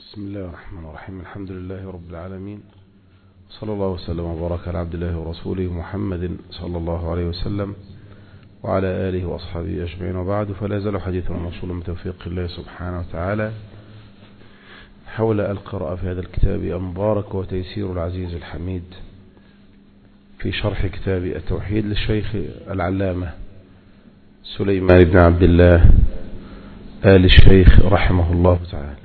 بسم الله الرحمن الرحيم. الحمد لله رب العالمين، صلى الله وسلم وبارك على عبد الله ورسوله محمد صلى الله عليه وسلم وعلى آله وأصحابه أجمعين، وبعد. فلا يزال حديثنا موصولا بتوفيق الله سبحانه وتعالى حول القراءة في هذا الكتاب المبارك وتيسير العزيز الحميد في شرح كتاب التوحيد للشيخ العلامة سليمان بن عبد الله آل الشيخ رحمه الله تعالى.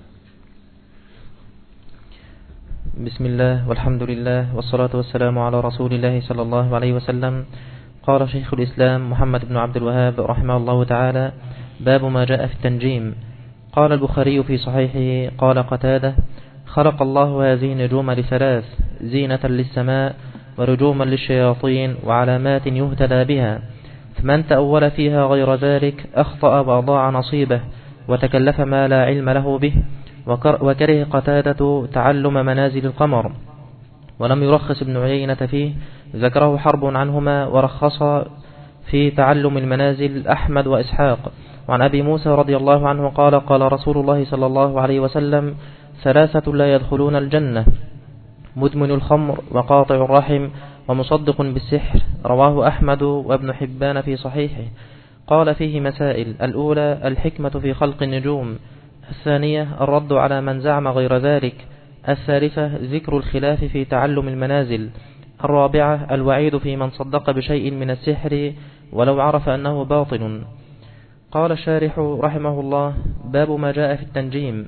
بسم الله والحمد لله والصلاة والسلام على رسول الله صلى الله عليه وسلم. قال شيخ الإسلام محمد بن عبد الوهاب رحمه الله تعالى: باب ما جاء في التنجيم. قال البخاري في صحيحه: قال قتادة: خلق الله هذه النجوم لثلاث: زينة للسماء، ورجوما للشياطين، وعلامات يهتدى بها، فمن تأول فيها غير ذلك أخطأ وأضاع نصيبه وتكلف ما لا علم له به. وكره قتادة تعلم منازل القمر، ولم يرخص ابن عيينة فيه، ذكره حرب عنهما، ورخص في تعلم المنازل أحمد وإسحاق. وعن أبي موسى رضي الله عنه قال: قال رسول الله صلى الله عليه وسلم: ثلاثة لا يدخلون الجنة: مدمن الخمر، وقاطع الرحم، ومصدق بالسحر. رواه أحمد وابن حبان في صحيحه. قال فيه مسائل: الأولى الحكمة في خلق النجوم، الثانية الرد على من زعم غير ذلك، الثالثة ذكر الخلاف في تعلم المنازل، الرابعة الوعيد في من صدق بشيء من السحر ولو عرف أنه باطل. قال الشارح رحمه الله: باب ما جاء في التنجيم.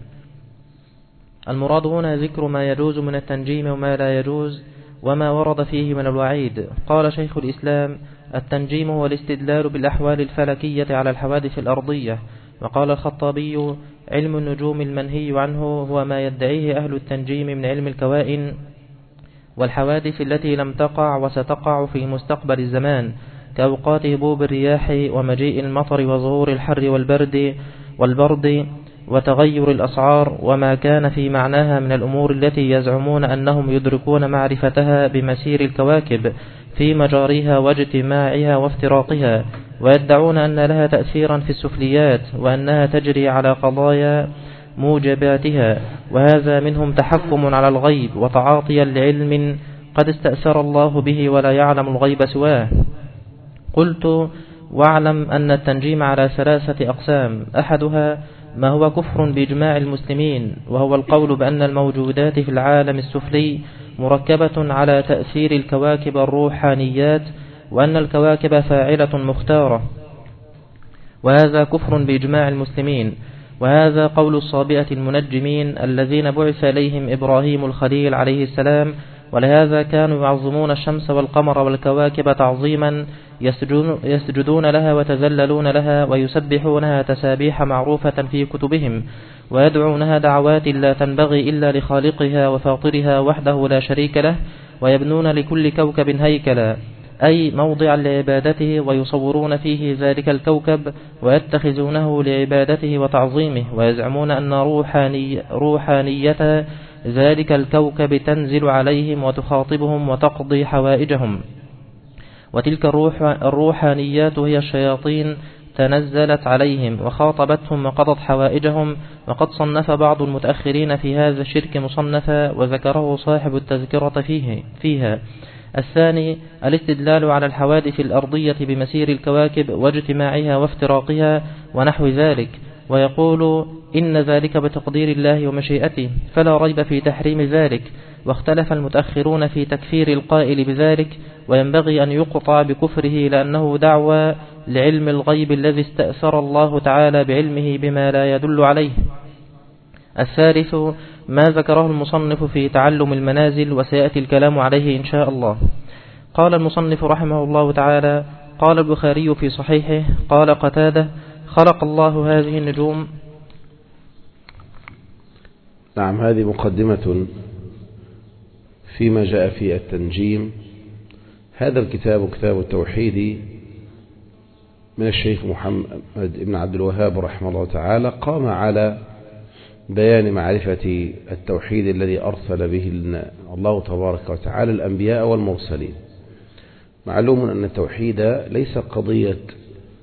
المراد هنا ذكر ما يجوز من التنجيم وما لا يجوز وما ورد فيه من الوعيد. قال شيخ الإسلام: التنجيم هو الاستدلال بالأحوال الفلكية على الحوادث الأرضية. وقال الخطابي: علم النجوم المنهي عنه هو ما يدعيه أهل التنجيم من علم الكوائن والحوادث التي لم تقع وستقع في مستقبل الزمان، كأوقات هبوب الرياح ومجيء المطر وظهور الحر والبرد وتغير الأسعار، وما كان في معناها من الأمور التي يزعمون أنهم يدركون معرفتها بمسير الكواكب في مجاريها واجتماعها وافتراقها، ويدعون أن لها تأثيرا في السفليات، وأنها تجري على قضايا موجباتها، وهذا منهم تحكم على الغيب وتعاطيا لعلم قد استأثر الله به ولا يعلم الغيب سواه. قلت: واعلم أن التنجيم على ثلاثة أقسام: أحدها ما هو كفر بإجماع المسلمين، وهو القول بأن الموجودات في العالم السفلي مركبة على تأثير الكواكب الروحانيات، وأن الكواكب فاعلة مختارة، وهذا كفر بإجماع المسلمين. وهذا قول الصابئة المنجمين الذين بعث إليهم إبراهيم الخليل عليه السلام، ولهذا كانوا يعظمون الشمس والقمر والكواكب تعظيما، يسجدون لها وتذللون لها ويسبحونها تسابيح معروفة في كتبهم، ويدعونها دعوات لا تنبغي إلا لخالقها وفاطرها وحده لا شريك له، ويبنون لكل كوكب هيكلا، أي موضعا لعبادته، ويصورون فيه ذلك الكوكب ويتخذونه لعبادته وتعظيمه، ويزعمون أن روحانية ذلك الكوكب تنزل عليهم وتخاطبهم وتقضي حوائجهم. وتلك الروحانيات هي الشياطين تنزلت عليهم وخاطبتهم وقضت حوائجهم. وقد صنف بعض المتأخرين في هذا الشرك مصنفا، وذكره صاحب التذكرة فيها. الثاني الاستدلال على الحوادث الأرضية بمسير الكواكب واجتماعها وافتراقها ونحو ذلك، ويقول إن ذلك بتقدير الله ومشيئته، فلا ريب في تحريم ذلك. واختلف المتأخرون في تكفير القائل بذلك، وينبغي أن يقطع بكفره، لأنه دعوى لعلم الغيب الذي استأثر الله تعالى بعلمه بما لا يدل عليه. الثالث ما ذكره المصنف في تعلم المنازل، وسيأتي الكلام عليه إن شاء الله. قال المصنف رحمه الله تعالى: قال البخاري في صحيحه: قال قتادة: خلق الله هذه النجوم. نعم، هذه مقدمة فيما جاء في التنجيم. هذا الكتاب كتاب التوحيد من الشيخ محمد بن عبد الوهاب رحمه الله تعالى، قام على بيان معرفة التوحيد الذي أرسل به الله تبارك وتعالى الأنبياء والمرسلين. معلوم أن التوحيد ليس قضية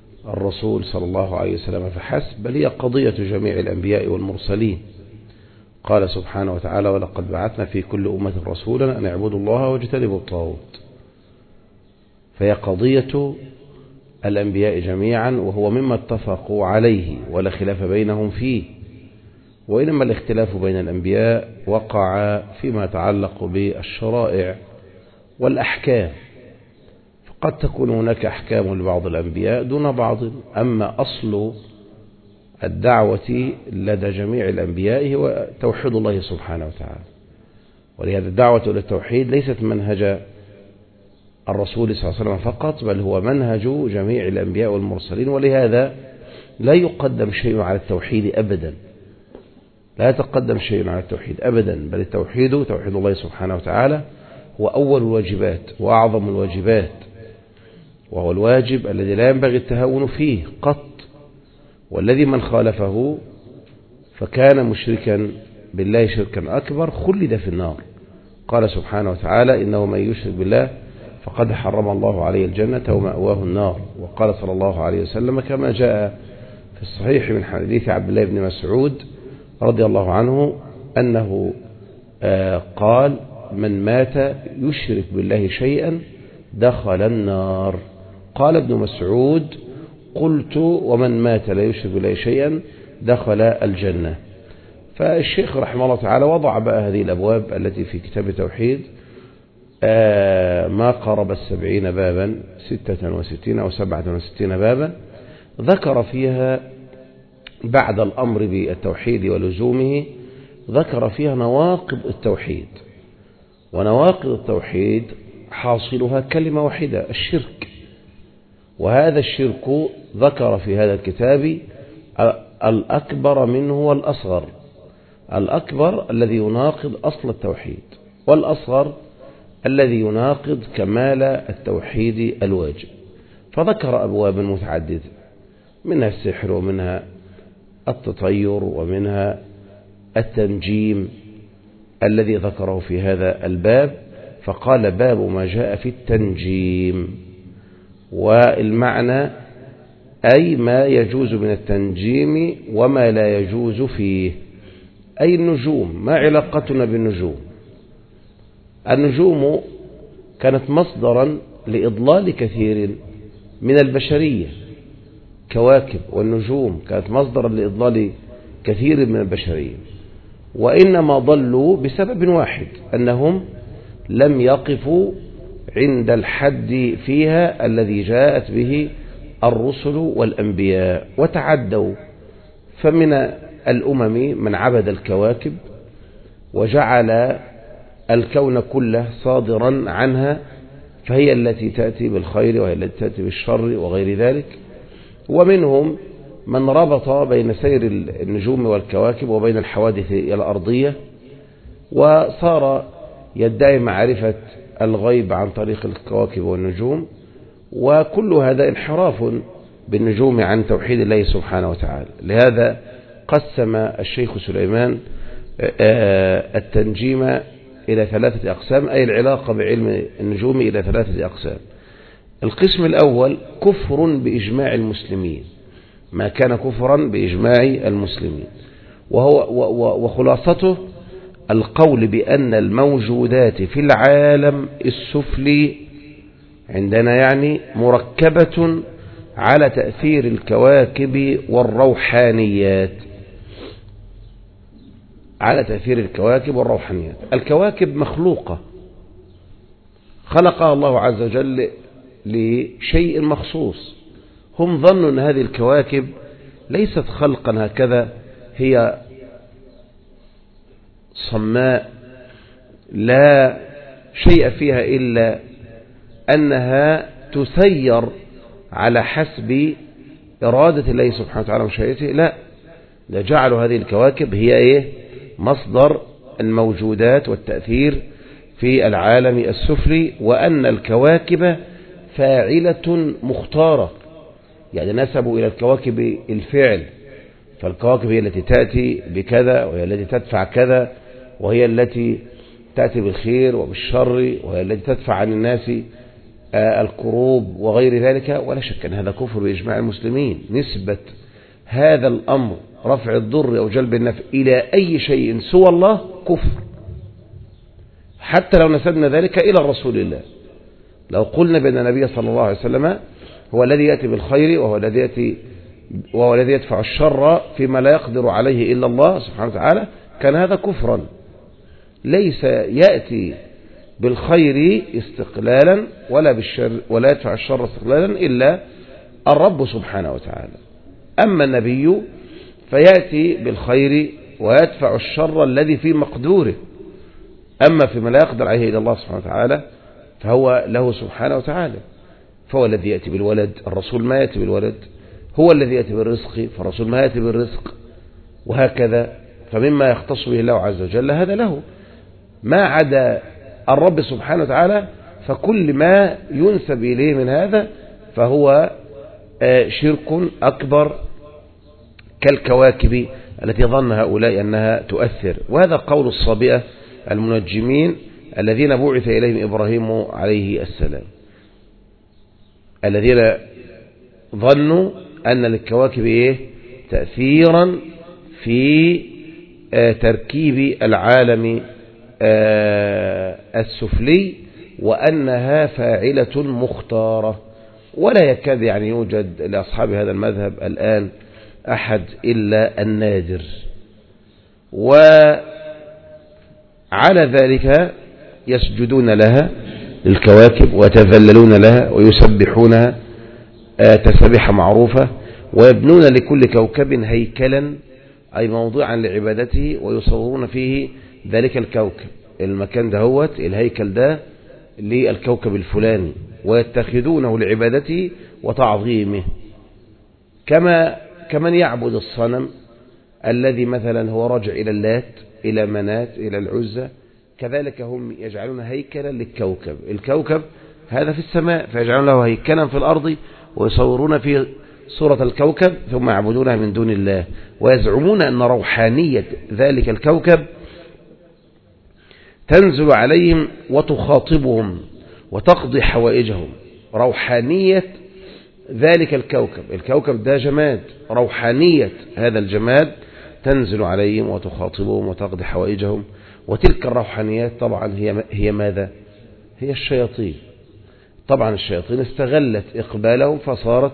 الرسول صلى الله عليه وسلم فحسب، بل هي قضية جميع الأنبياء والمرسلين، قال سبحانه وتعالى: ولقد بعثنا في كل أمة رسولا أن اعبدوا الله واجتنبوا الطاغوت. فهي قضية الأنبياء جميعا، وهو مما اتفقوا عليه ولا خلاف بينهم فيه، وإنما الاختلاف بين الأنبياء وقع فيما يتعلق بالشرائع والأحكام، فقد تكون هناك أحكام لبعض الأنبياء دون بعض. أما أصل الدعوة لدى جميع الأنبياء هو توحيد الله سبحانه وتعالى، ولهذا الدعوة إلى التوحيد ليست منهج الرسول صلى الله عليه وسلم فقط، بل هو منهج جميع الأنبياء والمرسلين. ولهذا لا يقدم شيء على التوحيد أبدا، لا يتقدم شيء على التوحيد أبدا، بل التوحيد توحيد الله سبحانه وتعالى هو أول الواجبات وأعظم الواجبات، وهو الواجب الذي لا ينبغي التهاون فيه قط، والذي من خالفه فكان مشركا بالله شركا أكبر خلد في النار. قال سبحانه وتعالى: إنه من يشرك بالله فقد حرم الله عليه الجنة ومأواه النار. وقال صلى الله عليه وسلم كما جاء في الصحيح من حديث عبد الله بن مسعود رضي الله عنه أنه قال: من مات يشرك بالله شيئا دخل النار. قال ابن مسعود: قلت: ومن مات لا يشرك بالله شيئا دخل الجنة. فالشيخ رحمه الله تعالى وضع بقى هذه الأبواب التي في كتاب التوحيد ما قرب 70 بابا، 66 أو 67 بابا، ذكر فيها بعد الأمر بالتوحيد ولزومه ذكر فيها نواقض التوحيد. ونواقض التوحيد حاصلها كلمة واحدة: الشرك. وهذا الشرك ذكر في هذا الكتاب الأكبر منه والأصغر. الأكبر الذي يناقض أصل التوحيد، والأصغر الذي يناقض كمال التوحيد الواجب. فذكر أبواب متعددة، منها السحر، ومنها التطير، ومنها التنجيم الذي ذكره في هذا الباب. فقال: باب ما جاء في التنجيم. والمعنى أي ما يجوز من التنجيم وما لا يجوز فيه، أي النجوم. ما علاقتنا بالنجوم؟ النجوم كانت مصدرا لإضلال كثير من البشرية، كواكب والنجوم كانت مصدرا لإضلال كثير من البشرية، وإنما ضلوا بسبب واحد: أنهم لم يقفوا عند الحد فيها الذي جاءت به الرسل والأنبياء وتعدوا. فمن الأمم من عبد الكواكب وجعل الكون كله صادرا عنها، فهي التي تأتي بالخير وهي التي تأتي بالشر وغير ذلك. ومنهم من ربط بين سير النجوم والكواكب وبين الحوادث الأرضية، وصار يدعي معرفة الغيب عن طريق الكواكب والنجوم، وكل هذا انحراف بالنجوم عن توحيد الله سبحانه وتعالى. لهذا قسم الشيخ سليمان التنجيم إلى 3 أقسام، أي العلاقة بعلم النجوم إلى 3 أقسام. القسم الأول كفر بإجماع المسلمين، ما كان كفرا بإجماع المسلمين، وخلاصته القول بأن الموجودات في العالم السفلي عندنا يعني مركبة على تأثير الكواكب والروحانيات، على تأثير الكواكب والروحانيات. الكواكب مخلوقة خلقها الله عز وجل لشيء مخصوص. هم ظنوا أن هذه الكواكب ليست خلقا هكذا، هي صماء لا شيء فيها إلا أنها تسير على حسب إرادة الله سبحانه وتعالى ومشيئته. لا، جعلوا هذه الكواكب هي مصدر الموجودات والتأثير في العالم السفلي، وأن الكواكب فاعلة مختارة، يعني نسبوا إلى الكواكب الفعل. فالكواكب هي التي تأتي بكذا، وهي التي تدفع كذا، وهي التي تأتي بالخير وبالشر، وهي التي تدفع عن الناس الكروب وغير ذلك. ولا شك أن هذا كفر بإجماع المسلمين. نسبة هذا الأمر رفع الضر أو جلب النفع إلى أي شيء سوى الله كفر، حتى لو نسبنا ذلك إلى رسول الله. لو قلنا بأن النبي صلى الله عليه وسلم هو الذي يأتي بالخير وهو الذي يدفع الشر فيما لا يقدر عليه إلا الله سبحانه وتعالى، كان هذا كفرا. ليس يأتي بالخير استقلالا ولا يدفع الشر استقلالا إلا الرب سبحانه وتعالى. أما النبي فيأتي بالخير ويدفع الشر الذي في مقدوره، أما فيما لا يقدر عليه إلا الله سبحانه وتعالى فهو له سبحانه وتعالى. فهو الذي يأتي بالولد، الرسول ما يأتي بالولد. هو الذي يأتي بالرزق، فالرسول ما يأتي بالرزق، وهكذا. فمما يختص به الله عز وجل هذا له، ما عدا الرب سبحانه وتعالى فكل ما ينسب إليه من هذا فهو شرك أكبر، كالكواكب التي ظن هؤلاء أنها تؤثر. وهذا قول الصابئة المنجمين الذين بعث إليهم إبراهيم عليه السلام، الذين ظنوا أن للكواكب تأثيرا في تركيب العالم السفلي، وأنها فاعلة مختارة. ولا يكاد يعني يوجد لأصحاب هذا المذهب الآن أحد إلا النادر. وعلى ذلك يسجدون لها للكواكب ويتذللون لها ويسبحونها تسبيحة معروفة، ويبنون لكل كوكب هيكلا أي موضوعا لعبادته، ويصورون فيه ذلك الكوكب. المكان ده هو الهيكل ده للكوكب الفلاني، ويتخذونه لعبادته وتعظيمه، كمن يعبد الصنم الذي مثلا هو راجع إلى اللات، إلى منات، إلى العزة. كذلك هم يجعلون هيكلا للكوكب. الكوكب هذا في السماء، فيجعلون له هيكلا في الأرض ويصورون في صورة الكوكب ثم يعبدونها من دون الله، ويزعمون أن روحانية ذلك الكوكب تنزل عليهم وتخاطبهم وتقضي حوائجهم. روحانية ذلك الكوكب ده جماد، روحانية هذا الجماد تنزل عليهم وتخاطبهم وتقضي حوائجهم. وتلك الروحانيات طبعا هي ماذا؟ هي الشياطين. طبعا الشياطين استغلت إقبالهم فصارت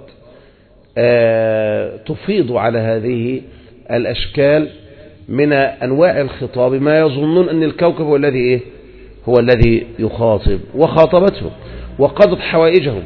تفيض على هذه الأشكال من أنواع الخطاب ما يظنون أن الكوكب هو الذي يخاطب، وخاطبتهم وقضت حوائجهم.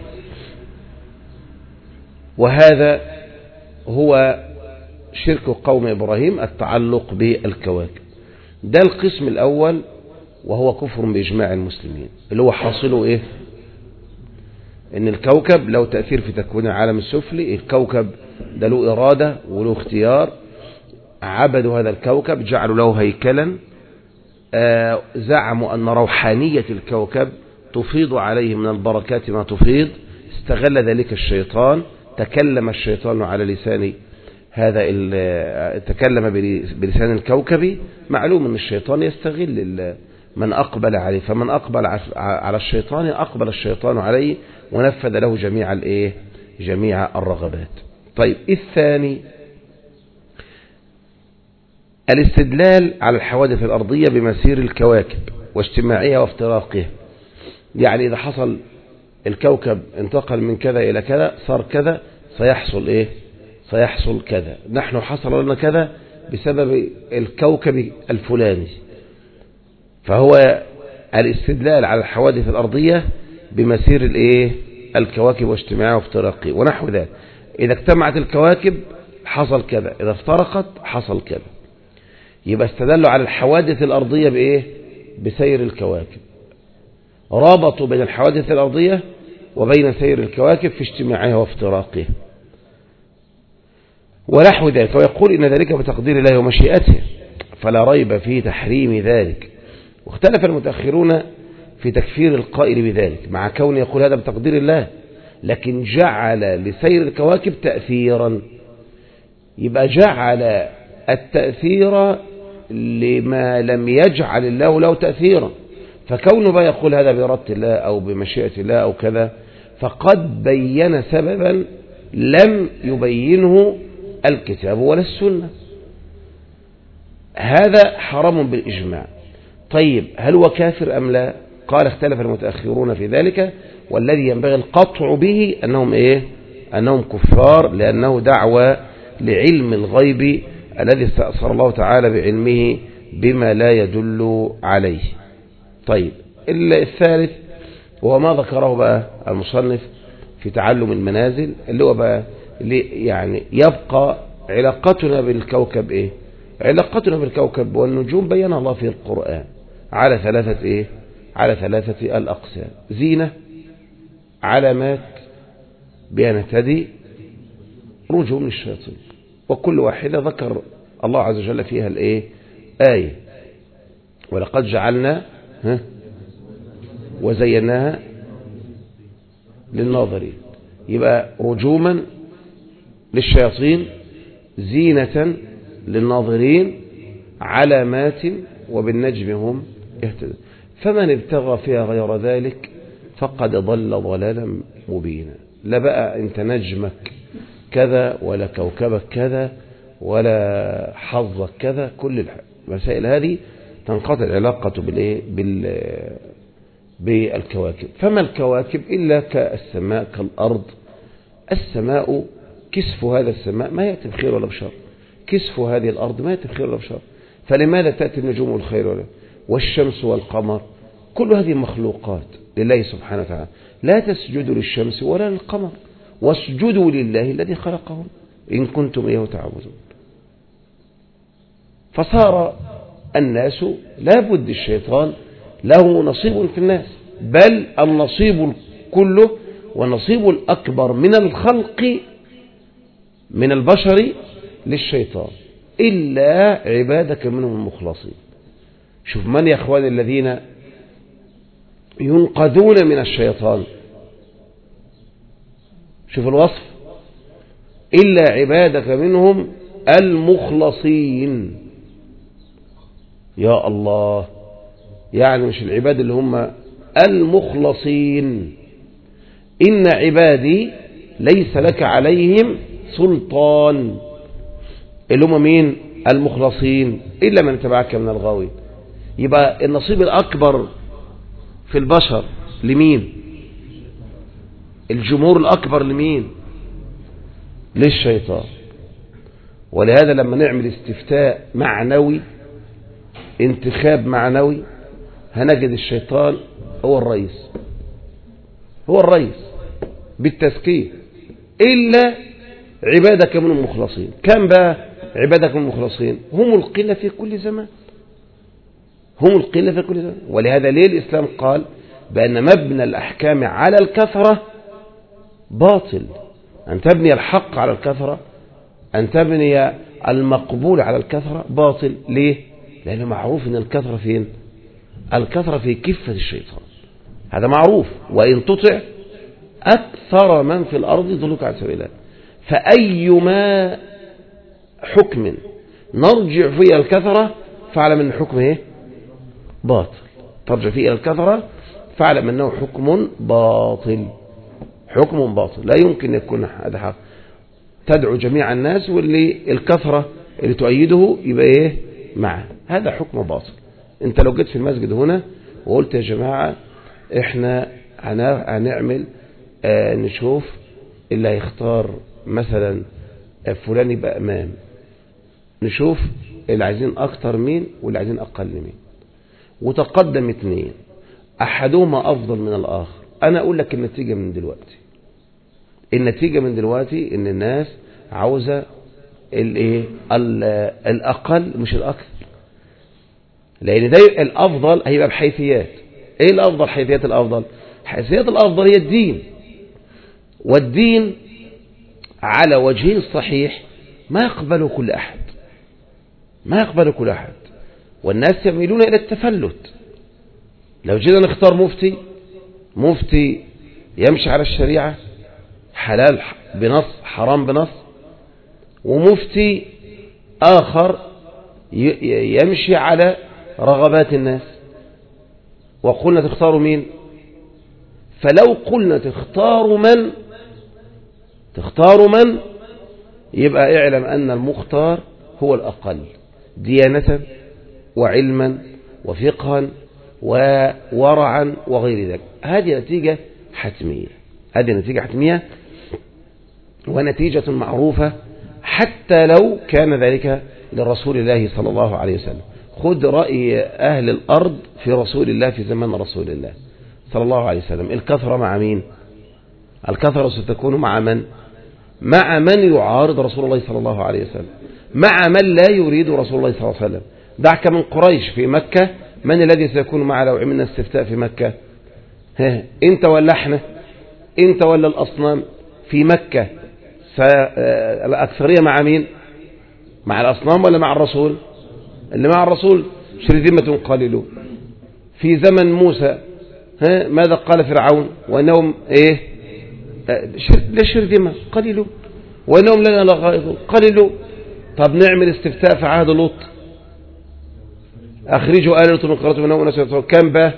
وهذا هو شرك قوم إبراهيم، التعلق بالكواكب. ده القسم الأول، وهو كفر بإجماع المسلمين، اللي هو حاصله إن الكوكب له تأثير في تكوين العالم السفلي. الكوكب ده له إرادة وله اختيار. عبدوا هذا الكوكب، جعلوا له هيكلا، زعموا أن روحانية الكوكب تفيض عليه من البركات ما تفيض. استغل ذلك الشيطان، تكلم الشيطان على لسان تكلم بلسان الكوكب. معلوم أن الشيطان يستغل من أقبل عليه، فمن أقبل على الشيطان أقبل الشيطان عليه ونفذ له جميع الرغبات. طيب، الثاني الاستدلال على الحوادث الأرضية بمسير الكواكب واجتماعها وافتراقها. يعني إذا حصل الكوكب انتقل من كذا إلى كذا صار كذا، سيحصل كذا. نحن حصل لنا كذا بسبب الكوكب الفلاني. فهو الاستدلال على الحوادث الأرضية بمسير الكواكب واجتماعها وافتراقها ونحو ذلك. إذا اجتمعت الكواكب حصل كذا، إذا افترقت حصل كذا. يبقى استدلوا على الحوادث الأرضية بسير الكواكب. رابطوا بين الحوادث الأرضية وبين سير الكواكب في اجتماعها وافتراقها ونحو ذلك. ويقول إن ذلك بتقدير الله ومشيئته، فلا ريب في تحريم ذلك. واختلف المتأخرون في تكفير القائل بذلك، مع كونه يقول هذا بتقدير الله، لكن جعل لسير الكواكب تأثيرا. يبقى جعل التأثير لما لم يجعل الله له تأثيرا. فكونه بقى يقول هذا بإرادة الله أو بمشيئة الله أو كذا، فقد بين سببا لم يبينه الكتاب ولا السنة. هذا حرام بالإجماع. طيب هل هو كافر أم لا؟ قال اختلف المتأخرون في ذلك، والذي ينبغي القطع به أنهم أنهم كفار، لأنه دعوى لعلم الغيب الذي استأثر الله تعالى بعلمه بما لا يدل عليه. طيب الثالث وهو ما ذكره بقى المصنف في تعلم المنازل، اللي هو بقى يعني يبقى علاقتنا بالكوكب علاقتنا بالكوكب والنجوم بينها الله في القرآن على ثلاثة على ثلاثة الأقسام: زينة، علامات بنهتدي، رجوم للشياطين. وكل واحدة ذكر الله عز وجل فيها آية: ولقد جعلنا وزيناها للناظرين. يبقى رجوما للشياطين، زينة للناظرين، علامات، وبالنجم هم يهتدون. فمن ابتغى فيها غير ذلك فقد ضل ضلالا مبينا. لا بقى انت نجمك كذا ولا كوكبك كذا ولا حظك كذا، كل المسائل هذه تنقطع العلاقة بالكواكب. فما الكواكب إلا كالسماء كالأرض. السماء كسف هذا السماء ما يأتي بخير ولا بشر، كسف هذه الأرض ما يأتي بخير ولا بشر. فلماذا تأتي النجوم والخير والشمس والقمر؟ كل هذه مخلوقات لله سبحانه وتعالى. لا تسجدوا للشمس ولا للقمر واسجدوا لله الذي خلقهم إن كنتم إياه تعبدون. فصار الناس لابد الشيطان له نصيب في الناس، بل النصيب كله والنصيب الأكبر من الخلق من البشر للشيطان، إلا عبادك منهم المخلصين. شوف من يا أخوان الذين ينقذون من الشيطان، شوف الوصف: إلا عبادك منهم المخلصين. يا الله، يعني مش العباد اللي هم المخلصين. إن عبادي ليس لك عليهم سلطان، اللي هم مين؟ المخلصين، إلا من تبعك من الغاوين. يبقى النصيب الأكبر في البشر لمين؟ الجمهور الأكبر لمين؟ للشيطان. ولهذا لما نعمل استفتاء معنوي، انتخاب معنوي، هنجد الشيطان هو الرئيس، هو الرئيس بالتزكية، إلا عبادك من المخلصين. كم بقى عبادك من المخلصين؟ هم القلة في كل زمان، هم القلة في كل زمان. ولهذا ليه الإسلام قال بأن مبنى الأحكام على الكثرة باطل؟ أن تبني الحق على الكثرة، أن تبني المقبول على الكثرة باطل. ليه؟ لأنه معروف أن الكثرة فين؟ الكثرة في كفة الشيطان، هذا معروف. وإن تطع أكثر من في الأرض يضلوك عن سبيل الله. فأيما حكم نرجع فيه الكثرة فاعلم أن حكمه باطل. ترجع فيه الكثرة فاعلم أنه حكم باطل، حكم باطل لا يمكن يكون هذا حق. تدعو جميع الناس واللي الكثرة اللي تؤيده يبقى معه، هذا حكم باطل. انت لو جيت في المسجد هنا وقلت يا جماعة احنا هنعمل نشوف اللي هيختار مثلا فلان يبقى امام، نشوف اللي عايزين اكتر مين واللي عايزين اقل مين، وتقدم اثنين احدهما افضل من الاخر، انا اقول لك النتيجة من دلوقتي، النتيجة من دلوقتي ان الناس عاوزة الاقل مش الاكثر. لان ده الافضل هيبقى بحيثيات. ايه الافضل؟ حيثيات الافضل، حيثيات الافضل هي الدين، والدين على وجهه الصحيح ما يقبله كل احد، ما يقبله كل احد، والناس يميلون الى التفلت. لو جينا نختار مفتي يمشي على الشريعة، حلال بنص حرام بنص، ومفتي آخر يمشي على رغبات الناس، وقلنا تختاروا مين؟ فلو قلنا تختاروا من يبقى اعلم أن المختار هو الأقل ديانة وعلما وفقها وورعا وغير ذلك. هذه نتيجة حتمية، هذه نتيجة حتمية ونتيجة معروفة حتى لو كان ذلك لرسول الله صلى الله عليه وسلم. خذ رأي أهل الأرض في رسول الله في زمن رسول الله صلى الله عليه وسلم. الكثرة مع مين؟ الكثرة ستكون مع من؟ مع من يعارض رسول الله صلى الله عليه وسلم، مع من لا يريد رسول الله صلى الله عليه وسلم. دعك من قريش في مكة، من الذي سيكون مع لو عملنا استفتاء في مكة؟ انت ولا احنا؟ انت ولا الأصنام؟ في مكة الأكثرية مع مين؟ مع الأصنام ولا مع الرسول؟ اللي مع الرسول شرذمة قليلون. في زمن موسى ماذا قال فرعون؟ وأنهم ايه؟ لا شرذمة قليلون وأنهم لنا لغائظون قليلون. طب نعمل استفتاء في عهد لوط، أخرجوا آل لوط من قريتهم إنهم أناس يتطهرون، كم بقى؟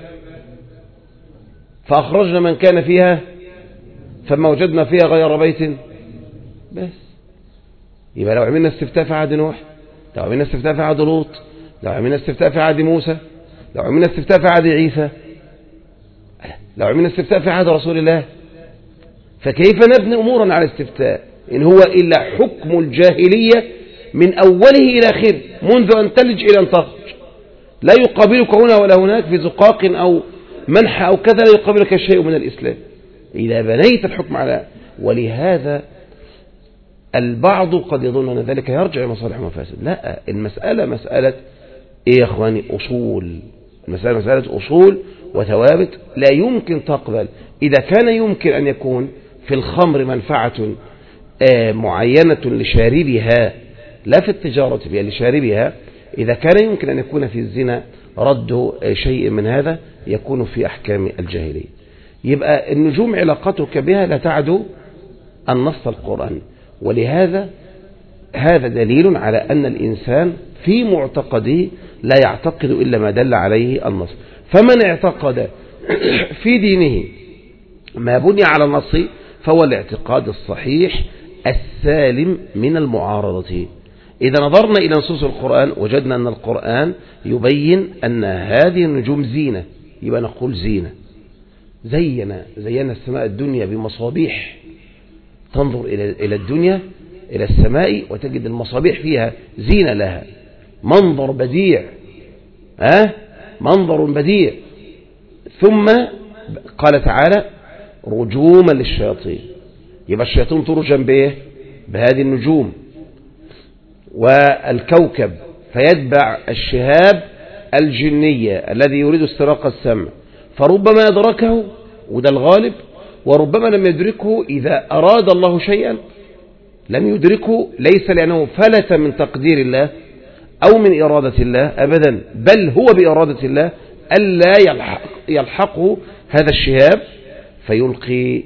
فأخرجنا من كان فيها فما وجدنا فيها غير بيت. بس يبقى لو عملنا استفتاء في عهد نوح، لو عملنا استفتاء في عهد لوط، لو عملنا استفتاء في عهد موسى، لو عملنا استفتاء في عهد عيسى، لو عملنا استفتاء في عهد رسول الله، فكيف نبني أمورا على استفتاء إن هو إلا حكم الجاهلية من أوله إلى آخره منذ أن تلج إلى أن تخرج. لا يقابلك هنا ولا هناك في زقاق أو منح أو كذا، لا يقابلك شيء من الإسلام إذا بنيت الحكم على. ولهذا البعض قد يظن أن ذلك يرجع لمصالح ومفاسد. لا، المسألة مسألة إيه يا أخواني؟ أصول. المسألة مسألة أصول وثوابت لا يمكن تقبل. إذا كان يمكن أن يكون في الخمر منفعة معينة لشاربها، لا في التجارة بها، لشاربها، إذا كان يمكن أن يكون في الزنا رد شيء من هذا يكون في أحكام الجاهلية. يبقى النجوم علاقتك بها لا تعدو النص القرآني. ولهذا هذا دليل على أن الإنسان في معتقده لا يعتقد إلا ما دل عليه النص. فمن اعتقد في دينه ما بني على النص فهو الاعتقاد الصحيح السالم من المعارضة. إذا نظرنا إلى نصوص القرآن وجدنا أن القرآن يبين أن هذه النجوم زينة، يبقى نقول زينة. زينا السماء الدنيا بمصابيح، تنظر إلى الدنيا إلى السماء وتجد المصابيح فيها زينة لها، منظر بديع، منظر بديع. ثم قال تعالى رجوما للشياطين، يبقى الشياطين ترجم بإيه؟ بهذه النجوم والكوكب، فيتبع الشهاب الجنية الذي يريد استراق السمع، فربما يدركه وده الغالب، وربما لم يدركه. إذا أراد الله شيئا لم يدركه، ليس لأنه فلت من تقدير الله أو من إرادة الله أبدا، بل هو بإرادة الله ألا يلحقه هذا الشهاب، فيلقي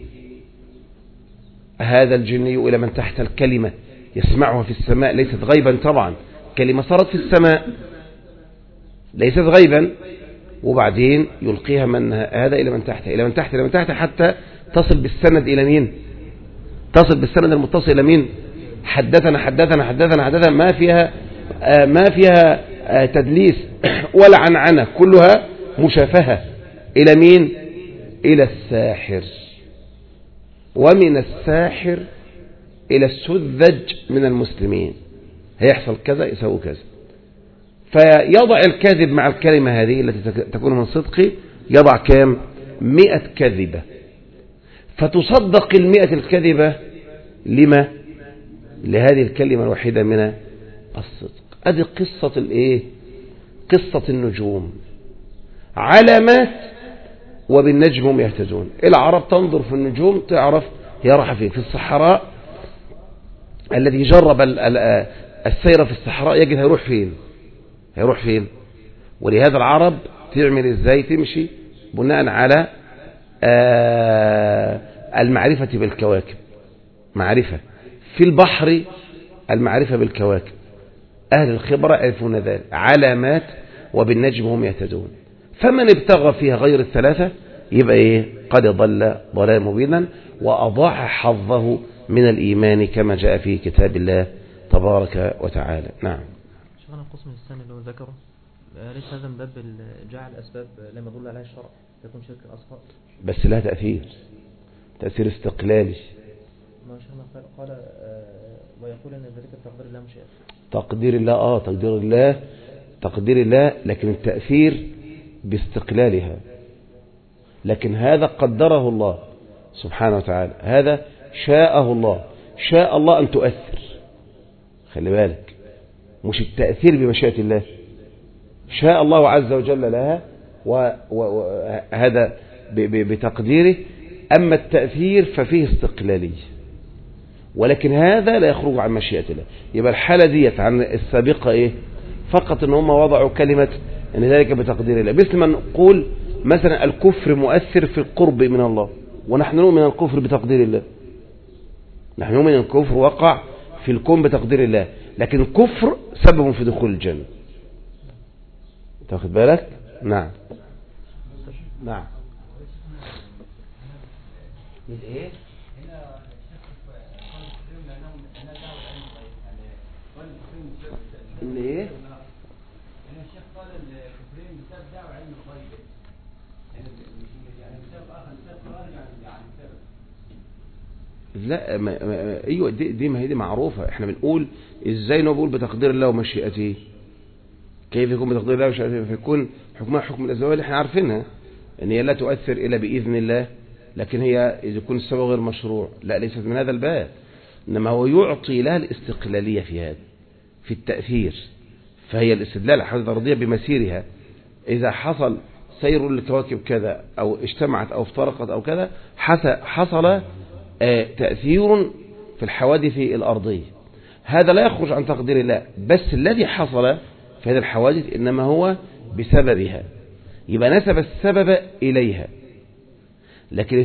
هذا الجني إلى من تحت الكلمة يسمعها في السماء، ليست غيبا طبعا، كلمة صارت في السماء ليست غيبا، وبعدين يلقيها من هذا إلى من تحت إلى من تحت إلى من تحت حتى تصل بالسند إلى مين؟ تصل بالسند المتصل إلى مين؟ حدثنا حدثنا حدثنا حدثنا، ما فيها تدليس ولا عنعنة، كلها مشافهة. إلى مين؟ إلى الساحر، ومن الساحر إلى السذج من المسلمين، هيحصل كذا يسوي كذا، فيضع الكذب مع الكلمة هذه التي تكون من صدقه، يضع كام؟ 100 كذبة، فتصدق 100 الكذبة لما؟ لهذه الكلمة الوحيدة من الصدق. هذه قصة الايه؟ قصة النجوم، علامات وبالنجم هم يهتدون. العرب تنظر في النجوم تعرف هي رايحة فين. في الصحراء الذي جرب السير في الصحراء يجد هيروح فين. ولهذا العرب تعمل ازاي؟ تمشي بناء على المعرفة بالكواكب، معرفة في البحر، المعرفة بالكواكب، أهل الخبرة يعرفون ذلك، علامات وبالنجم هم يهتدون. فمن ابتغى فيها غير الثلاثة يبقى ايه؟ قد ضل ضلال مبينا وأضاع حظه من الإيمان كما جاء في كتاب الله تبارك وتعالى. نعم. شغل القسم الثاني اللي هو ذكره ليس هذا من باب جعل الأسباب لما يدل عليها الشرع يكون شرك أصغر، بس لها تأثير استقلالي. ما شاء قال ويقول أن ذلك بتقدير الله مش تقدير الله لكن التأثير باستقلالها. لكن هذا قدره الله سبحانه وتعالى، هذا شاء الله أن تؤثر. خلي بالك، مش التأثير بمشيئة الله، شاء الله عز وجل لها وهذا بتقديره. أما التأثير ففيه استقلالية، ولكن هذا لا يخرج عن مشيئة الله. يبقى الحالة ديت عن السابقة إيه؟ فقط إن هم وضعوا كلمة أن ذلك بتقدير الله، مثل ما نقول مثلا الكفر مؤثر في القرب من الله، ونحن نؤمن أن الكفر بتقدير الله. نحن نؤمن أن الكفر وقع في الكون بتقدير الله، لكن الكفر سبب في دخول الجنة. تاخد بالك؟ نعم. الايه؟ الايه؟ الشيخ قال الكفرين بسبب دعوة علم الغيب، يعني بسبب آخر بسبب خارج عن السبب. لا ايوه دي ما هي دي معروفة. احنا بنقول ازاي نقول بتقدير الله ومشيئته؟ كيف يكون بتقدير الله ومشيئته؟ فيكون حكمها حكم الأزواج اللي احنا عارفينها ان هي لا تؤثر الا بإذن الله، لكن هي إذا يكون السبب غير مشروع لا، ليست من هذا الباب. إنما هو يعطي لها الاستقلالية في هذا، في التأثير. فهي الاستدلال على الحوادث الأرضية بمسيرها. إذا حصل سير للكواكب كذا أو اجتمعت أو افترقت أو كذا، حصل تأثير في الحوادث الأرضية. هذا لا يخرج عن تقدير الله، بس الذي حصل في هذه الحوادث إنما هو بسببها، يبقى نسب السبب إليها. لكن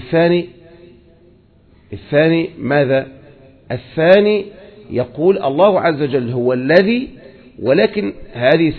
الثاني ماذا؟ الثاني يقول الله عز وجل هو الذي، ولكن هذه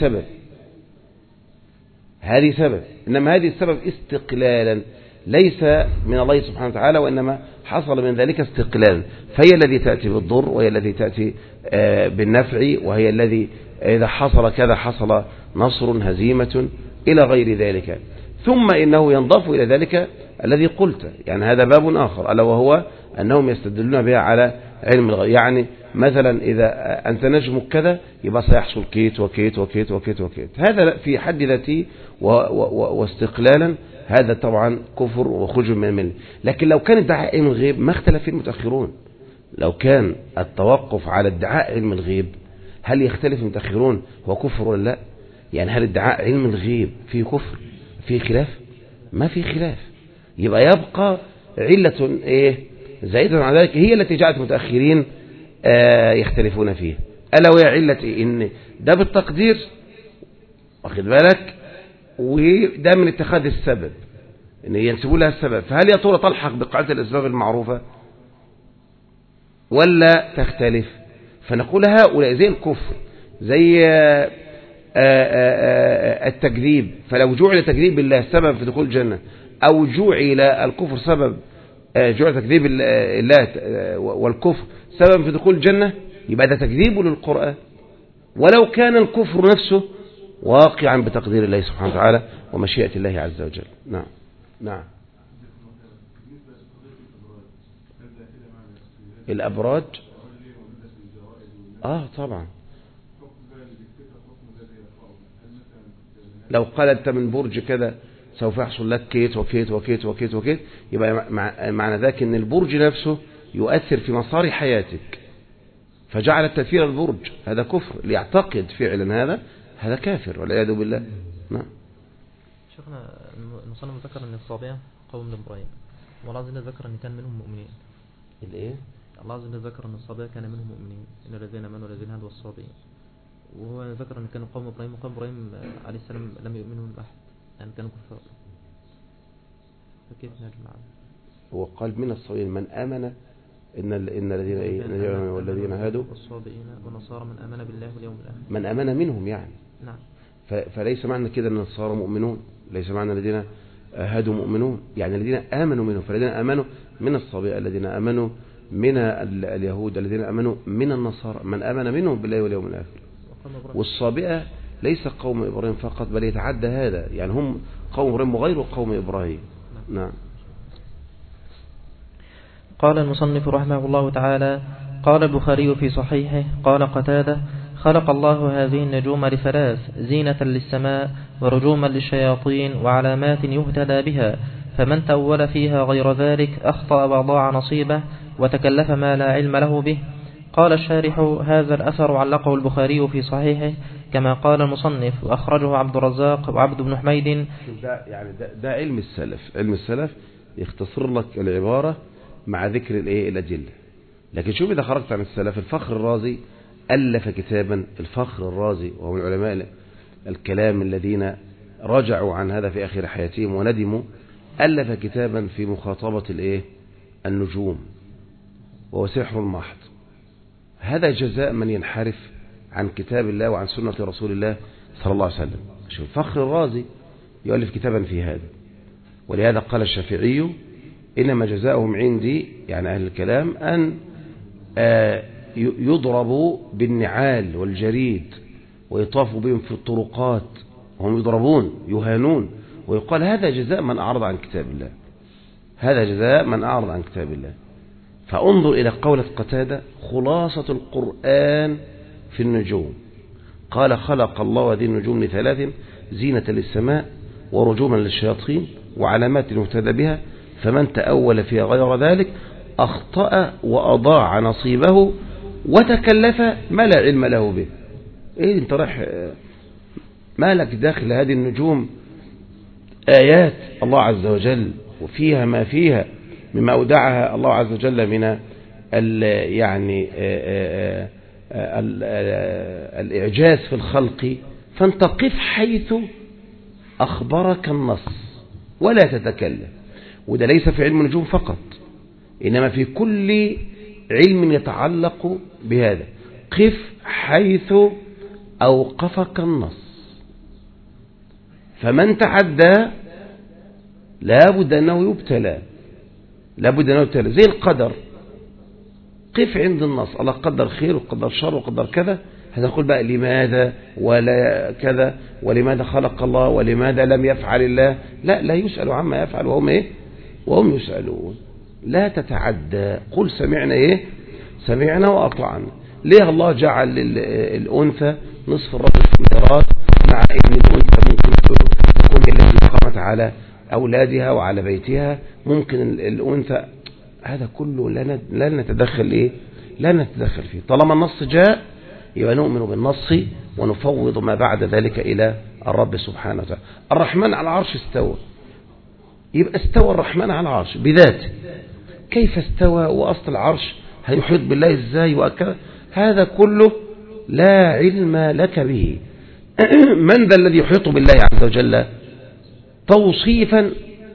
سبب، إنما هذه السبب استقلالا ليس من الله سبحانه وتعالى، وإنما حصل من ذلك استقلالا. فهي الذي تأتي بالضر، وهي التي تأتي بالنفع، وهي الذي إذا حصل كذا حصل نصر، هزيمة، إلى غير ذلك. ثم إنه ينضاف إلى ذلك الذي قلت، يعني هذا باب آخر، ألا وهو أنهم يستدلون بها على علم الغيب. يعني مثلا إذا أنت نجمك كذا يبقى سيحصل كيت وكيت وكيت وكيت وكيت. هذا في حد ذاته واستقلالا هذا طبعا كفر وخروج من المله. لكن لو كان ادعاء علم الغيب ما اختلف فيه المتأخرون. لو كان التوقف على ادعاء علم الغيب هل يختلف المتأخرون هو كفر ولا لا؟ يعني هل ادعاء علم الغيب فيه كفر؟ فيه خلاف؟ ما فيه خلاف. يبقى يبقى علة ايه زائدة عن ذلك هي التي جعلت المتأخرين يختلفون فيها، ألا وهي علة إيه؟ إن ده بالتقدير، واخد بالك، وده من اتخاذ السبب، إن ينسبوا لها السبب. فهل يا ترى تلحق بقاعدة الأسباب المعروفة ولا تختلف؟ فنقول هؤلاء زي الكفر، زي التكذيب. فلو جعل تكذيب الله سبب في دخول الجنة، أو جعل الكفر سبب، جعل تكذيب الله والكفر سبب في دخول الجنة، يبقى ده تكذيب للقرآن، ولو كان الكفر نفسه واقعا بتقدير الله سبحانه وتعالى ومشيئة الله عز وجل. نعم نعم. الأبراج طبعا، لو قالت من برج كذا سوف يحصل لك كيت وكيت وكيت وكيت وكيت، يبقى معنى ذلك ان البرج نفسه يؤثر في مسار حياتك، فجعل التأثير البرج هذا كفر، ليعتقد فعلا هذا كافر والعياذ بالله. نعم. شيخنا المصنف ذكر ان الصابئة قوم من ابراهيم، والله عز وجل ذكر ان كان منهم مؤمنين. الايه؟ الله عز وجل ذكر ان الصابئة كان منهم مؤمنين، ان الذين امنوا والذين هادوا والصابئين، وهو ذكر ان كانوا قوم ابراهيم، وقوم ابراهيم عليه السلام لم يؤمنوا باحد، يعني كانوا كفار. فكيف نجمع؟ هو قال من الصابئين من امن ان الذين والذين هادوا والصابئين والنصارى من امن بالله واليوم الاخر، من امن منهم يعني. نعم. فليس معنى كده ان النصارى مؤمنون، ليس معنى الذين هادوا مؤمنون، يعني الذين امنوا منهم. فالذين امنوا من الصابئة، الذين امنوا من اليهود، الذين امنوا من النصارى، من امن منهم بالله واليوم الاخر. والصابئة ليس قوم إبراهيم فقط، بل يتعدى هذا، يعني هم قوم إبراهيم وغير قوم إبراهيم. نعم. قال المصنف رحمه الله تعالى: قال البخاري في صحيحه: قال قتادة: خلق الله هذه النجوم لثلاث: زينة للسماء، ورجوما للشياطين، وعلامات يهتدى بها، فمن تأول فيها غير ذلك أخطأ وأضاع نصيبه وتكلف ما لا علم له به. قال الشارح: هذا الأثر علقه البخاري في صحيحه كما قال المصنف، وأخرجه عبد الرزاق وعبد بن حميد. ده علم السلف. علم السلف يختصر لك العبارة مع ذكر الأدلة. لكن شوف إذا خرجت عن السلف، الفخر الرازي ألف كتابا. الفخر الرازي وهو من علماء الكلام الذين رجعوا عن هذا في آخر حياتهم وندموا، ألف كتابا في مخاطبة النجوم، وهو سحر محض. هذا جزاء من ينحرف عن كتاب الله وعن سنة رسول الله صلى الله عليه وسلم. شوف الفخر الرازي يؤلف كتابا في هذا. ولهذا قال الشافعي: إنما جزاؤهم عندي، يعني أهل الكلام، أن يضربوا بالنعال والجريد ويطافوا بهم في الطرقات وهم يضربون يهانون، ويقال هذا جزاء من أعرض عن كتاب الله. هذا جزاء من أعرض عن كتاب الله. فانظر إلى قولة قتادة: خلاصة القرآن في النجوم. قال: خلق الله هذه النجوم لثلاث: زينة للسماء، ورجوما للشياطين، وعلامات يهتدى بها، فمن تأول فيها غير ذلك أخطأ وأضاع نصيبه وتكلف ما لا علم له به. إيه انت رايح مالك داخل هذه النجوم؟ آيات الله عز وجل وفيها ما فيها مما أودعها الله عز وجل من الإعجاز في الخلق، فانت قف حيث أخبرك النص ولا تتكلم. وده ليس في علم النجوم فقط، إنما في كل علم يتعلق بهذا. قف حيث أوقفك النص، فمن تعدى لابد أنه يبتلى. زي القدر، قف عند النص. الله قدر خير وقدر شر وقدر كذا، هذا نقول بقى لماذا ولا كذا، ولماذا خلق الله ولماذا لم يفعل الله. لا يسأل عما يفعل وهم يسألون. لا تتعدى. قل سمعنا سمعنا وأطعنا. ليه الله جعل الأنثى نصف الرجل في الميراث، مع ان الأنثى ممكن تكون التي قامت على أولادها وعلى بيتها، ممكن الأنثى. هذا كله لا نتدخل لا نتدخل فيه. طالما النص جاء يبقى نؤمن بالنص ونفوض ما بعد ذلك إلى الرب سبحانه وتعالى. الرحمن على العرش استوى، يبقى استوى الرحمن على العرش بذاته. كيف استوى وأصل العرش هيحيط بالله ازاي وأكذا؟ هذا كله لا علم لك به. من ذا الذي يحيط بالله عز وجل توصيفا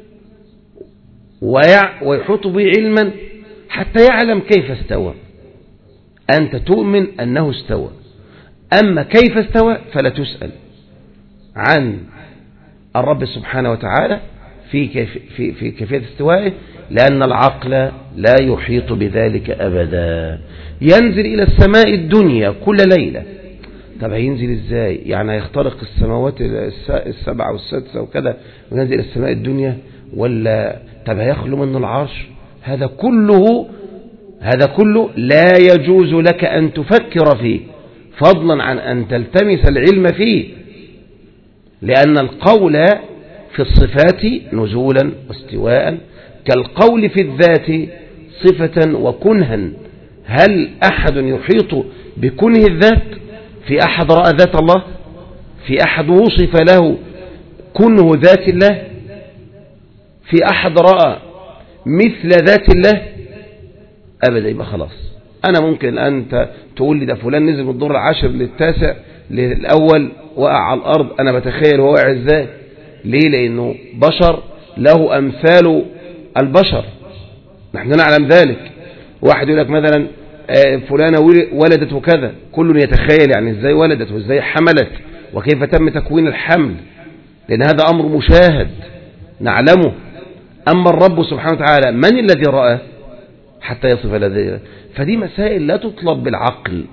ويحيط به علما حتى يعلم كيف استوى؟ أنت تؤمن أنه استوى، أما كيف استوى فلا تسأل عن الرب سبحانه وتعالى في كيفية استوائه، لأن العقل لا يحيط بذلك أبدا. ينزل إلى السماء الدنيا كل ليلة. طب هينزل إزاي؟ يعني هيخترق السماوات السبعة والسادسة وكذا وينزل إلى السماء الدنيا، ولا طب هيخلو منه العرش؟ هذا كله لا يجوز لك أن تفكر فيه، فضلا عن أن تلتمس العلم فيه، لأن القول في الصفات نزولا واستواء كالقول في الذات صفة وكنها. هل أحد يحيط بكنه الذات؟ في أحد رأى ذات الله؟ في أحد وصف له كنه ذات الله؟ في أحد رأى مثل ذات الله؟ أبدا. يبقى خلاص أنا ممكن أنت تقول لي ده فلان نزل من الدور العاشر للتاسع للأول وقع على الأرض، أنا بتخيل هو وقع إزاي. ليه؟ لأنه بشر له أمثال البشر، نحن نعلم ذلك. واحد يقول لك مثلا فلانة ولدت وكذا، كل يتخيل يعني إزاي ولدت وإزاي حملت وكيف تم تكوين الحمل، لأن هذا أمر مشاهد نعلمه. أما الرب سبحانه وتعالى من الذي رأى حتى يصف الذي؟ فدي مسائل لا تطلب بالعقل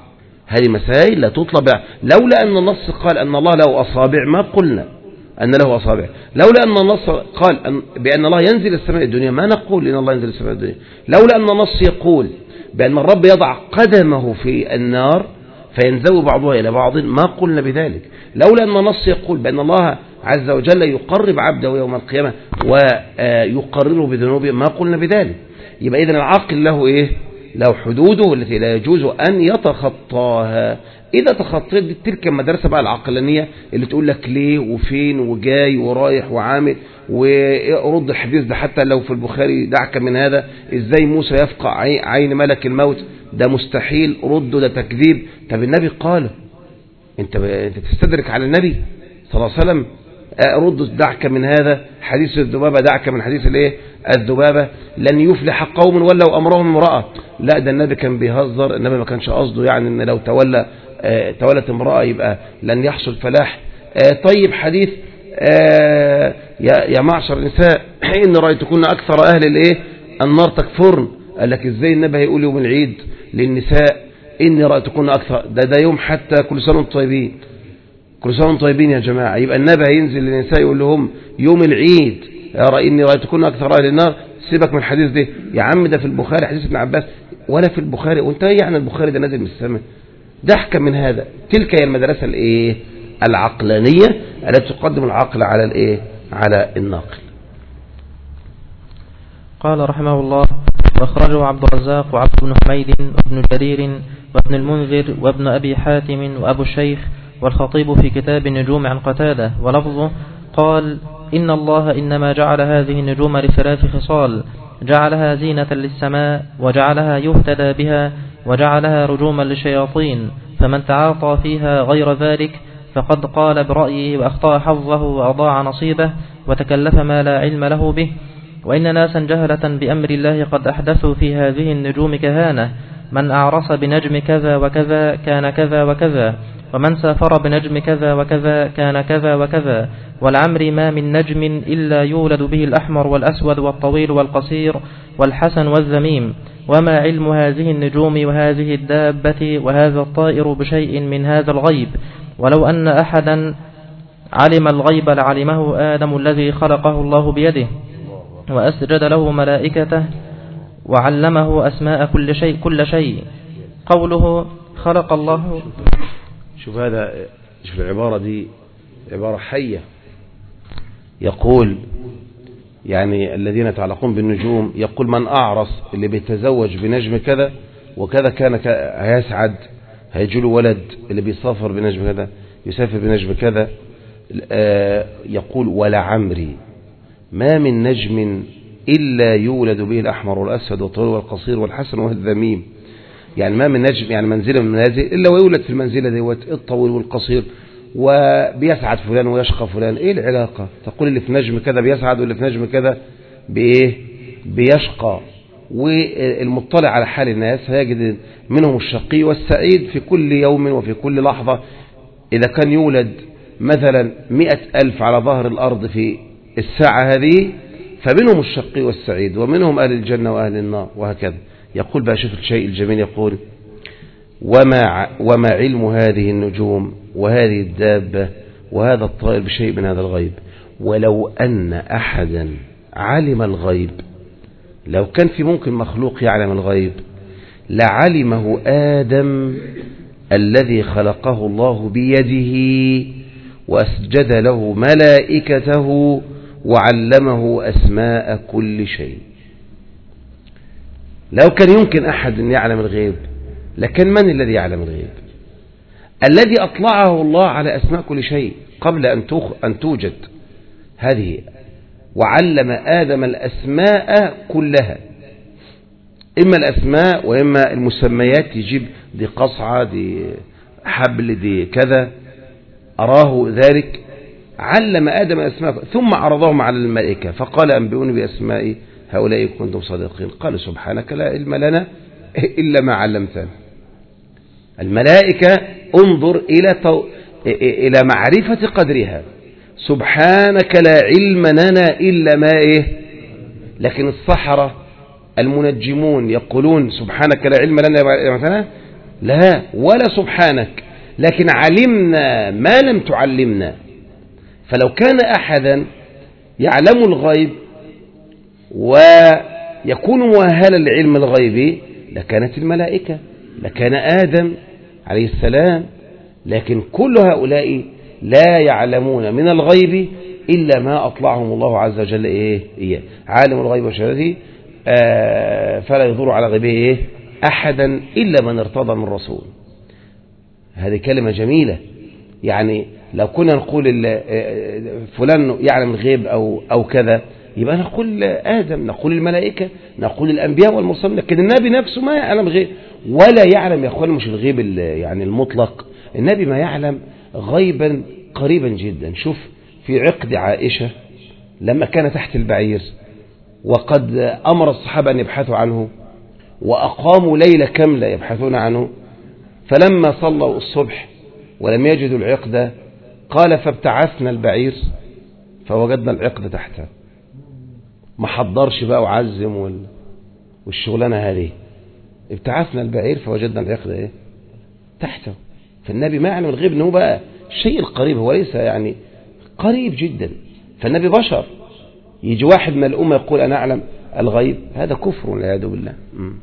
هذه مسائل لا تطلب. لولا أن النص قال أن الله له أصابع ما قلنا أن له أصابع. لولا أن النص قال بأن الله ينزل السماء الدنيا ما نقول إن الله ينزل السماء الدنيا. لولا أن النص يقول بأن الرب يضع قدمه في النار فينزوي بعضها إلى بعض ما قلنا بذلك. لولا أن النص يقول بأن الله عز وجل يقرب عبده يوم القيامة ويقرره بذنوبه ما قلنا بذلك. يبقى إذن العقل له إيه؟ له حدوده التي لا يجوز أن يتخطاها. إذا تخطيت تلك المدرسة بقى العقلانية اللي تقول لك ليه وفين وجاي ورايح وعامل ورد الحديث ده حتى لو في البخاري دعك من هذا، إزاي موسى يفقع عين ملك الموت، ده مستحيل، رده ده تكذيب. طب النبي قال انت تستدرك على النبي صلى الله عليه وسلم، رد دعك من هذا حديث الذبابة، دعك من حديث الايه الذبابة، لن يفلح قوم ولو امرهم امرأة. لا ده النبي كان بيهزر، النبي ما كانش قصده يعني ان لو تولت امرأة يبقى لن يحصل فلاح. طيب حديث يا معشر النساء إن رأيتكن أكثر أهل الإيه النار تكفرن. قال لك إزاي النبي هيقول يوم العيد للنساء إني رأيتكن أكثر؟ ده يوم حتى كل سنة وانتم طيبين، كل سنة وانتم طيبين يا جماعة. يبقى النبي هينزل للنساء يقول لهم يوم العيد إني رأيتكن أكثر أهل النار. سيبك من الحديث ده يا عم، ده في البخاري حديث ابن عباس، ولا في البخاري. وانت ايه يعني البخاري ده نازل من السماء؟ ضحكا من هذا. تلك هي المدرسة الايه العقلانية التي تقدم العقل على الايه على الناقل. قال رحمه الله: واخرجه عبد الرزاق وعبد بن حميد وابن جرير وابن المنذر وابن أبي حاتم وأبو الشيخ والخطيب في كتاب النجوم عن قتادة، ولفظه قال: إن الله إنما جعل هذه النجوم لثلاث خصال: جعلها زينة للسماء، وجعلها يهتدى بها، وجعلها رجوما للشياطين، فمن تعاطى فيها غير ذلك فقد قال برأيه وأخطأ حظه وأضاع نصيبه وتكلف ما لا علم له به. وإن ناسا جهلة بأمر الله قد أحدثوا في هذه النجوم كهانة: من أعرس بنجم كذا وكذا كان كذا وكذا، ومن سافر بنجم كذا وكذا كان كذا وكذا، والعمر ما من نجم إلا يولد به الأحمر والأسود والطويل والقصير والحسن والذميم، وما علم هذه النجوم وهذه الدابة وهذا الطائر بشيء من هذا الغيب، ولو أن أحدا علم الغيب لعلمه آدم الذي خلقه الله بيده، وأسجد له ملائكته، وعلمه أسماء كل شيء. قوله خلق الله، شوف العبارة دي عبارة حية. يقول يعني الذين يتعلقون بالنجوم، يقول من أعرس اللي بيتزوج بنجم كذا وكذا كان هيسعد، هيجيله ولد. اللي بيسافر بنجم كذا يسافر بنجم كذا. يقول ولعمري ما من نجم إلا يولد به الأحمر والأسود والطويل والقصير والحسن والذميم. يعني ما من نجم، يعني منزلة من المنازل إلا ويولد في المنزلة دي الطويل والقصير، وبيسعد فلان ويشقى فلان. إيه العلاقة؟ تقول اللي في نجم كذا بيسعد واللي في نجم كذا بإيه بيشقى. والمطلع على حال الناس هيجد منهم الشقي والسعيد في كل يوم وفي كل لحظة. إذا كان يولد مثلا 100,000 على ظهر الأرض في الساعة هذه فمنهم الشقي والسعيد ومنهم أهل الجنة وأهل النار وهكذا. يقول بقى شوف الشيء الجميل، يقول وما علم هذه النجوم وهذه الدابة وهذا الطائر بشيء من هذا الغيب، ولو أن أحدا علم الغيب، لو كان في ممكن مخلوق يعلم الغيب لعلمه آدم الذي خلقه الله بيده وأسجد له ملائكته وعلمه أسماء كل شيء. لو كان يمكن أحد أن يعلم الغيب لكن من الذي يعلم الغيب؟ الذي أطلعه الله على أسماء كل شيء قبل أن توجد هذه، وعلم آدم الأسماء كلها، إما الأسماء وإما المسميات، يجيب دي قصعة دي حبل دي كذا، أراه ذلك. علم آدم الأسماء ثم عرضهم على الملائكة فقال أنبئوني بأسماء هؤلاء كنتم صادقين. قالوا سبحانك لا علم لنا إلا ما علمتنا. الملائكة انظر إلى معرفة قدرها، سبحانك لا علم لنا إلا ما لكن السحرة المنجمون يقولون سبحانك لا علم لنا مثلا لا، ولا سبحانك، لكن علمنا ما لم تعلمنا. فلو كان أحدا يعلم الغيب ويكون مؤهلا لعلم الغيب لكانت الملائكة، لكان آدم عليه السلام. لكن كل هؤلاء لا يعلمون من الغيب إلا ما أطلعهم الله عز وجل إياه. عالم الغيب والشهادة فلا يظهر على غيبه أحدا إلا من ارتضى من رسول. هذه كلمة جميلة. يعني لو كنا نقول فلان يعلم الغيب أو كذا، يبقى نقول آدم، نقول الملائكة، نقول الأنبياء والمرسلين. لكن النبي نفسه ما يعلم غيب، ولا يعلم يا أخوان مش الغيب يعني المطلق. النبي ما يعلم غيبا قريبا جدا. شوف في عقد عائشة لما كان تحت البعير وقد أمر الصحابة أن يبحثوا عنه، وأقاموا ليلة كاملة يبحثون عنه، فلما صلوا الصبح ولم يجدوا العقد قال فابتعثنا البعير فوجدنا العقد تحته. ما حضرش بقى وعزم والشغلانة هذه، ابتعثنا البعير فوجدنا العقد تحته. فالنبي ما يعلم الغيب، انه بقى الشيء القريب، هو ليس يعني قريب جدا. فالنبي بشر، يجي واحد من الأمة يقول أنا أعلم الغيب، هذا كفر والعياذ بالله.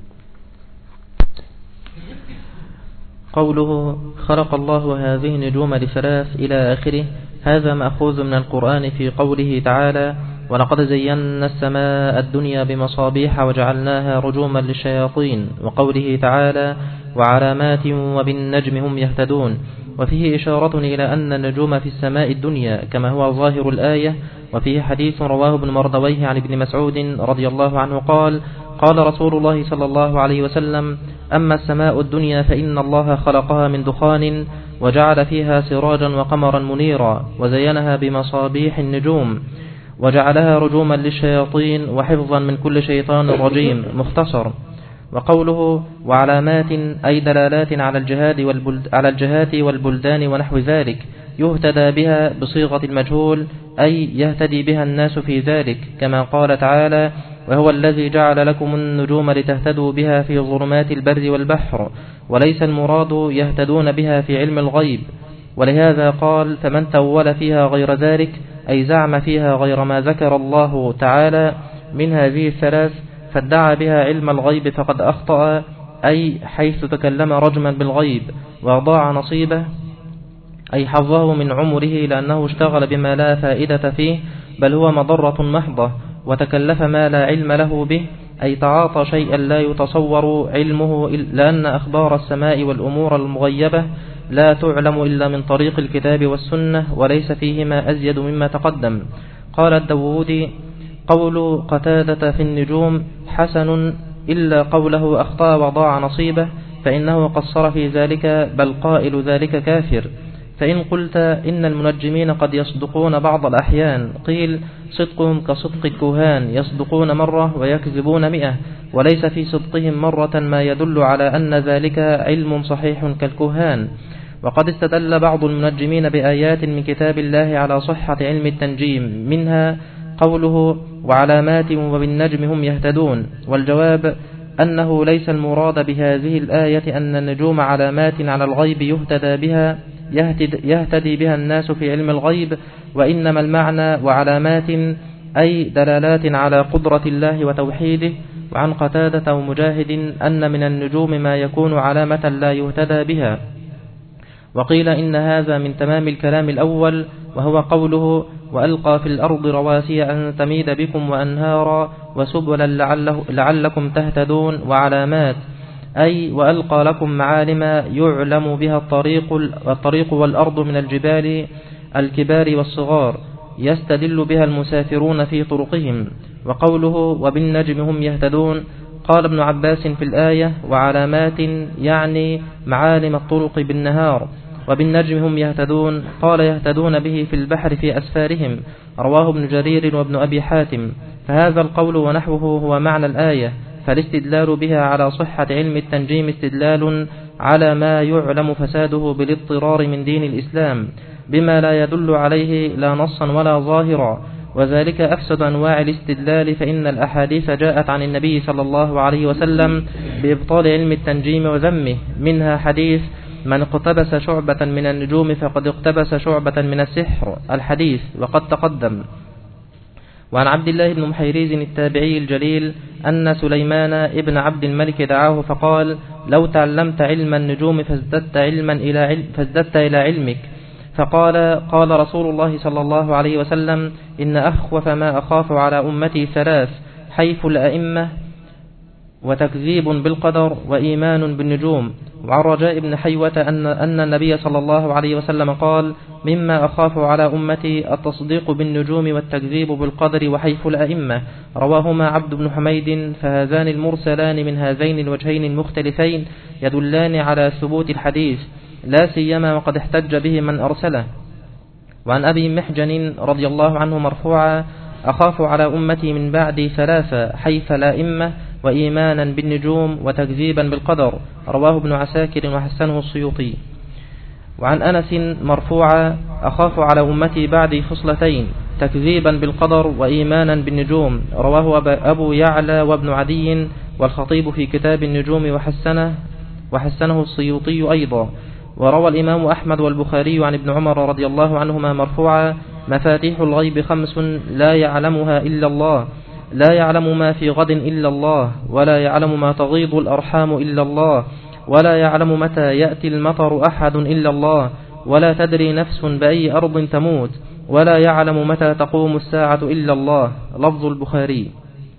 قوله خلق الله هذه النجوم لثلاث إلى آخره، هذا مأخوذ من القرآن في قوله تعالى ولقد زينا السماء الدنيا بمصابيح وجعلناها رجوما للشياطين، وقوله تعالى وعلامات وبالنجم هم يهتدون. وفيه إشارة إلى أن النجوم في السماء الدنيا كما هو ظاهر الآية. وفيه حديث رواه ابن مردويه عن ابن مسعود رضي الله عنه قال قال رسول الله صلى الله عليه وسلم أما السماء الدنيا فإن الله خلقها من دخان وجعل فيها سراجا وقمرا منيرا وزينها بمصابيح النجوم وجعلها رجوما للشياطين وحفظا من كل شيطان رجيم. مختصر. وقوله وعلامات أي دلالات على الجهات والبلدان ونحو ذلك، يهتدى بها بصيغة المجهول أي يهتدي بها الناس في ذلك، كما قال تعالى وهو الذي جعل لكم النجوم لتهتدوا بها في ظلمات البر والبحر، وليس المراد يهتدون بها في علم الغيب. ولهذا قال فمن تول فيها غير ذلك أي زعم فيها غير ما ذكر الله تعالى من هذه الثلاث فادعى بها علم الغيب فقد أخطأ، أي حيث تكلم رجما بالغيب وضاع نصيبه أي حظه من عمره، لأنه اشتغل بما لا فائدة فيه بل هو مضرة محضة، وتكلف ما لا علم له به أي تعاطى شيئا لا يتصور علمه، لأن أخبار السماء والأمور المغيبة لا تعلم إلا من طريق الكتاب والسنة، وليس فيهما أزيد مما تقدم. قال الداوودي قول قتادة في النجوم حسن إلا قوله أخطأ وضاع نصيبه فإنه قصر في ذلك، بل قائل ذلك كافر. فإن قلت إن المنجمين قد يصدقون بعض الأحيان، قيل صدقهم كصدق الكهان، يصدقون مرة ويكذبون 100، وليس في صدقهم مرة ما يدل على أن ذلك علم صحيح كالكهان. وقد استدل بعض المنجمين بآيات من كتاب الله على صحة علم التنجيم، منها قوله وعلامات وبالنجم هم يهتدون. والجواب أنه ليس المراد بهذه الآية أن النجوم علامات على الغيب يهتدي بها الناس في علم الغيب، وإنما المعنى وعلامات أي دلالات على قدرة الله وتوحيده. وعن قتادة ومجاهد أن من النجوم ما يكون علامة لا يهتدى بها. وقيل إن هذا من تمام الكلام الأول، وهو قوله وألقى في الأرض رواسي أن تميد بكم وأنهارا وسبلا لعلكم تهتدون، وعلامات أي وألقى لكم معالم يعلم بها الطريق والأرض من الجبال الكبار والصغار يستدل بها المسافرون في طرقهم. وقوله وبالنجم هم يهتدون، قال ابن عباس في الآية وعلامات يعني معالم الطرق بالنهار، وبالنجم هم يهتدون قال يهتدون به في البحر في أسفارهم. رواه ابن جرير وابن أبي حاتم. فهذا القول ونحوه هو معنى الآية، فالاستدلال بها على صحة علم التنجيم استدلال على ما يعلم فساده بالاضطرار من دين الإسلام بما لا يدل عليه لا نصا ولا ظاهرا. وذلك أفسد أنواع الاستدلال، فإن الأحاديث جاءت عن النبي صلى الله عليه وسلم بإبطال علم التنجيم وذمه، منها حديث: من اقتبس شعبة من النجوم فقد اقتبس شعبة من السحر، الحديث، وقد تقدم. وعن عبد الله بن محيريز التابعي الجليل أن سليمان ابن عبد الملك دعاه فقال: لو تعلمت علم النجوم فازددت إلى علمك. فقال: قال رسول الله صلى الله عليه وسلم: إن أخوف ما أخاف على أمتي ثلاث: حيف الأئمة، وتكذيب بالقدر، وإيمان بالنجوم. وعن رجاء بن حيوة أن النبي صلى الله عليه وسلم قال: مما أخاف على أمتي التصديق بالنجوم والتكذيب بالقدر وحيف الأئمة، رواهما عبد بن حميد. فهذان المرسلان من هذين الوجهين المختلفين يدلان على ثبوت الحديث، لا سيما وقد احتج به من أرسله. وعن أبي محجن رضي الله عنه مرفوعا: أخاف على أمتي من بعدي ثلاثة: حيف الأئمة، وإيمانا بالنجوم، وتكذيبا بالقدر، رواه ابن عساكر وحسنه السيوطي. وعن أنس مرفوعا: أخاف على أمتي بعدي خصلتين: تكذيبا بالقدر، وإيمانا بالنجوم، رواه أبو يعلى وابن عدي والخطيب في كتاب النجوم وحسنه السيوطي أيضا. وروى الإمام أحمد والبخاري عن ابن عمر رضي الله عنهما مرفوعا: مفاتيح الغيب خمس لا يعلمها إلا الله: لا يعلم ما في غد إلا الله، ولا يعلم ما تغيض الأرحام إلا الله، ولا يعلم متى يأتي المطر أحد إلا الله، ولا تدري نفس بأي أرض تموت، ولا يعلم متى تقوم الساعة إلا الله. لفظ البخاري.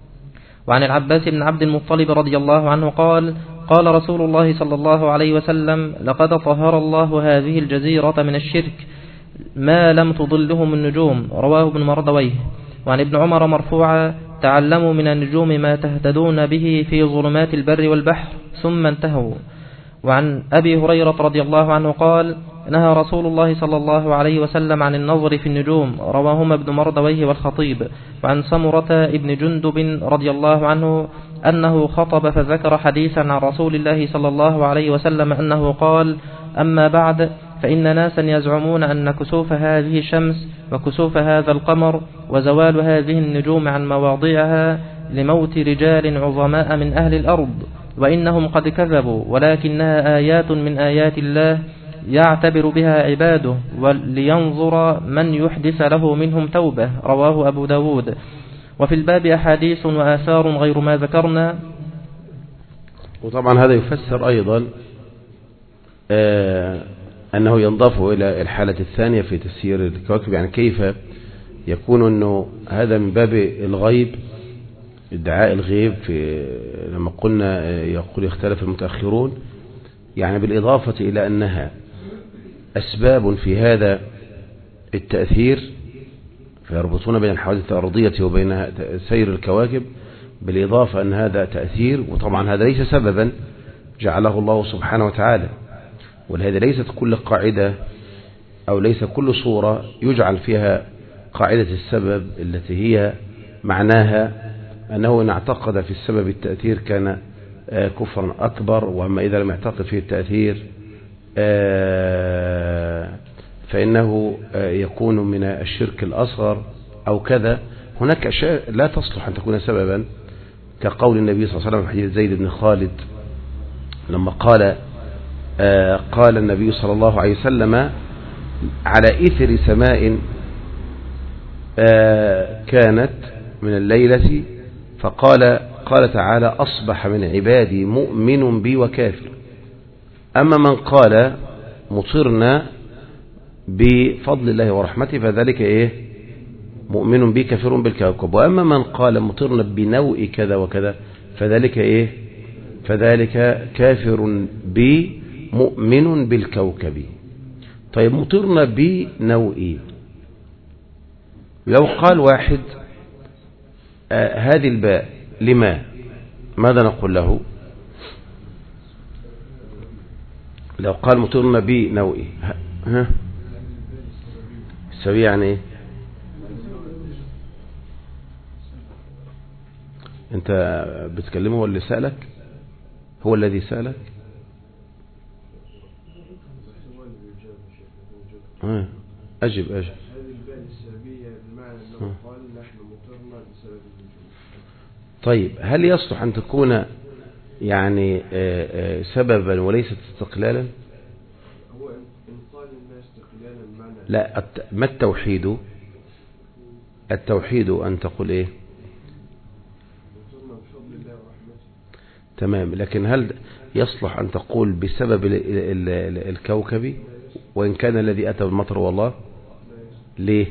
وعن العباس بن عبد المطلب رضي الله عنه قال: قال رسول الله صلى الله عليه وسلم: لقد طهر الله هذه الجزيرة من الشرك ما لم تضلهم النجوم، رواه ابن مردويه. وعن ابن عمر مرفوعا: تعلموا من النجوم ما تهتدون به في ظلمات البر والبحر، ثم انتهوا. وعن أبي هريرة رضي الله عنه قال: نهى رسول الله صلى الله عليه وسلم عن النظر في النجوم، رواهما ابن مردويه والخطيب. وعن سمرة ابن جندب رضي الله عنه أنه خطب فذكر حديثا عن رسول الله صلى الله عليه وسلم أنه قال: أما بعد، فإن ناسا يزعمون أن كسوف هذه الشمس وكسوف هذا القمر وزوال هذه النجوم عن مواضعها لموت رجال عظماء من أهل الأرض، وإنهم قد كذبوا، ولكنها آيات من آيات الله يعتبر بها عباده، ولينظر من يحدث له منهم توبة، رواه أبو داود. وفي الباب أحاديث وآثار غير ما ذكرنا. وطبعا هذا يفسر أيضا أنه ينضاف إلى الحالة الثانية في تسيير الكواكب، يعني كيف يكون أنه هذا من باب الغيب، ادعاء الغيب، في لما قلنا يقول يختلف المتأخرون، يعني بالإضافة إلى أنها أسباب في هذا التأثير، فيربطون بين الحوادث الأرضية وبين سير الكواكب، بالإضافة أن هذا تأثير، وطبعا هذا ليس سببا جعله الله سبحانه وتعالى، ولهذا ليست كل قاعدة أو ليس كل صورة يجعل فيها قاعدة السبب التي هي معناها أنه إن اعتقد في السبب التأثير كان كفرا أكبر، وأما إذا لم يعتقد فيه التأثير فإنه يكون من الشرك الأصغر أو كذا. هناك أشياء لا تصلح أن تكون سببا، كقول النبي صلى الله عليه وسلم في حديث زيد بن خالد لما قال النبي صلى الله عليه وسلم: على إثر سماء كانت من الليلة، قال تعالى: أصبح من عبادي مؤمن بي وكافر. أما من قال مطرنا بفضل الله ورحمته فذلك مؤمن بي كافر بالكوكب. وأما من قال مطرنا بنوء كذا وكذا فذلك فذلك كافر بي مؤمن بالكوكب. طيب، مطرنا بنوء، لو قال واحد هذه الباء لما، ماذا نقول له؟ لو قال مطرنا بنوء سوي يعني ايه؟ انت بتكلمه هو اللي سألك؟ هو الذي سألك؟ أجب. هذه الباء السلبية بمعنى أنه قال نحن مطرنا بسبب النجوم. طيب هل يصلح أن تكون يعني سببا وليست استقلالا؟ هو إن قال الناس استقلالا معنى لا، ما التوحيد؟ التوحيد أن تقول إيه؟ مطرنا بفضل الله ورحمته. تمام، لكن هل يصلح أن تقول بسبب الكوكب وإن كان الذي أتى بالمطر والله؟ ليه؟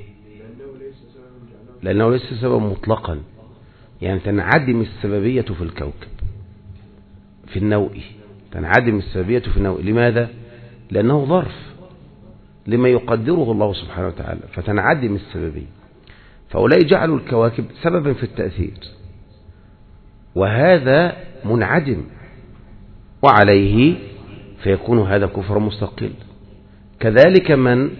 لأنه ليس سببا مطلقا، يعني تنعدم السببية في الكوكب في النوء، تنعدم السببية في النوء. لماذا؟ لأنه ظرف لما يقدره الله سبحانه وتعالى، فتنعدم السببية. فأولئك جعلوا الكواكب سببا في التأثير، وهذا منعدم، وعليه فيكون هذا كفر مستقل. كذلك من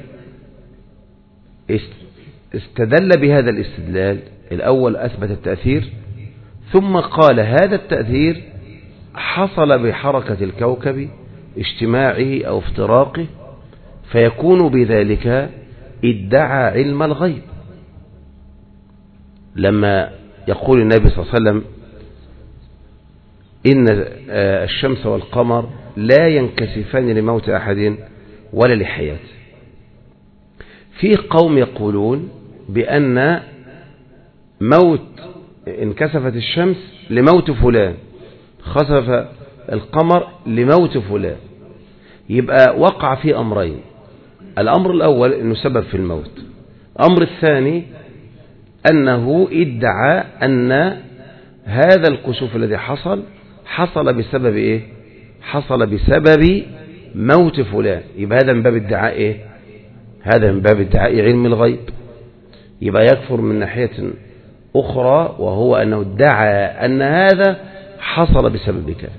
استدل بهذا الاستدلال الأول أثبت التأثير، ثم قال هذا التأثير حصل بحركة الكوكب اجتماعه أو افتراقه، فيكون بذلك ادعى علم الغيب. لما يقول النبي صلى الله عليه وسلم إن الشمس والقمر لا ينكسفان لموت أحد ولا لحياته، في قوم يقولون بأن موت انكسفت الشمس لموت فلان، خسف القمر لموت فلان، يبقى وقع في أمرين: الأمر الأول أنه سبب في الموت، الأمر الثاني أنه ادعى أن هذا الكسوف الذي حصل بسبب إيه؟ حصل بسبب موت فلان. يبقى هذا من باب ادعاء إيه؟ هذا من باب ادعاء علم الغيب، يبقى يكفر من ناحية أخرى، وهو أنه ادعى أن هذا حصل بسبب كذا.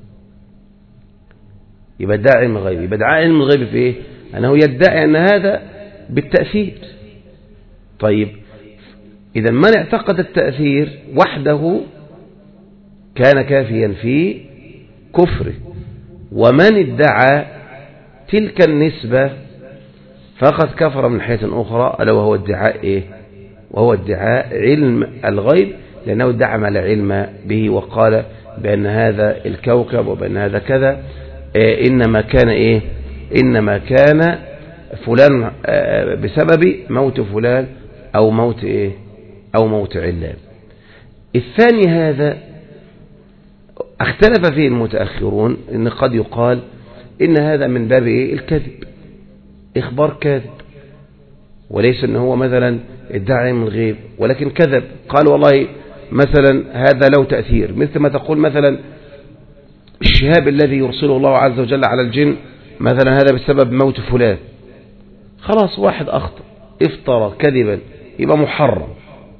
يبقى ادعاء علم الغيب، يبقى ادعاء علم الغيب في إيه؟ أنه يدعي أن هذا بالتأثير. طيب إذا من اعتقد التأثير وحده كان كافيا في كفره، ومن ادعى تلك النسبة فقد كفر من ناحية أخرى، ألا وهو ادعاء إيه؟ وهو ادعاء علم الغيب، لأنه ادعى ما لا علم به، وقال بأن هذا الكوكب وبأن هذا كذا إنما كان إيه؟ إنما كان فلان بسبب موت فلان أو موت إيه؟ أو موت علان. الثاني هذا اختلف فيه المتأخرون، إن قد يقال إن هذا من باب إيه؟ الكذب، إخبار كاذب، وليس إن هو مثلا ادعى من الغيب ولكن كذب، قال والله مثلا هذا له تأثير، مثل ما تقول مثلا الشهاب الذي يرسله الله عز وجل على الجن مثلا هذا بسبب موت فلان، خلاص واحد أخطأ افترى كذبا يبقى محرم،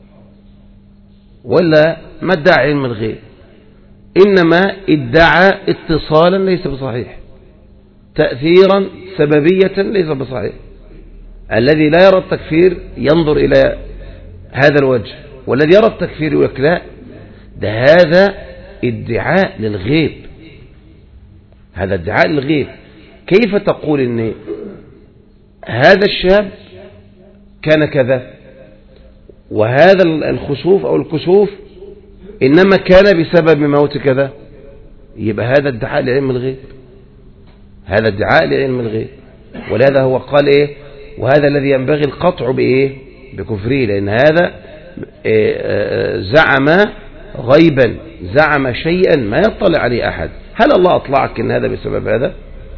ولا ما ادعى علم الغيب، إنما ادعى اتصالا ليس بصحيح، تأثيرا سببية ليس بصحيح. الذي لا يرى التكفير ينظر إلى هذا الوجه، والذي يرى التكفير يقول لك لا، ده هذا ادعاء للغيب، هذا ادعاء للغيب. كيف تقول إن هذا الشاب كان كذا، وهذا الخسوف أو الكسوف إنما كان بسبب موت كذا؟ يبقى هذا ادعاء لعلم الغيب، هذا ادعاء لعلم الغيب. ولهذا هو قال إيه؟ وهذا الذي ينبغي القطع بإيه؟ بكفره، لأن هذا زعم غيبا، زعم شيئا ما يطلع عليه أحد. هل الله أطلعك إن هذا بسبب هذا؟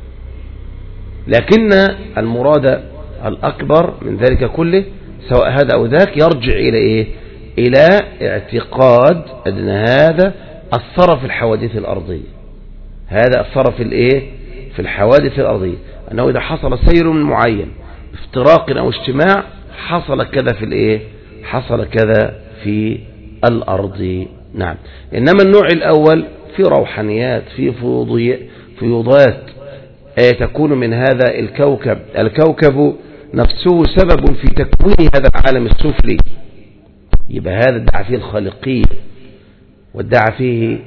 لكن المراد الأكبر من ذلك كله سواء هذا أو ذاك يرجع إلى إيه؟ إلى اعتقاد أن هذا أثر في الحوادث الأرضية، هذا أثر في الإيه؟ في الحوادث الأرضية، أنه إذا حصل سير معين افتراق أو اجتماع حصل كذا في الإيه؟ حصل كذا في الأرض. نعم. إنما النوع الأول في روحانيات، في فيوضات تكون من هذا الكوكب نفسه سبب في تكوين هذا العالم السفلي، يبقى هذا ادعى فيه الخالقية، وادعى فيه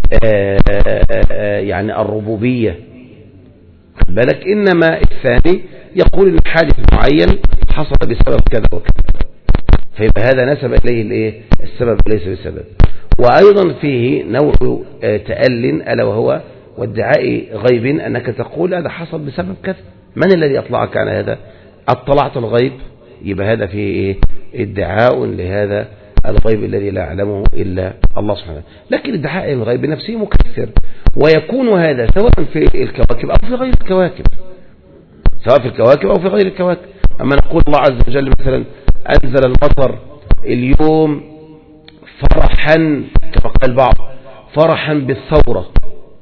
يعني الربوبية بالك. إنما الثاني يقول إن حادث معين حصل بسبب كذا وكذا. فيبقى هذا نسب إليه الإيه؟ السبب ليس بسبب. وأيضا فيه نوع تأل ألا وهو وادعاء غيب، أنك تقول هذا حصل بسبب كذا. من الذي أطلعك على هذا؟ اطلعت الغيب، يبقى هذا فيه إيه؟ ادعاء لهذا الغيب الذي لا يعلمه إلا الله سبحانه. لكن ادعاء الغيب بنفسه مكثر، ويكون هذا سواء في الكواكب أو في غير الكواكب، سواء في الكواكب أو في غير الكواكب. أما نقول الله عز وجل مثلا أنزل المطر اليوم فرحا كما قال البعض، فرحا بالثورة.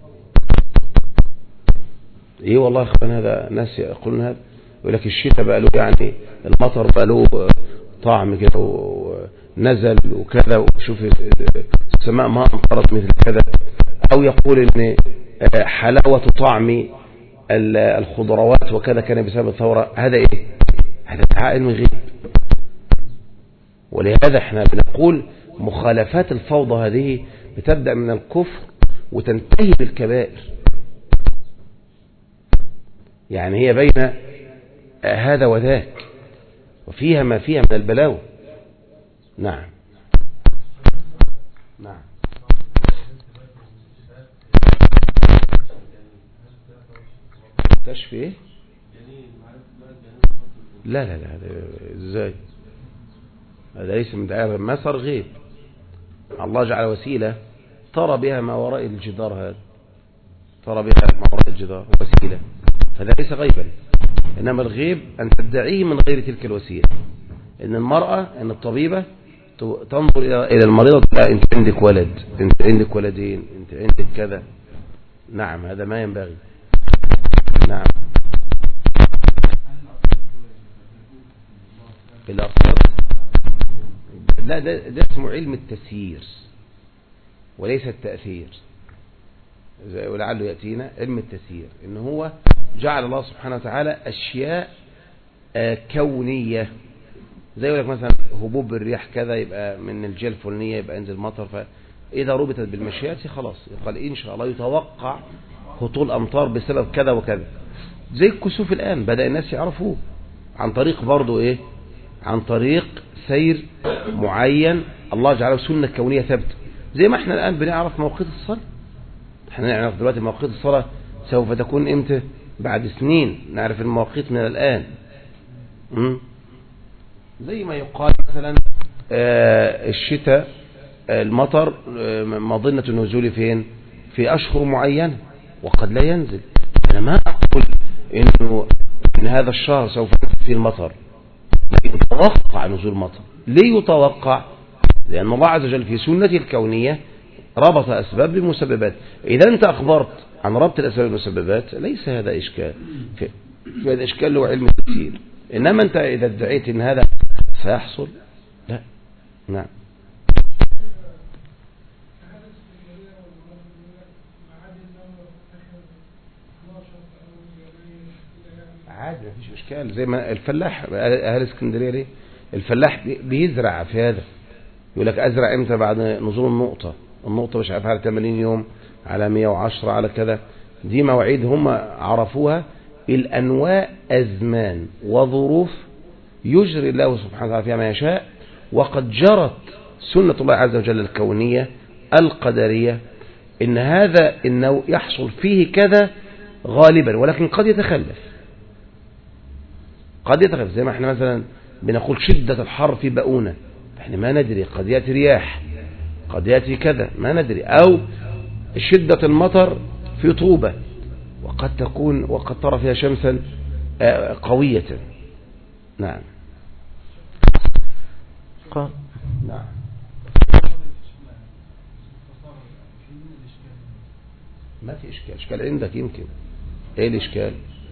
ايه والله يا اخوان، هذا ناس يقولون هذا، يقول لك الشتاء بقى له يعني المطر بقى له طعم كده ونزل وكذا، وشوف السماء ما امطرت مثل كذا. او يقول ان حلاوة طعم الخضروات وكذا كان بسبب الثورة. هذا ايه؟ هذا ادعاء علم الغيب. ولهذا احنا بنقول مخالفات الفوضى هذه بتبدأ من الكفر وتنتهي بالكبائر، يعني هي بين هذا وذاك، وفيها ما فيها من البلاوة. نعم نعم. كشف ايه؟ لا لا لا، ازاي؟ هذا ليس من دعاء، ما صار غيب. الله جعل وسيلة ترى بها ما وراء الجدار، هذا ترى بها ما وراء الجدار وسيلة، فهذا ليس غيبا. إنما الغيب أن تدعيه من غير تلك الوسيلة. إن المرأة، إن الطبيبة تنظر إلى المريضة تقول أنت عندك ولد، أنت عندك ولدين، أنت عندك كذا. نعم، هذا ما ينبغي. نعم. بالأرصاد، لا، ده اسمه علم التسيير وليس التأثير، ولعله يأتينا علم التسيير. إن هو جعل الله سبحانه وتعالى أشياء كونية، زي يقول لك مثلا هبوب الرياح كذا يبقى من الجهة الفلانية يبقى ينزل مطر، فإذا ربطت بالمشيئات خلاص يقال إن شاء الله يتوقع هطول أمطار بسبب كذا وكذا. زي الكسوف الآن بدأ الناس يعرفوه عن طريق برضو إيه؟ عن طريق سير معين الله جعله سنة كونية ثابتة. زي ما احنا الآن بنعرف مواقيت الصلاة، احنا نعرف دلوقتي مواقيت الصلاة سوف تكون امتى؟ بعد سنين نعرف المواقيت من الآن. زي ما يقال مثلا الشتاء المطر مظنة النزول فين؟ في أشهر معينة وقد لا ينزل. أنا ما أقول إن هذا الشهر سوف ينزل فيه المطر، يتوقع نزول المطر. ليه يتوقع؟ لأن الله عز وجل في سنته الكونية ربط أسباب بمسببات. إذا أنت أخبرت عن ربط الأسباب بالمسببات ليس هذا إشكال، هذا إشكال هو علم التفسير. إنما أنت إذا ادعيت إن هذا سيحصل، لا. نعم. عادي مفيش إشكال. زي ما الفلاح أهل اسكندرية ليه الفلاح بيزرع في هذا، يقول لك أزرع إمتى؟ بعد نزول النقطة مش عارف على 80 يوم، على 110، على كذا. دي مواعيد هم عرفوها. الأنواع أزمان وظروف يجري الله سبحانه وتعالى فيها ما يشاء، وقد جرت سنة الله عز وجل الكونية القدرية إن هذا إنه يحصل فيه كذا غالبا، ولكن قد يتخلف. زي ما احنا مثلا بنقول شدة الحر في بؤونة، احنا ما ندري، قد يأتي رياح، قد يأتي كذا، ما ندري. أو شدة المطر في طوبة، وقد ترى فيها شمسا قوية. نعم. نعم. ما في إشكال عندك يمكن. ايه الإشكال؟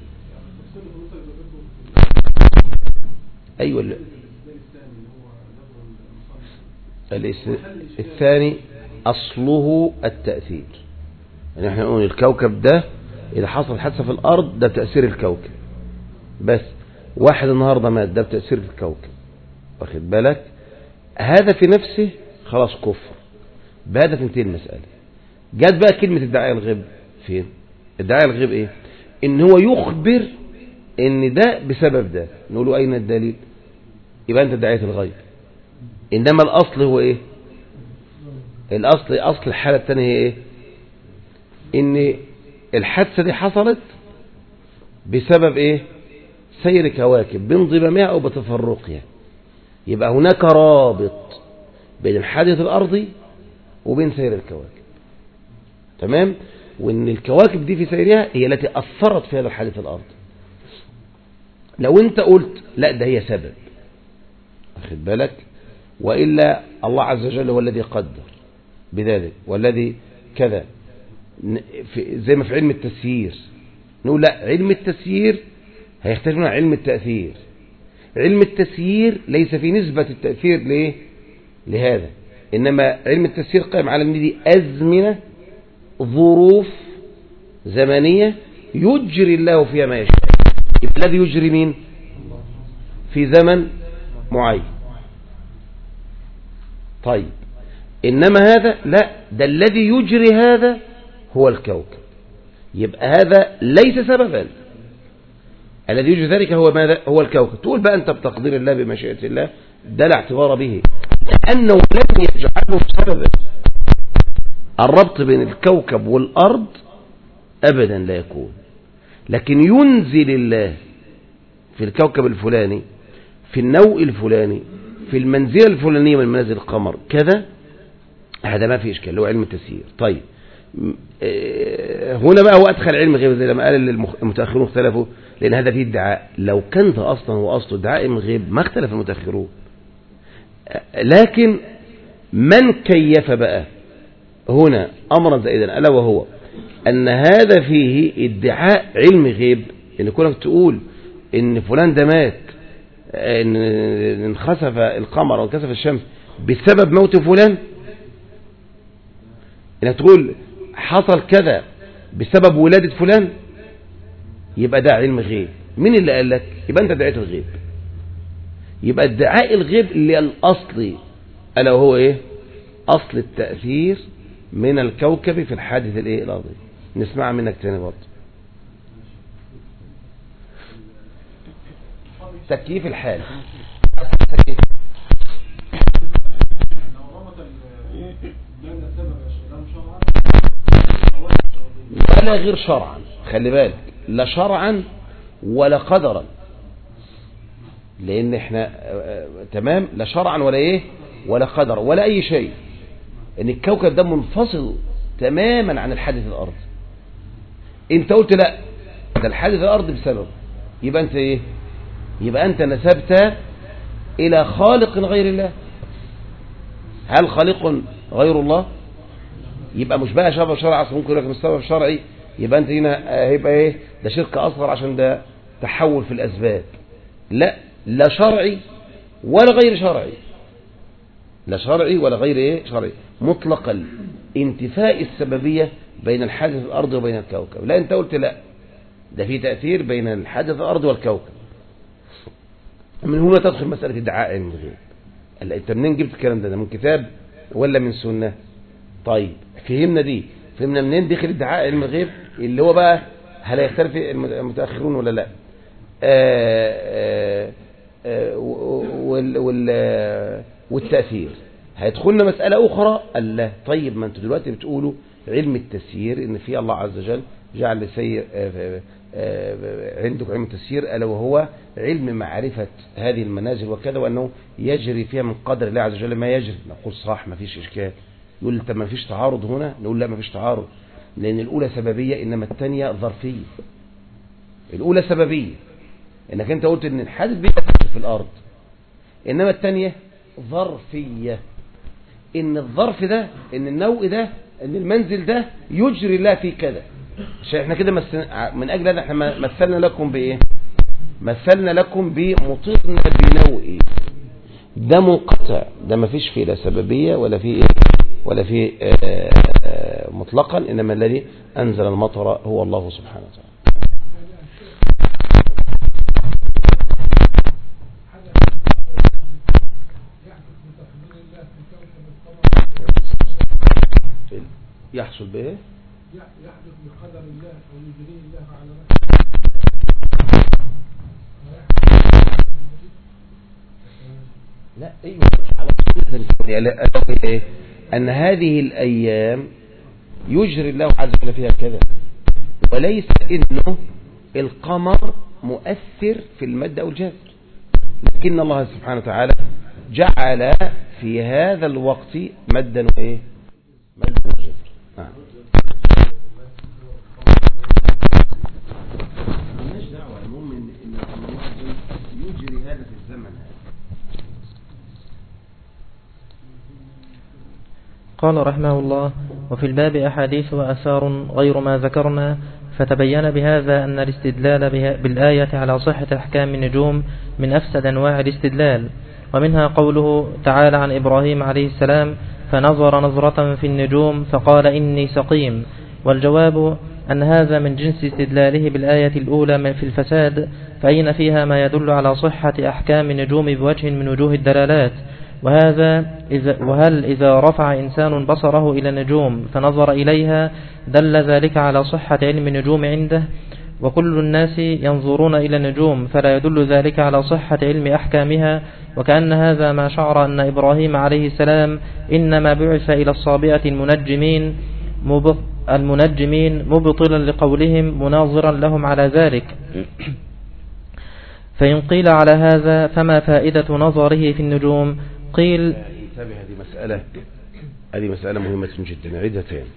أيوة. الثاني أصله التأثير، يعني احنا نقول الكوكب ده إذا حصل حادثة في الأرض ده بتأثير الكوكب، بس واحد النهاردة مات ده بتأثير الكوكب، واخد بالك؟ هذا في نفسه خلاص كفر، بهذا تنتهي المسألة. جات بقى كلمة ادعاء الغيب فين؟ ادعاء الغيب ايه؟ ان هو يخبر ان ده بسبب ده، نقول له اين الدليل؟ يبقى انت ادعيت الغيب. إنما الأصل هو إيه؟ أصل الحالة الثانية هي إيه؟ إن الحادثة دي حصلت بسبب إيه؟ سير كواكب بانضمامها أو بتفرقها. يبقى هناك رابط بين الحادث الأرضي وبين سير الكواكب. تمام؟ وإن الكواكب دي في سيرها هي التي أثرت في هذا الحادث الأرضي. لو أنت قلت لا ده هي سبب، أخذ بالك، وإلا الله عز وجل هو الذي قدر بذلك والذي كذا، زي ما في علم التسيير نقول لا، علم التسيير هيختلف عن علم التأثير. علم التسيير ليس في نسبة التأثير لهذا، إنما علم التسيير قائم على أن دي أزمنة، ظروف زمنية يجري الله فيها ما يشاء. الذي يجري مين في زمن معين. طيب إنما هذا لا، ده الذي يجري هذا هو الكوكب، يبقى هذا ليس سببا. الذي يجري ذلك هو ماذا؟ هو الكوكب. تقول بقى أنت بتقدير الله بمشيئة الله، ده لا اعتبار به، لأنه لم يجعله سببا. الربط بين الكوكب والأرض أبدا لا يكون، لكن ينزل الله في الكوكب الفلاني، في النوء الفلاني، في المنزلة الفلانية من منازل القمر كذا، هذا ما في إشكال، اللي هو علم التسيير. طيب هنا بقى هو أدخل علم غيب، زي لما قال المتأخرون اختلفوا، لأن هذا فيه ادعاء. لو كان ده أصلا هو أصله ادعاء علم غيب ما اختلف المتأخرون، لكن من كيف بقى هنا أمرا زائدا، ألا وهو أن هذا فيه ادعاء علم غيب. إن كونك تقول إن فلان ده مات، إن انخسف القمر أو انكسف الشمس بسبب موت فلان، إنك تقول حصل كذا بسبب ولادة فلان، يبقى ده علم غيب. مين اللي قال لك؟ يبقى أنت ادعيت الغيب. يبقى ادعاء الغيب اللي الأصلي، ألا وهو إيه؟ أصل التأثير من الكوكب في الحادث الإيه الأرضي. نسمع منك تاني برضه. تكييف الحال. ولا غير شرعا، خلي بالك، لا شرعا ولا قدرا، لأن احنا تمام، لا شرعا ولا ايه ولا قدر ولا أي شيء. ان الكوكب ده منفصل تماما عن الحادث الأرضي. انت قلت لا، ده الحادث الأرضي بسبب، يبقى انت ايه؟ يبقى انت نسبت الى خالق غير الله. هل خالق غير الله؟ يبقى مش بقى شبه شرع، اصلا ممكن يكون السبب شرعي، يبقى انت هنا هيبقى ايه؟ ده شرك اصغر عشان ده تحول في الاسباب. لا، لا شرعي ولا غير شرعي، لا شرعي ولا غير ايه شرعي، مطلق انتفاء السببية بين الحادث الأرض وبين الكوكب. لا، انت قلت لا، ده في تأثير بين الحادث الأرض والكوكب. من هنا تدخل مسألة ادعاء علم الغيب. انت منين جبت الكلام ده؟ من كتاب ولا من سنة؟ طيب فهمنا دي، فهمنا منين دخل ادعاء علم الغيب، اللي هو بقى هل يختلف المتأخرون ولا لا؟ والتأثير. هيدخلنا مسألة أخرى، الله طيب ما انتوا دلوقتي بتقولوا علم التسيير ان في الله عز وجل جعل لسير عندك علم التسيير، ألا وهو علم معرفة هذه المنازل وكذا، وأنه يجري فيها من قدر الله عز وجل ما يجري. نقول صح، ما فيش إشكال. يقول انت ما فيش تعارض هنا؟ نقول لا، ما فيش تعارض، لأن الأولى سببية إنما الثانية ظرفية. الأولى سببية إنك أنت قلت إن الحادث بيحصل في الأرض، إنما الثانية ظرفية، إن الظرف ده، إن النوء ده، إن المنزل ده يجري الله في كذا. عشان احنا كده من أجل هذا احنا مثلنا لكم بإيه؟ مثلنا لكم بمطرنا بنوء، ده منقطع، ده ما فيش فيه لا سببية ولا فيه إيه ولا فيه مطلقا، إنما الذي أنزل المطر هو الله سبحانه وتعالى. يحصل به يحدث بقدر الله أو يجريه الله على نفسه. لا ايوه على السنة ايه ان هذه الايام يجري الله عز وجل فيها كذا، وليس انه القمر مؤثر في المد او الجزر، لكن الله سبحانه وتعالى جعل في هذا الوقت مدا وايه مدا وجزر. مالناش دعوه، المهم ان الله عز وجل يجري هذا في الزمن هذا. قال رحمه الله: وفي الباب أحاديث وأثار غير ما ذكرنا، فتبين بهذا أن الاستدلال بالآية على صحة أحكام النجوم من أفسد أنواع الاستدلال، ومنها قوله تعالى عن إبراهيم عليه السلام: فنظر نظرة في النجوم فقال إني سقيم. والجواب أن هذا من جنس استدلاله بالآية الأولى في الفساد، فأين فيها ما يدل على صحة أحكام النجوم بوجه من وجوه الدلالات. وهل إذا رفع إنسان بصره إلى النجوم فنظر إليها دل ذلك على صحة علم النجوم عنده؟ وكل الناس ينظرون إلى النجوم فلا يدل ذلك على صحة علم أحكامها، وكأن هذا ما شعر أن إبراهيم عليه السلام إنما بعث إلى الصابئة المنجمين مبطلا لقولهم مناظرا لهم على ذلك. فإن قيل على هذا فما فائدة نظره في النجوم؟ قيل هذه مسألة مهمة جدا، نعيدها تاني.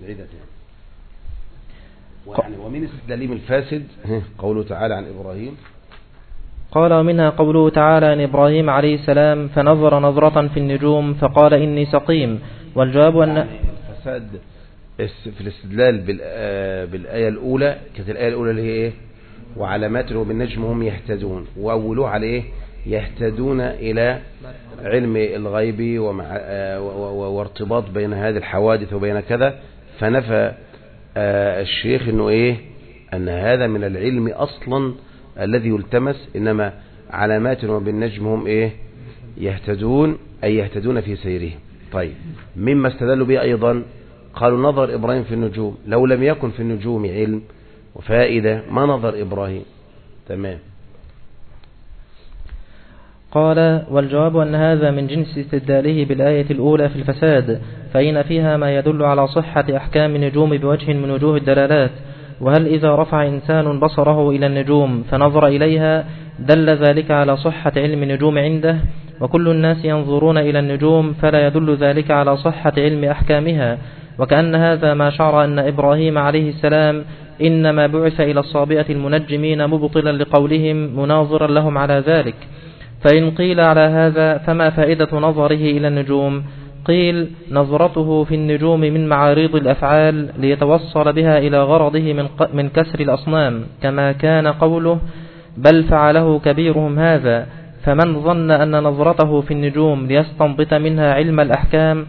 ومن استدلالهم الفاسد قوله تعالى عن إبراهيم، قال: ومنها قوله تعالى عن إبراهيم عليه السلام: فنظر نظرة في النجوم فقال إني سقيم. والجواب أن الفساد في الاستدلال بالآية الأولى، كانت الآية الأولى اللي هي إيه؟ وعلامات وبالنجم هم يهتدون، وأولوه على إيه؟ يهتدون إلى علم الغيب وارتباط بين هذه الحوادث وبين كذا. فنفى الشيخ انه ايه ان هذا من العلم اصلا الذي يلتمس، انما علامات وبالنجم هم ايه يهتدون، اي يهتدون في سيرهم. طيب مما استدلوا به ايضا قالوا نظر ابراهيم في النجوم، لو لم يكن في النجوم علم وفائدة ما نظر ابراهيم. تمام. قال: والجواب أن هذا من جنس استدلاله بالآية الأولى في الفساد، فإن فيها ما يدل على صحة أحكام النجوم بوجه من وجوه الدلالات. وهل إذا رفع إنسان بصره إلى النجوم فنظر إليها دل ذلك على صحة علم النجوم عنده؟ وكل الناس ينظرون إلى النجوم فلا يدل ذلك على صحة علم أحكامها، وكأن هذا ما شعر أن إبراهيم عليه السلام إنما بعث إلى الصابئة المنجمين مبطلا لقولهم مناظرا لهم على ذلك. فإن قيل على هذا فما فائدة نظره إلى النجوم؟ قيل: نظرته في النجوم من معارض الأفعال ليتوصل بها إلى غرضه من كسر الأصنام، كما كان قوله: بل فعله كبيرهم هذا. فمن ظن أن نظرته في النجوم ليستنبط منها علم الأحكام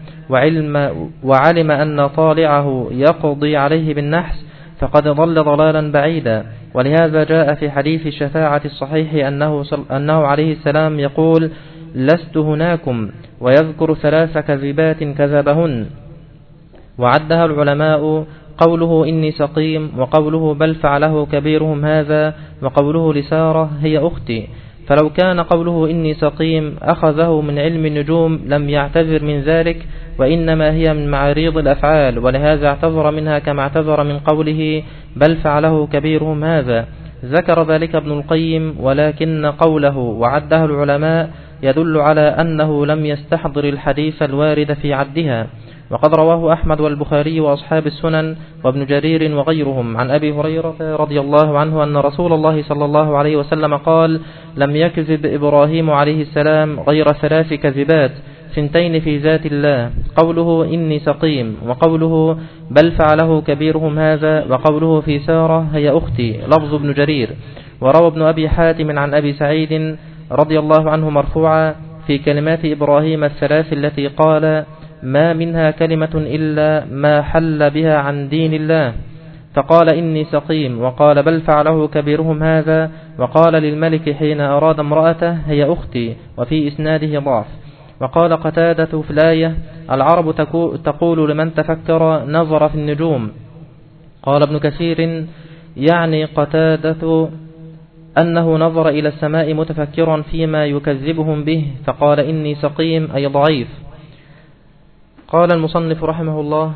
وعلم أن طالعه يقضي عليه بالنحس فقد ضل ضلالا بعيدا. ولهذا جاء في حديث الشفاعة الصحيح أنه عليه السلام يقول: لست هناكم، ويذكر 3 كذبات كذبهن وعدها العلماء: قوله إني سقيم، وقوله بل فعله كبيرهم هذا، وقوله لسارة هي أختي. فلو كان قوله إني سقيم أخذه من علم النجوم لم يعتذر من ذلك، وإنما هي من معارض الأفعال، ولهذا اعتذر منها كما اعتذر من قوله بل فعله كبيرهم هذا. ذكر ذلك ابن القيم: ولكن قوله وعدها العلماء يدل على أنه لم يستحضر الحديث الوارد في عدها. وقد رواه أحمد والبخاري وأصحاب السنن وابن جرير وغيرهم عن أبي هريرة رضي الله عنه أن رسول الله صلى الله عليه وسلم قال: لم يكذب إبراهيم عليه السلام غير 3 كذبات، 2 في ذات الله، قوله إني سقيم، وقوله بل فعله كبيرهم هذا، وقوله في سارة هي أختي، لفظ ابن جرير. وروى ابن أبي حاتم عن أبي سعيد رضي الله عنه مرفوعا في كلمات إبراهيم 3 التي قال: ما منها كلمة إلا ما حل بها عن دين الله. فقال إني سقيم، وقال بل فعله كبيرهم هذا، وقال للملك حين أراد امرأته هي أختي، وفي إسناده ضعف. وقال قتادة في الآية: العرب تقول لمن تفكر نظر في النجوم. قال ابن كثير: يعني قتادة أنه نظر إلى السماء متفكرا فيما يكذبهم به فقال إني سقيم أي ضعيف. قال المصنف رحمه الله: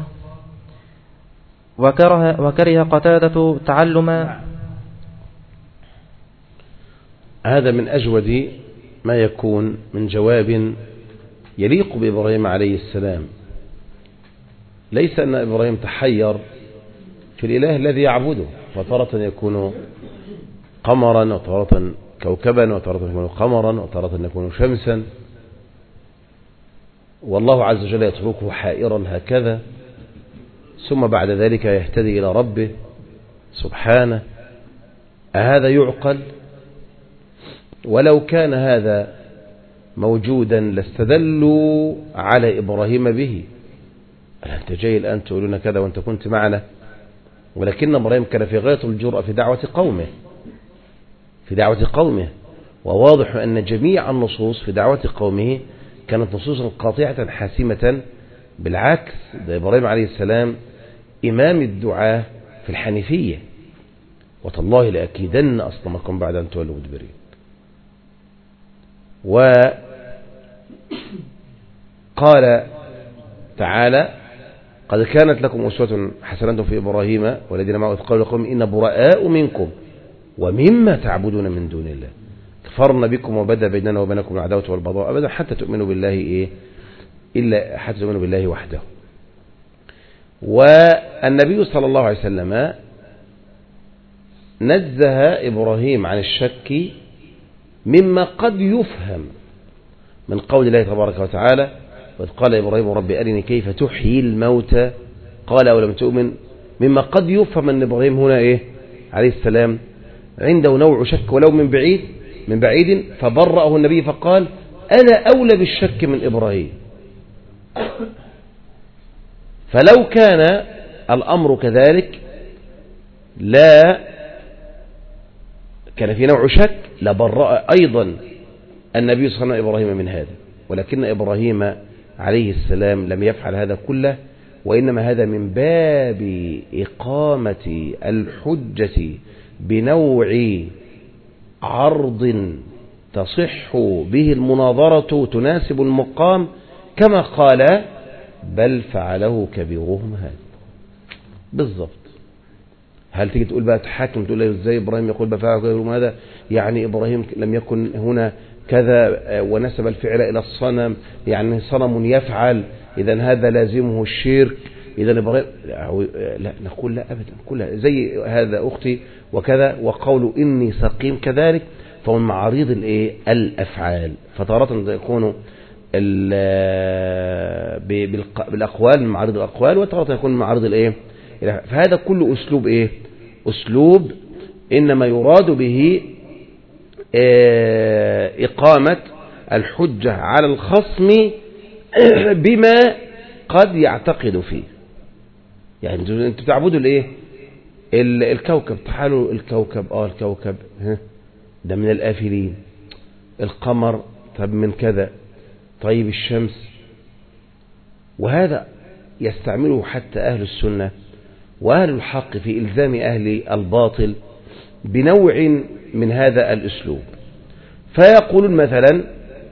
وكره قتادة تعلم. هذا من أجود ما يكون من جواب يليق بإبراهيم عليه السلام. ليس أن إبراهيم تحير في الإله الذي يعبده، فترة يكون قمرا وترة كوكبا وترة يكون قمرا وترة يكون شمسا، والله عز وجل يتركه حائرا هكذا، ثم بعد ذلك يهتدي إلى ربه سبحانه. أهذا يعقل؟ ولو كان هذا موجودا لاستدلوا على إبراهيم به. أنت جاي الآن تقولون كذا وأنت كنت معنا، ولكن إبراهيم كان في غاية الجرأة في دعوة قومه، وواضح أن جميع النصوص في دعوة قومه كانت نصوصا قاطعة حاسمة. بالعكس، ده إبراهيم عليه السلام إمام الدعاة في الحنيفية، وتالله لأكيدن أصنامكم بعد أن تولوا مدبرين. وقال تعالى: قد كانت لكم أسوة حسنة في إبراهيم والذين معه إذ قالوا لقومهم إنا براء منكم ومما تعبدون من دون الله كفرنا بكم وبدا بيننا وبينكم العداوة والبغضاء أبدا حتى تؤمنوا بالله إلا حتى تؤمنوا بالله وحده. والنبي صلى الله عليه وسلم نزه إبراهيم عن الشك مما قد يفهم من قول الله تبارك وتعالى: وإذ قال إبراهيم رب أرني كيف تحيي الموتى قال أولم تؤمن. مما قد يفهم أن إبراهيم هنا عليه السلام عنده نوع شك ولو من بعيد فبرأه النبي فقال: أنا أولى بالشك من إبراهيم. فلو كان الأمر كذلك لا كان في نوع شك لبرأ أيضا النبي صلى الله عليه وسلم إبراهيم من هذا، ولكن إبراهيم عليه السلام لم يفعل هذا كله، وإنما هذا من باب إقامة الحجة بنوع عرض تصح به المناظرة تناسب المقام، كما قال: بل فعله كبيرهم هذا. بالضبط. هل تيجي تقول بقى تحاكم تقول له ازاي إبراهيم يقول بل فعله كبيرهم هذا؟ يعني إبراهيم لم يكن هنا كذا ونسب الفعل إلى الصنم، يعني صنم يفعل، إذن هذا لازمه الشرك، إذن إبراهيم لا، نقول لا أبدا، كلها زي هذا أختي وكذا. وقول إني سقيم كذلك فهو من معارض الأفعال، فتارة يكون بالأقوال من معارض الأقوال، وتارة يكون من معارض فهذا كله أسلوب أسلوب إنما يراد به إقامة الحجة على الخصم بما قد يعتقد فيه. يعني انتوا تعبدوا الكوكب، تعالوا الكوكب الكوكب ده من الآفلين، القمر طب من كذا، طيب الشمس، وهذا يستعمله حتى أهل السنة وأهل الحق في إلزام أهل الباطل بنوع من هذا الأسلوب. فيقولون مثلا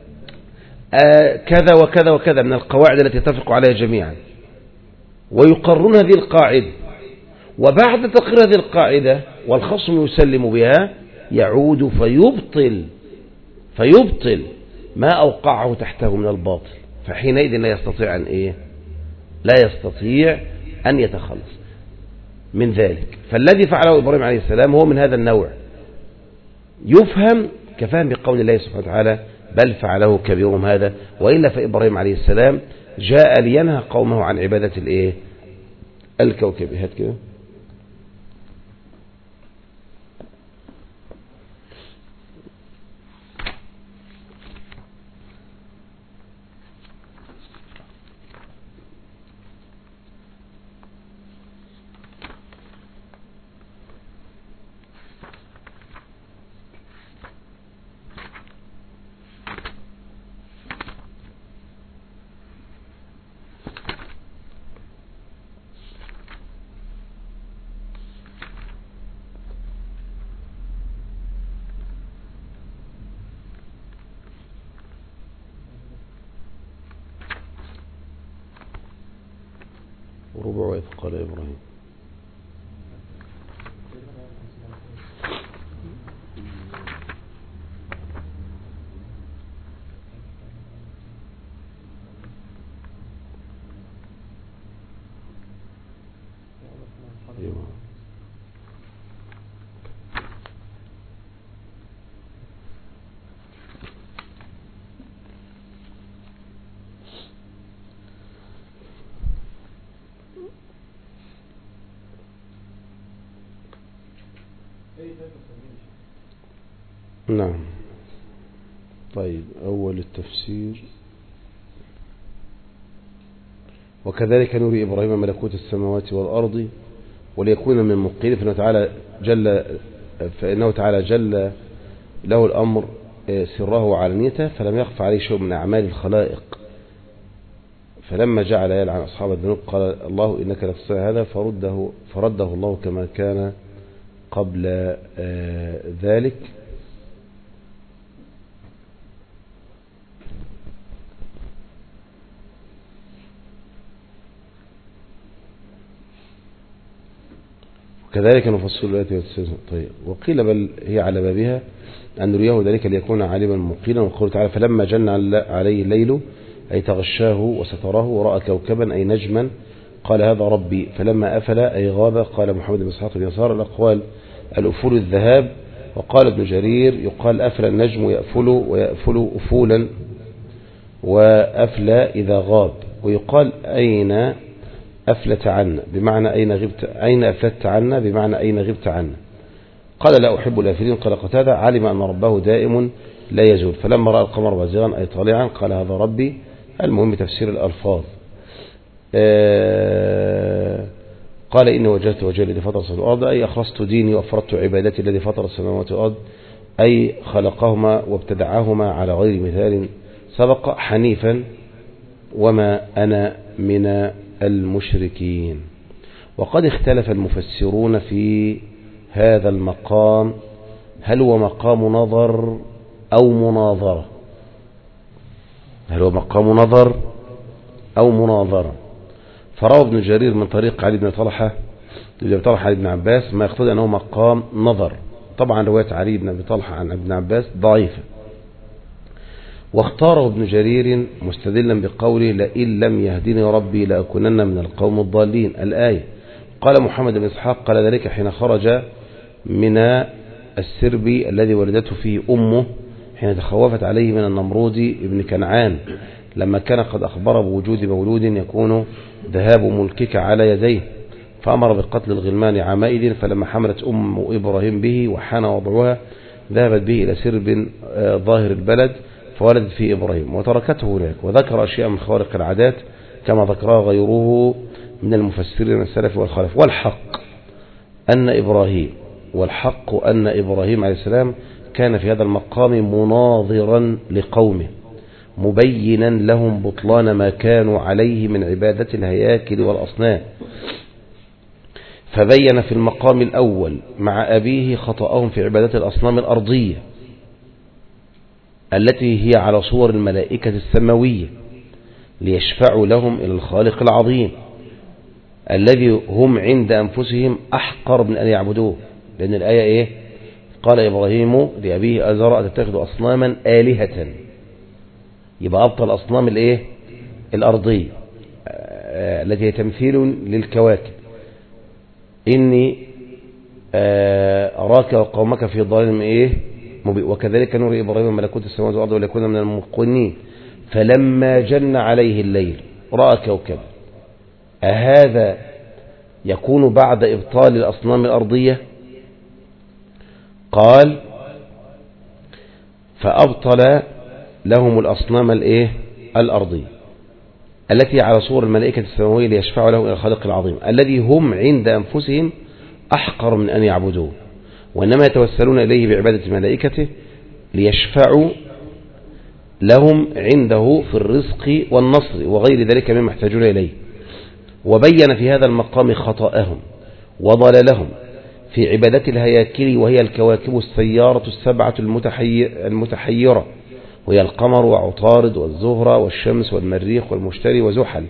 كذا وكذا وكذا من القواعد التي يتفق عليها جميعا، ويقرون هذه القاعدة، وبعد تقرير هذه القاعدة والخصم يسلم بها يعود فيبطل ما أوقعه تحته من الباطل، فحينئذ لا يستطيع أن يتخلص من ذلك. فالذي فعله إبراهيم عليه السلام هو من هذا النوع، يفهم كفهم بقول الله سبحانه وتعالى: بل فعله كبيرهم هذا. وإلا فإبراهيم عليه السلام جاء لينهى قومه عن عبادة الكوكب. هات كده. وربع وإذ قال إبراهيم. نعم. طيب، أول التفسير: وكذلك نري إبراهيم ملكوت السماوات والأرض وليكون من الموقنين، فإنه تعالى جل له الأمر سره وعلانيته، فلم يخف عليه شيء من أعمال الخلائق. فلما جعل يلعن أصحاب الذنوب قال الله إنك لا تستطيع هذا، فرده الله كما كان قبل ذلك. كذلك نفصل الآيات والتفسير. طيب، وقيل بل هي على بابها أن نريه ذلك ليكون عالما مقيلا. وقوله تعالى: فلما جن عليه الليل أي تغشاه وستره ورأى كوكبا أي نجما قال هذا ربي، فلما أفل أي غاب قال محمد بن إسحاق بن يسار: الأقوال الأفول الذهاب. وقال ابن جرير: يقال أفل النجم ويأفل أفولا، وأفل إذا غاب. ويقال أين أفلت عنا بمعنى أين أفلت عنا بمعنى أين غبت عنا. قال: لا أحب الآفلين. قال قتادة: علم أن ربه دائم لا يزول، فلما رأى القمر بازغا أي طالعا قال هذا ربي. المهم تفسير الألفاظ. قال: إني وجهت وجهي الذي فطر السماوات والأرض أي أخلصت ديني وأفردت عبادتي الذي فطر السماوات والأرض أي خلقهما وابتدعهما على غير مثال سبق حنيفا وما أنا من المشركين. وقد اختلف المفسرون في هذا المقام، هل هو مقام نظر أو مناظرة؟ هل هو مقام نظر أو مناظرة؟ فروى ابن جرير من طريق علي بن طلحة عن ابن عباس ما يقتضي أنه مقام نظر. طبعا رواية علي بن أبي طلحة عن ابن عباس ضعيفة. واختاره ابن جرير مستدلا بقوله: لئن لم يهدني ربي لأكونن من القوم الضالين، الآية. قال محمد بن إسحاق: قال ذلك حين خرج من السرب الذي ولدته فيه أمه حين تخوفت عليه من النمرود ابن كنعان، لما كان قد أخبر بوجود مولود يكون ذهاب ملكك على يديه، فأمر بقتل الغلمان عامئذ. فلما حملت أم إبراهيم به وحان وضعها ذهبت به إلى سرب ظاهر البلد فولدت فيه إبراهيم وتركته هناك. وذكر أشياء من خوارق العادات كما ذكرها غيره من المفسرين من السلف والخلف. والحق أن إبراهيم عليه السلام كان في هذا المقام مناظرا لقومه مبينا لهم بطلان ما كانوا عليه من عبادة الهياكل والأصنام، فبين في المقام الأول مع أبيه خطأهم في عبادة الأصنام الأرضية التي هي على صور الملائكة السماوية ليشفعوا لهم إلى الخالق العظيم الذي هم عند أنفسهم أحقر من أن يعبدوه. لأن الآية إيه؟ قال إبراهيم لأبيه آزر أتتخذ أصناما آلهة، يبقى أبطل أصنام الإيه؟ الأرضية التي هي تمثيل للكواكب. إني أراك وقومك في ضلال إيه؟ مبين. وكذلك نري إبراهيم ملكوت السماوات والأرض وليكون من الموقنين. فلما جن عليه الليل رأى كوكبا. أهذا يكون بعد إبطال الأصنام الأرضية؟ قال: فأبطل لهم الأصنام الأرضية التي على صور الملائكة السماوية ليشفعوا لهم إلى الخالق العظيم الذي هم عند أنفسهم أحقر من أن يعبدوه، وإنما يتوسلون إليه بعبادة ملائكته ليشفعوا لهم عنده في الرزق والنصر وغير ذلك مما يحتاجون إليه. وبين في هذا المقام خطأهم وضلالهم في عبادة الهياكل وهي الكواكب السيارة السبعة المتحيرة، وهي القمر وعطارد والزهرة والشمس والمريخ والمشتري وزحل.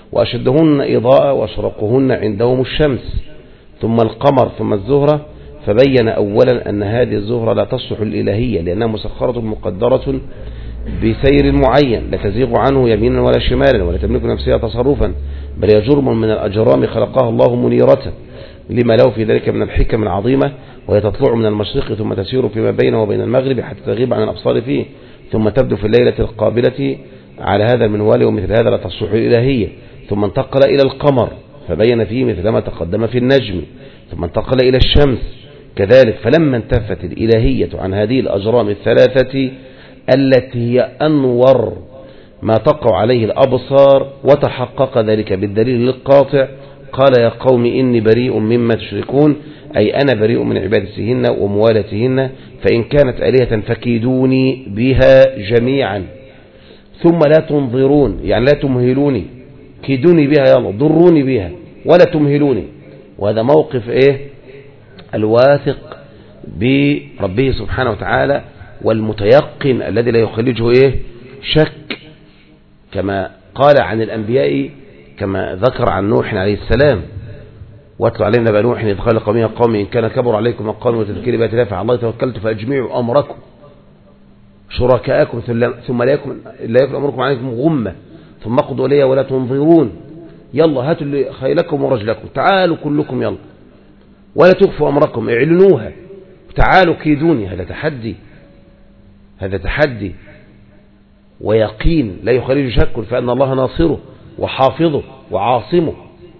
وأشدهن إضاءة وأشرقهن عندهم الشمس ثم القمر ثم الزهرة، فبين أولا أن هذه الزهرة لا تصلح الإلهية لأنها مسخرة مقدرة بسير معين لا تزيغ عنه يمينا ولا شمالا ولا تملك نفسها تصرفا، بل هي جرم من الأجرام خلقها الله منيرة لما له في ذلك من الحكم العظيمة، وهي تطلع من المشرق ثم تسير فيما بينه وبين المغرب حتى تغيب عن الأبصار فيه، ثم تبدو في الليلة القابلة على هذا المنوال، ومثل هذا لا تصلح الإلهية. ثم انتقل إلى القمر فبين فيه مثل ما تقدم في النجم، ثم انتقل إلى الشمس كذلك. فلما انتفت الإلهية عن هذه الأجرام الثلاثة التي هي أنور ما تقع عليه الأبصار وتحقق ذلك بالدليل القاطع، قال يا قوم إني بريء مما تشركون، أي أنا بريء من عبادتهن وموالتهن، فإن كانت آلهة فكيدوني بها جميعا ثم لا تنظرون، يعني لا تمهلوني، كيدوني بها يلا ضروني بها ولا تمهلوني. وهذا موقف الواثق بربه سبحانه وتعالى والمتيقن الذي لا يخرجه شك، كما قال عن الأنبياء كما ذكر عن نوح عليه السلام: واتلو علينا نبأ نوح إذ قال لقومه قوم إن كان كبر عليكم مقامي وتذكيري بآيات الله فعلى الله توكلت فأجمعوا أمركم شركاءكم ثم لا يكن أمركم عليكم غمة ثم اقضوا إلي ولا تنظرون، يلا هاتوا اللي خيلكم ورجلكم، تعالوا كلكم يلا ولا تخفوا أمركم، اعلنوها، تعالوا كيدوني. هذا تحدي ويقين لا يخرج شك فأن الله ناصره وحافظه وعاصمه.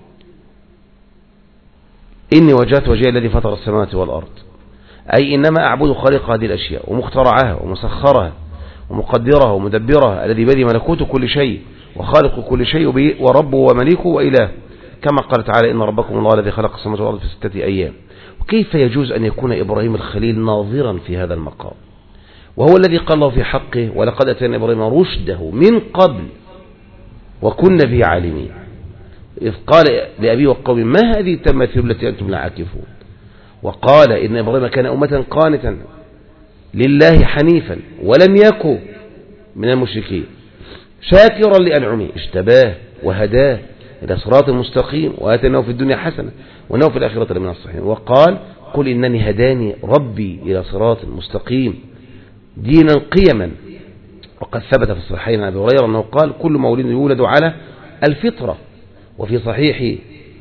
إني وجهت وجهي الذي فطر السماوات والأرض، أي إنما أعبد خالق هذه الأشياء ومخترعها ومسخرها ومقدرها ومدبرها، الذي بيده ملكوت كل شيء وخالق كل شيء وربه ومليكه وإله، كما قال تعالى: إن ربكم الله الذي خلق السماوات والأرض في 6 أيام. وكيف يجوز أن يكون إبراهيم الخليل ناظرا في هذا المقام، وهو الذي قال الله في حقه: ولقد أتينا إبراهيم رشده من قبل وكنا به عالمين، إذ قال لأبيه وقومه: ما هذه التماثيل التي أنتم لا عاكفون. وقال: إن إبراهيم كان أمة قانتا لله حنيفا ولم يكن من المشركين شاكرا لأنعمه، اجتباه وهداه إلى صراط مستقيم وآتيناه في الدنيا حسنة وإنه في الآخرة لمن الصالحين. وقال: قل إنني هداني ربي إلى صراط مستقيم دينا قيما. وقد ثبت في الصحيحين عن أبي هريرة أنه قال: كل مولود يولد على الفطرة. وفي صحيح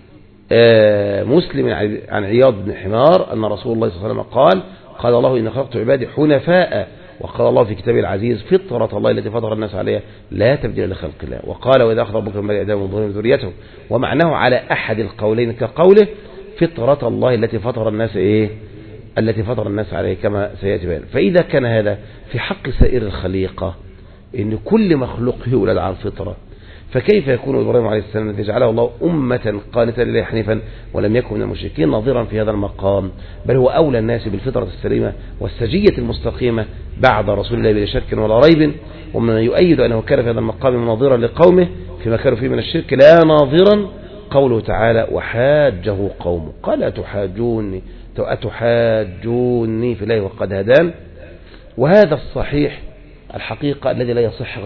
مسلم عن عياض بن حمار أن رسول الله صلى الله عليه وسلم قال الله: إن خلقت عبادي حنفاء. وقال الله في كتابه العزيز: فطرة الله التي فطر الناس عليها لا تبديل لخلق الله. وقال: وإذا أخذ ربك من بني آدم من ظهورهم ذريتهم، ومعناه على أحد القولين كقوله: فطرة الله التي فطر الناس التي فطر الناس عليه، كما سيأتي بيان. فإذا كان هذا في حق سائر الخليقة، إن كل مخلوق يولد على الفطرة، فكيف يكون إبراهيم عليه السلام الذي جعله الله أمة قانتا لله حنيفا ولم يكن من المشركين ناظرا في هذا المقام، بل هو أولى الناس بالفطرة السليمة والسجية المستقيمة بعد رسول الله بلا شك ولا ريب. ومن يؤيد أنه كان في هذا المقام مناظرا لقومه فيما كانوا فيه من الشرك لا ناظرا قوله تعالى: وحاجه قومه قال: أتحاجوني في الله وقد هدان. وهذا الصحيح الحقيقة الذي لا يصح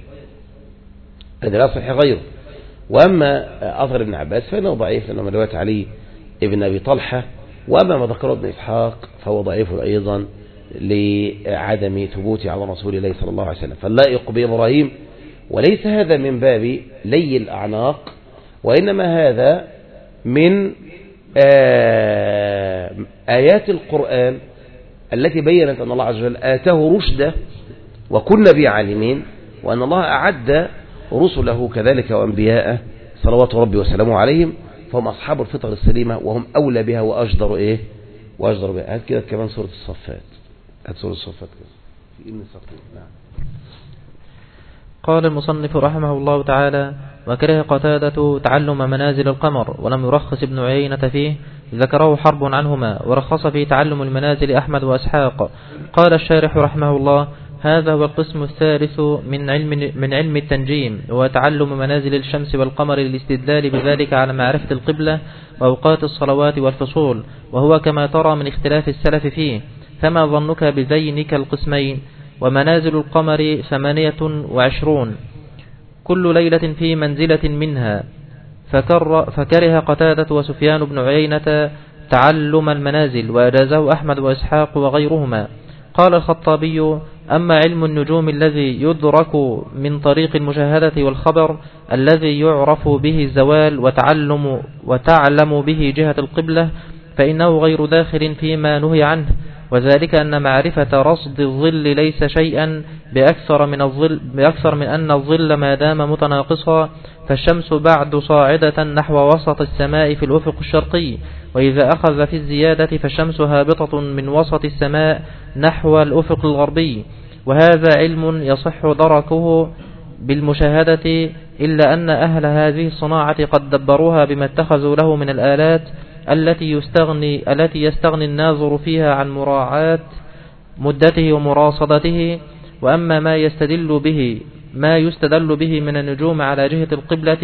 غيره. وأما أثر ابن عباس فإنه ضعيف لأنه من رواية علي ابن أبي طلحة، وأما ما ذكره ابن إسحاق فهو ضعيف أيضا لعدم ثبوته على رسول الله صلى الله عليه وسلم. فاللائق بإبراهيم، وليس هذا من باب لي الأعناق، وإنما هذا من آيات القرآن التي بيّنت أن الله عز وجل آتاه رشده وكنا به عالمين، وأن الله أعد رسله كذلك وأنبياءه صلوات ربي وسلامه عليهم، فهم أصحاب الفطر السليمة وهم أولى بها وأجدر بها. هات كده كمان سورة الصفات، كده في إن الصفات. نعم. قال المصنف رحمه الله تعالى: وكره قتادة تعلم منازل القمر، ولم يرخص ابن عيينة فيه، ذكره حرب عنهما، ورخص في تعلم المنازل أحمد وأسحاق. قال الشارح رحمه الله: هذا هو القسم الثالث من علم التنجيم، وتعلم منازل الشمس والقمر للاستدلال بذلك على معرفة القبلة وأوقات الصلوات والفصول، وهو كما ترى من اختلاف السلف فيه. فما ظنك بذينك القسمين؟ ومنازل القمر 28، كل ليلة في منزلة منها. فكره قتادة وسفيان بن عيينة تعلم المنازل، وأجازه أحمد وإسحاق وغيرهما. قال الخطابي: أما علم النجوم الذي يدرك من طريق المشاهدة والخبر الذي يعرف به الزوال وتعلم به جهة القبلة فإنه غير داخل فيما نهي عنه، وذلك أن معرفة رصد الظل ليس شيئا بأكثر من أن الظل ما دام متناقصا، فالشمس بعد صاعدة نحو وسط السماء في الأفق الشرقي، وإذا أخذ في الزيادة فالشمس هابطة من وسط السماء نحو الأفق الغربي، وهذا علم يصح دركه بالمشاهدة، إلا أن أهل هذه الصناعة قد دبروها بما اتخذوا له من الآلات التي يستغني الناظر فيها عن مراعاة مدته ومراصدته. وأما ما يستدل به من النجوم على جهة القبلة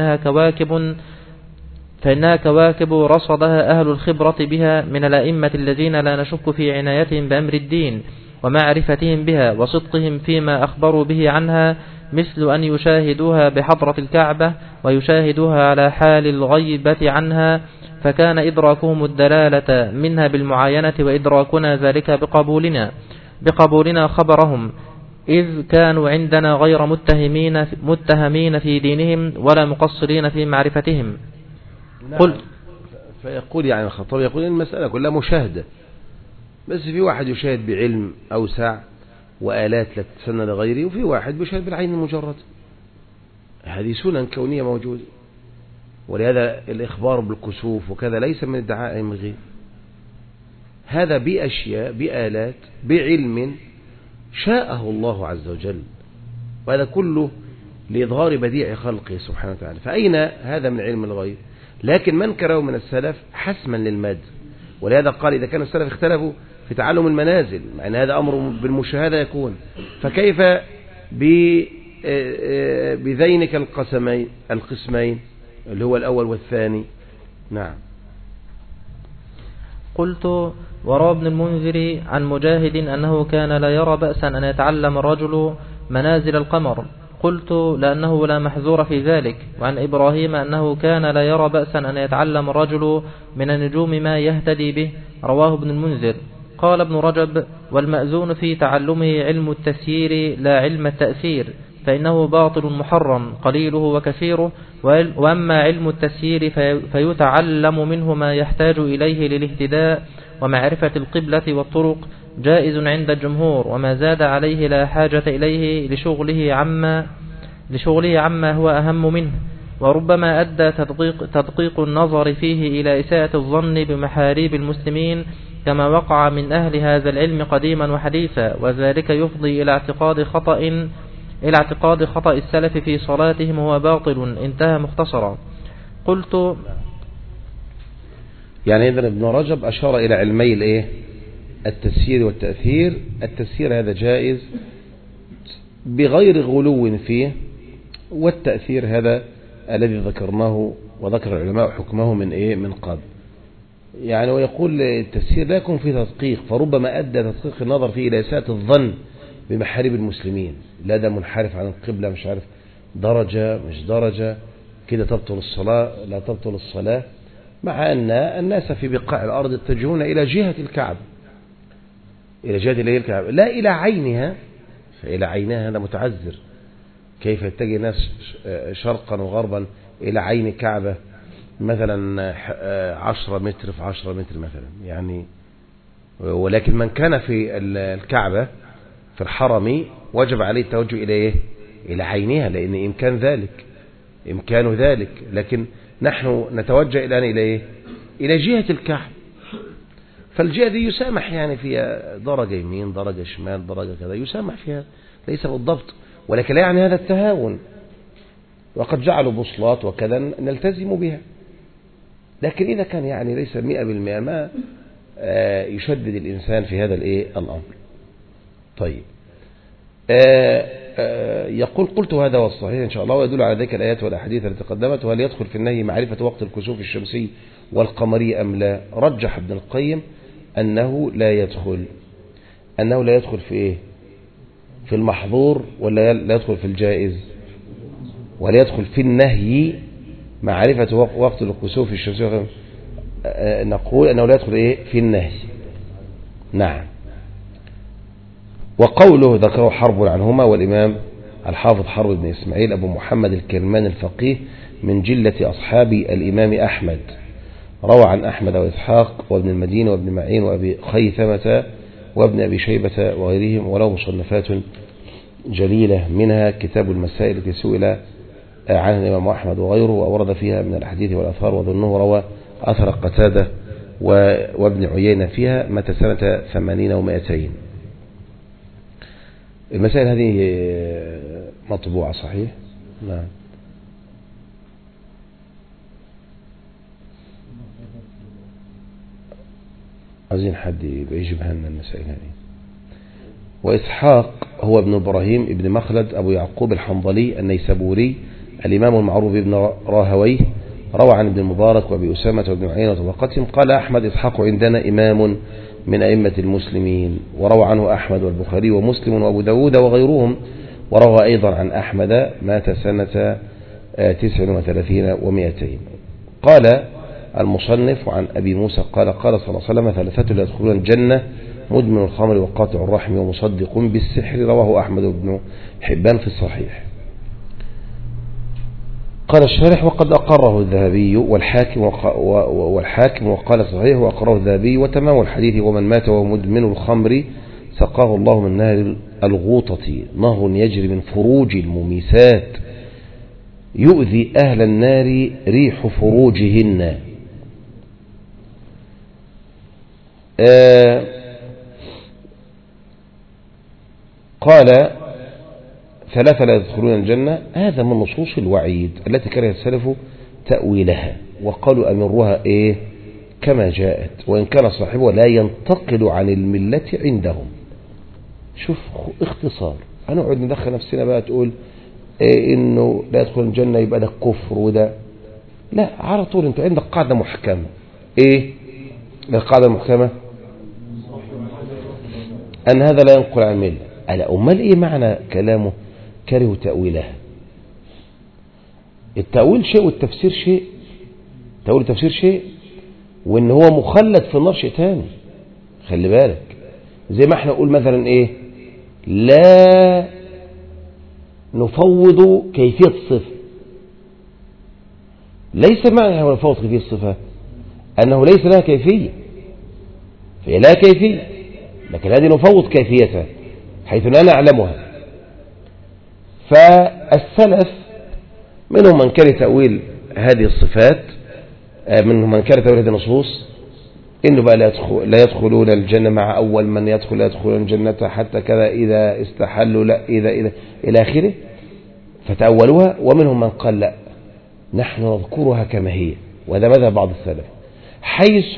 فإنها كواكب رصدها أهل الخبرة بها من الأئمة الذين لا نشك في عنايتهم بأمر الدين ومعرفتهم بها وصدقهم فيما أخبروا به عنها، مثل أن يشاهدوها بحضرة الكعبة ويشاهدوها على حال الغيبة عنها، فكان إدراكهم الدلالة منها بالمعاينة، وإدراكنا ذلك بقبولنا خبرهم، إذ كانوا عندنا غير متهمين في دينهم ولا مقصرين في معرفتهم. نعم. فيقول يعني الخطاب يقول إن المسألة كلها مشاهدة، بس في واحد يشاهد بعلم أوسع وآلات لا تتسنى لغيره، وفي واحد بيشاهد بالعين المجرد. هذه سنن كونية موجودة، ولهذا الإخبار بالكسوف وكذا ليس من ادعاء من غير هذا، بأشياء بآلات بعلم شاءه الله عز وجل، وهذا كله لإظهار بديع خلقه سبحانه وتعالى. فأين هذا من علم الغيب؟ لكن من كره من السلف حسما للمد، ولهذا قال إذا كان السلف اختلفوا في تعلم المنازل، مع أن هذا أمر بالمشاهدة يكون، فكيف بذينك القسمين اللي هو الأول والثاني؟ نعم. قلت: وروى ابن المنذر عن مجاهد أنه كان لا يرى بأسا أن يتعلم الرجل منازل القمر. قلت: لأنه لا محذور في ذلك. وعن إبراهيم أنه كان لا يرى بأسا أن يتعلم الرجل من النجوم ما يهتدي به. رواه ابن المنذر. قال ابن رجب: والمأذون في تعلمه علم التسيير لا علم التأثير، فإنه باطل محرم قليله وكثيره. وأما علم التسيير فيتعلم منه ما يحتاج إليه للاهتداء ومعرفة القبلة والطرق، جائز عند الجمهور، وما زاد عليه لا حاجة إليه لشغله عما هو أهم منه. وربما أدى تدقيق النظر فيه إلى إساءة الظن بمحاريب المسلمين، كما وقع من أهل هذا العلم قديما وحديثا، وذلك يفضي إلى اعتقاد خطأ السلف في صلاتهم هو باطل. انتهى مختصرا. قلت: يعني إذن ابن رجب أشار إلى علمي التسيير والتأثير. التسيير هذا جائز بغير غلو فيه، والتأثير هذا الذي ذكرناه وذكر العلماء حكمه من قبل. يعني ويقول التسيير لا يكون فيه تدقيق، فربما أدى تدقيق النظر فيه إلى إساءة الظن بمحارب المسلمين، لا ده منحرف عن القبلة، مش عارف درجة مش درجة كده تبطل الصلاة لا تبطل الصلاة، مع أن الناس في بقاع الأرض يتجهون إلى جهة الكعبة، إلى جهة الكعبة لا إلى عينها، فإلى عينها هذا متعذر. كيف يتجه الناس شرقا وغربا إلى عين الكعبة مثلا 10 متر في 10 متر مثلا يعني. ولكن من كان في الكعبة في الحرم وجب عليه التوجه إلى عينها، لأن إمكان ذلك. لكن نحن نتوجه الآن إلى جهة الكعبة، فالجهة دي يسامح يعني فيها درجة يمين درجة شمال درجة كذا، يسامح فيها ليس بالضبط، ولكن لا يعني هذا التهاون. وقد جعلوا بوصلات وكذا نلتزم بها، لكن إذا كان يعني ليس 100% ما يشدد الإنسان في هذا الأمر. طيب يقول: قلت هذا والصحيح إن شاء الله، ويدل على ذلك الآيات والأحاديث التي تقدمت. وهل يدخل في النهي معرفة وقت الكسوف الشمسي والقمري أم لا؟ رجح ابن القيم أنه لا يدخل في في المحظور، ولا لا يدخل في الجائز؟ ولا يدخل في النهي معرفة وقت الكسوف الشمس، نقول أنه لا يدخل إيه في النهي. نعم. وقوله ذكره حرب عنهما، والإمام الحافظ حرب بن إسماعيل أبو محمد الكرماني الفقيه من جلة أصحاب الإمام أحمد، روى عن أحمد وإسحاق وابن المدينة وابن معين وأبي خيثمة وابن أبي شيبة وغيرهم، وله مصنفات جليلة منها كتاب المسائل التي سئل عن الإمام أحمد وغيره، وأورد فيها من الحديث والأثار، وظنه روى أثر قتادة وابن عيينة فيها متى سنة 80 و200. المسائل هذه مطبوعة صحيح؟ نعم. عايزين حد يجيبها لنا المسائل هذه. وإسحاق هو ابن إبراهيم ابن مخلد أبو يعقوب الحنظلي النيسابوري الإمام المعروف ابن راهويه، روى عن ابن المبارك وابي أسامة وابن عيينة وطبقتهم. قال أحمد إسحاق عندنا إمام من أئمة المسلمين، وروى عنه أحمد والبخاري ومسلم وأبو داود وغيرهم، وروى أيضا عن أحمد مات سنة 39 و200. قال المصنف عن أبي موسى قال قال صلى الله عليه وسلم: ثلاثة لا يدخلون الجنة: مدمن الخمر وقاطع الرحم ومصدق بالسحر. رواه أحمد بن حبان في الصحيح. قال الشارح: وقد أقره الذهبي والحاكم وقال صحيح وأقره الذهبي. وتمام الحديث: ومن مات وهو مدمن الخمر سقاه الله من نهر الغوطة، نهر يجري من فروج المميسات يؤذي أهل النار ريح فروجهن. قال: ثلاثة لا يدخلون الجنة. هذا من نصوص الوعيد التي كره السلف تأويلها، وقالوا أمرها إيه كما جاءت، وإن كان صاحبه لا ينتقل عن الملة عندهم. شوف اختصار، هنقعد ندخل نفسنا بقى تقول إيه إنه لا يدخل الجنة يبقى ده كفر وده لا، على طول انت عندك قاعدة محكمة. ايه القاعدة المحكمة؟ أن هذا لا ينقل عن الملة. ألا أمال إيه معنى كلامه كره تأويلها؟ التأويل شيء والتفسير شيء. تأويل التفسير شيء، وإن هو مخلد في النار شيء تاني. خلي بالك، زي ما احنا نقول مثلا إيه، لا نفوض كيفية الصفة. ليس معنى أنه نفوض كيفية الصفة أنه ليس لها كيفية، فهي لا كيفية، لكن هذه نفوض كيفيتها حيث لا نعلمها. فالسلف منهم من كره تأويل هذه الصفات، منهم من كره تأويل هذه النصوص، إنه بقى لا يدخلون الجنة مع أول من يدخل لا يدخلون الجنة حتى كذا إذا استحلوا لا إذا إلى آخره، فتأولوها. ومنهم من قال لا، نحن نذكرها كما هي، وهذا مذهب بعض السلف، حيث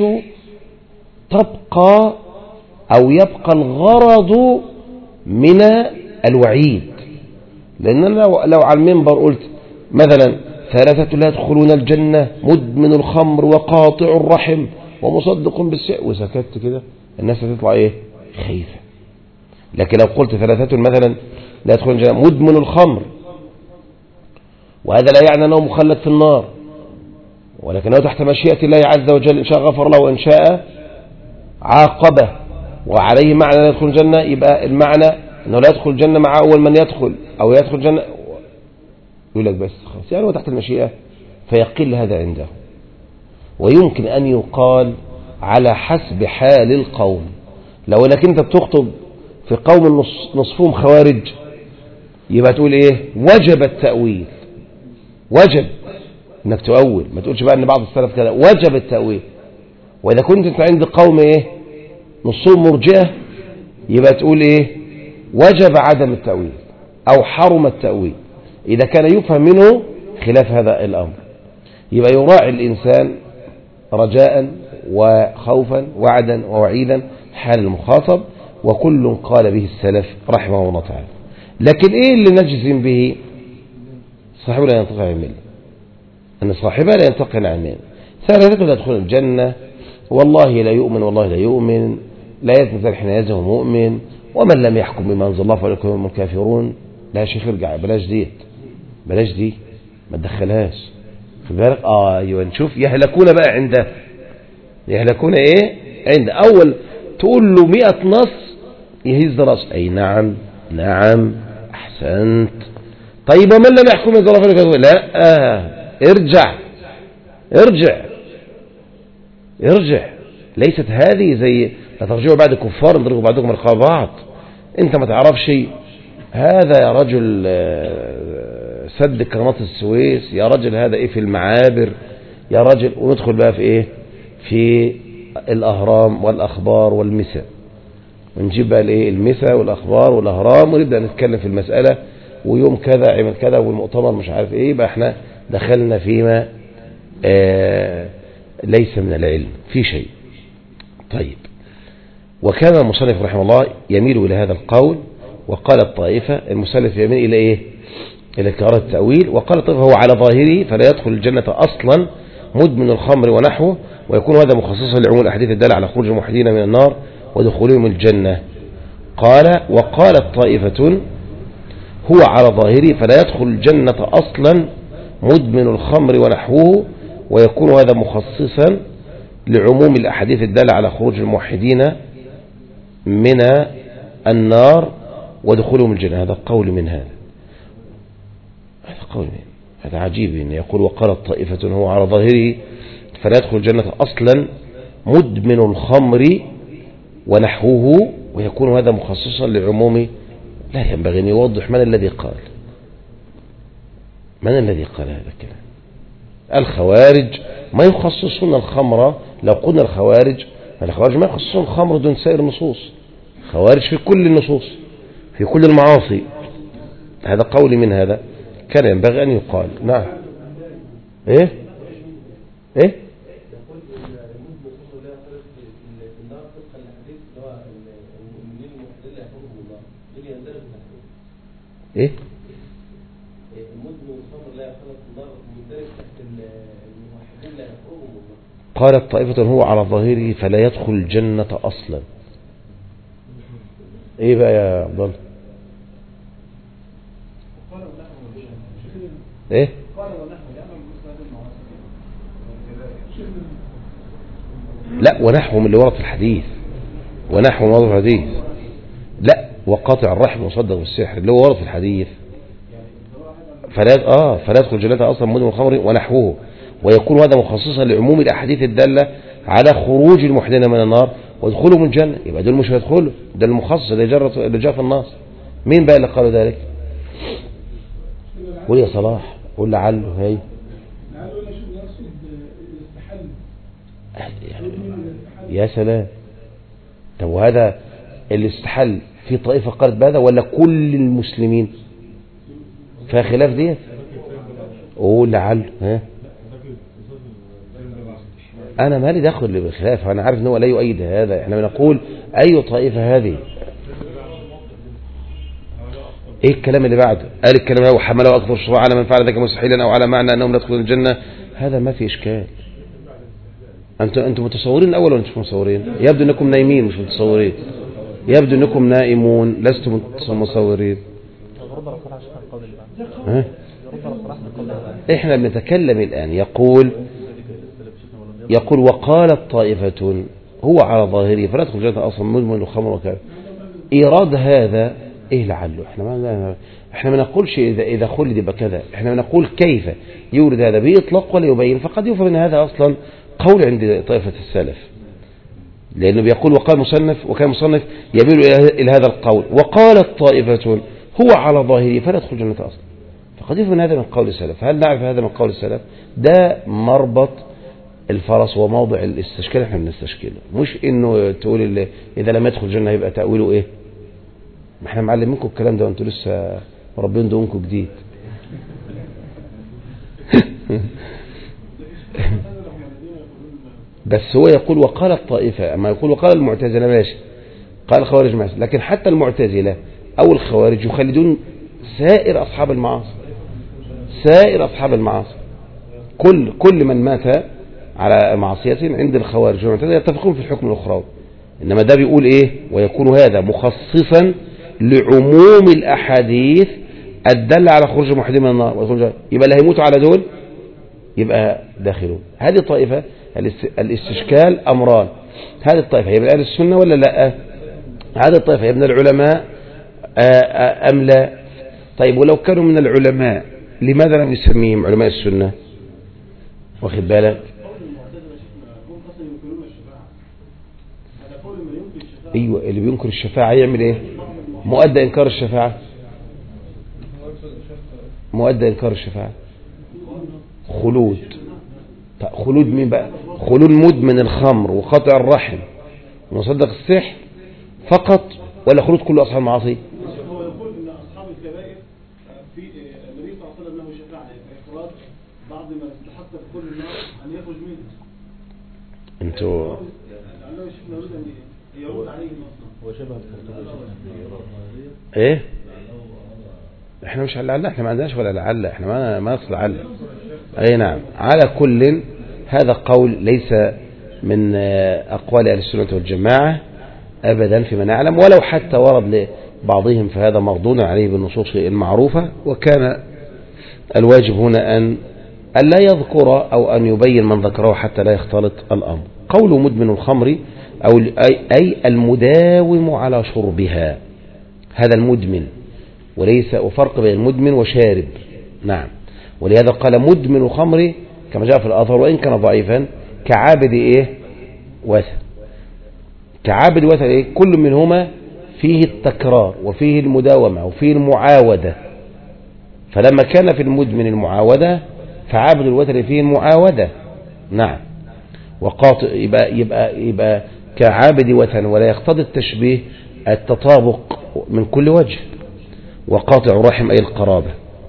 تبقى أو يبقى الغرض من الوعيد. لأن لو على المنبر قلت مثلا ثلاثة لا يدخلون الجنة: مدمن الخمر وقاطع الرحم ومصدق بالسحر، وسكت كده، الناس هتطلع ايه؟ خايفة. لكن لو قلت ثلاثة مثلا لا يدخلون الجنة: مدمن الخمر، وهذا لا يعني أنه مخلد في النار، ولكنه تحت مشيئة الله عز وجل، إن شاء غفر له وإن شاء عاقبه، وعليه معنى لا يدخل الجنة. يبقى المعنى أنه لا يدخل الجنة مع أول من يدخل، أو يدخل الجنة يقول لك بس خلاص، يعني هو تحت المشيئة، فيقل هذا عنده. ويمكن أن يقال على حسب حال القوم. لو أنك أنت بتخطب في قوم نصفهم خوارج، يبقى تقول إيه؟ وجب التأويل، وجب أنك تؤول، ما تقولش بقى أن بعض السلف كذا، وجب التأويل. وإذا كنت أنت عند قوم إيه؟ نصهم مرجئة، يبقى تقول إيه؟ وجب عدم التأويل أو حرم التأويل، إذا كان يفهم منه خلاف هذا الأمر. يبقى يراعي الإنسان رجاء وخوفا وعدا ووعيدا حال المخاطب، وكل قال به السلف رحمه الله تعالى. لكن إيه اللي نجزم به؟ صاحبه لا ينطق عن الملة، أن صاحبه لا ينطق عن الملة. ثلاثة لا يدخل الجنة: والله لا يؤمن، والله لا يؤمن، لا يتنزل حين يزه مؤمن، ومن لم يحكم بما أنزل الله فأولئك هم الكافرون. لا يا شيخ ارجع، بلاش دي. ما تدخلهاش خد بالك. ايوه نشوف يهلكون بقى عنده، يهلكون ايه عند اول تقول له 100 نص يهز راسه. اي نعم نعم احسنت. طيب ومن لم يحكم بظلافه لا ارجع ارجع ارجع. ليست هذه زي لا ترجعوا بعد كفار نضربوا بعضكم رقاب بعض. انت ما تعرفش هذا يا رجل سد قناة السويس، يا رجل هذا ايه في المعابر، يا رجل. وندخل بقى في ايه في الاهرام والاخبار والمسا، ونجيب بقى الايه المسا والاخبار والاهرام ونبدا نتكلم في المساله، ويوم كذا عمل كذا والمؤتمر مش عارف ايه. يبقى احنا دخلنا فيما ليس من العلم في شيء. طيب وكان المصنف رحمه الله يميل الى هذا القول، وقال الطائفه المسلف يميل الى ايه الى كراهه التاويل، وقال الطائفه هو على ظاهره فلا يدخل الجنه اصلا مدمن الخمر ونحوه، ويكون هذا مخصصا لعموم الاحاديث الداله على خروج الموحدين من النار ودخولهم الجنه. قال وقالت طائفه هو على ظاهره فلا يدخل الجنه اصلا مدمن الخمر ونحوه، ويكون هذا مخصصا لعموم الاحاديث الداله على خروج الموحدين من النار ودخولهم الجنه. هذا قول من هذا قول من هذا عجيب ان يقول وقالت طائفه هو على ظاهره فلا يدخل الجنه اصلا مدمن الخمر ونحوه، ويكون هذا مخصصا لعموم. لا ينبغي ان يوضح من الذي قال، من الذي قال هذا الكلام. الخوارج ما يخصصون الخمر، لو قلنا الخوارج فالخوارج ما يخصصون الخمر دون سائر النصوص، خوارج في كل النصوص في كل المعاصي. هذا قول من هذا كان ينبغي أن يقال. نعم ايه ايه ايه قالت طائفة هو على ظاهره فلا يدخل الجنة أصلا. ايه بقى يا عبد الله ايه لا ونحوهم اللي ورد في الحديث، ونحوهم ورد في الحديث. لا وقاطع الرحم وصدق بالسحر اللي هو ورد في الحديث فلا يدخل الجنة أصلا مدمن الخمر ونحوه، ويكون هذا مخصصا لعموم الأحاديث الدالة على خروج الموحدين من النار ودخولهم الجنة. يبقى دول مش هيدخلوا، ده المخصص اللي جاء في النص. مين بقى اللي قالوا ذلك؟ قول يا صلاح قول لعله هي يا سلام. طب وهذا اللي استحل في طائفة قالت بهذا ولا كل المسلمين؟ فيها خلاف ديت. قول لعله ها. انا مالي داخل بالخلاف، انا عارف ان هو لا يؤيد هذا. احنا بنقول اي طائفة هذه. ايه الكلام اللي بعده؟ قال الكلام هو حمله اكثر الشرع على من فعل ذلك مستحيلا او على معنى انهم لا يدخلون الجنة. هذا ما في اشكال. انتم متصورين الاول ولا مش متصورين؟ يبدو انكم نايمين مش متصورين، يبدو انكم نائمون لستم متصورين. احنا بنتكلم الان. يقول وقالت طائفة هو على ظاهره فلا يدخل الجنة اصلا مدمن الخمر وكذا. ايراد هذا ايه لعله؟ احنا ما نقولش اذا خلد يبقى كذا، احنا نقول كيف يورد هذا باطلاق ولا يبين. فقد يفهم ان هذا اصلا قول عند طائفة السلف، لانه بيقول وقال مصنف وكان مصنف يميل الى هذا القول. وقالت طائفة هو على ظاهره فلا يدخل الجنة اصلا، فقد يفهم هذا من قول السلف. هل نعرف هذا من قول السلف؟ ده مربط الفرس وموضع الاستشكال احنا بنستشكله، مش انه تقول اذا لم يدخل الجنة يبقى تأويله ايه. ما احنا معلمينكم الكلام ده وانتوا لسه مربين دقنكم جديد. بس هو يقول وقال الطائفة، اما يقول وقال المعتزلة ماشي، قال الخوارج ماشي، لكن حتى المعتزلة او الخوارج يخلدون سائر اصحاب المعاصي، سائر اصحاب المعاصي. كل من مات على معصية عند الخوارج والمعتزلة يتفقون في الحكم الاخروي. انما ده بيقول ايه ويكون هذا مخصصا لعموم الاحاديث الدل على خروج موحدين من النار، يبقى اللي هيموتوا على دول يبقى داخلون. هذه الطائفة الاستشكال أمران، هذه الطائفة هي من أهل السنة ولا لا؟ هذه الطائفة هي من العلماء أم لا؟ طيب ولو كانوا من العلماء لماذا لم يسميهم علماء السنة؟ واخد بالك؟ ايوه اللي بينكر الشفاعة يعمل ايه؟ مؤدى انكار الشفاعة، مؤدى انكار الشفاعة خلود. خلود مين بقى؟ خلود مدمن الخمر وقطع الرحم ومصدق السحر فقط، ولا خلود كل اصحاب المعاصي؟ هو يقول ان اصحاب الكبائر في النبي صلى الله عليه وسلم له شفاعه افراد بعض ما يستحق دخول النار ان يخرج منه. انتوا لعله شفنا يريد ان يرد عليه اصلا هو شبه ايه؟ احنا مش لعل، احنا ما عندناش ولا لعل، احنا ما نصل لعل. اي نعم. على كل هذا قول ليس من اقوال اهل السنة والجماعة ابدا فيما نعلم، ولو حتى ورد لبعضهم فهذا مردود عليه بالنصوص المعروفة، وكان الواجب هنا ان لا يذكر او ان يبين من ذكره حتى لا يختلط الامر. قول مدمن الخمر او اي المداوم على شربها، هذا المدمن، وليس وفرق بين المدمن وشارب. نعم. ولهذا قال مدمن الخمر كما جاء في الآثار وإن كان ضعيفا كعابد إيه؟ وثن. كعابد وثن إيه؟ كل منهما فيه التكرار وفيه المداومة وفيه المعاودة، فلما كان في المدمن المعاودة فعابد الوثن فيه المعاودة. نعم. وقاطع يبقى كعابد وثن، ولا يقتضي التشبيه التطابق من كل وجه. وقاطع رحم أي القرابة.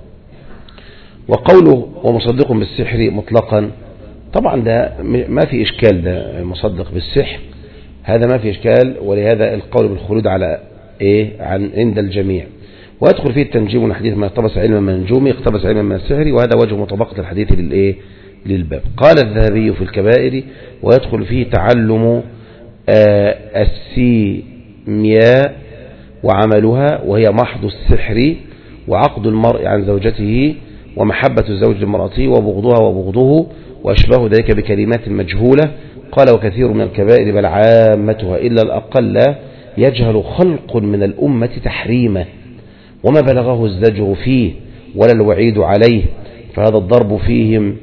وقوله ومصدق بالسحر مطلقا، طبعا ده ما في إشكال، ده مصدق بالسحر هذا ما في إشكال، ولهذا القول بالخلود على إيه عند الجميع. ويدخل فيه التنجيم والحديث ما اقتبس علما من النجوم اقتبس علما من السحر، وهذا وجه مطابقة الحديث للإيه للباب. قال الذهبي في الكبائر ويدخل فيه تعلم السيمياء وعملها، وهي محض السحر وعقد المرء عن زوجته ومحبة الزوج لمرأته وبغضها وبغضه وأشباه ذلك بكلمات مجهولة. قال وكثير من الكبائر بل عامتها إلا الأقل يجهل خلق من الأمة تحريمه وما بلغه الزجر فيه ولا الوعيد عليه، فهذا الضرب فيهم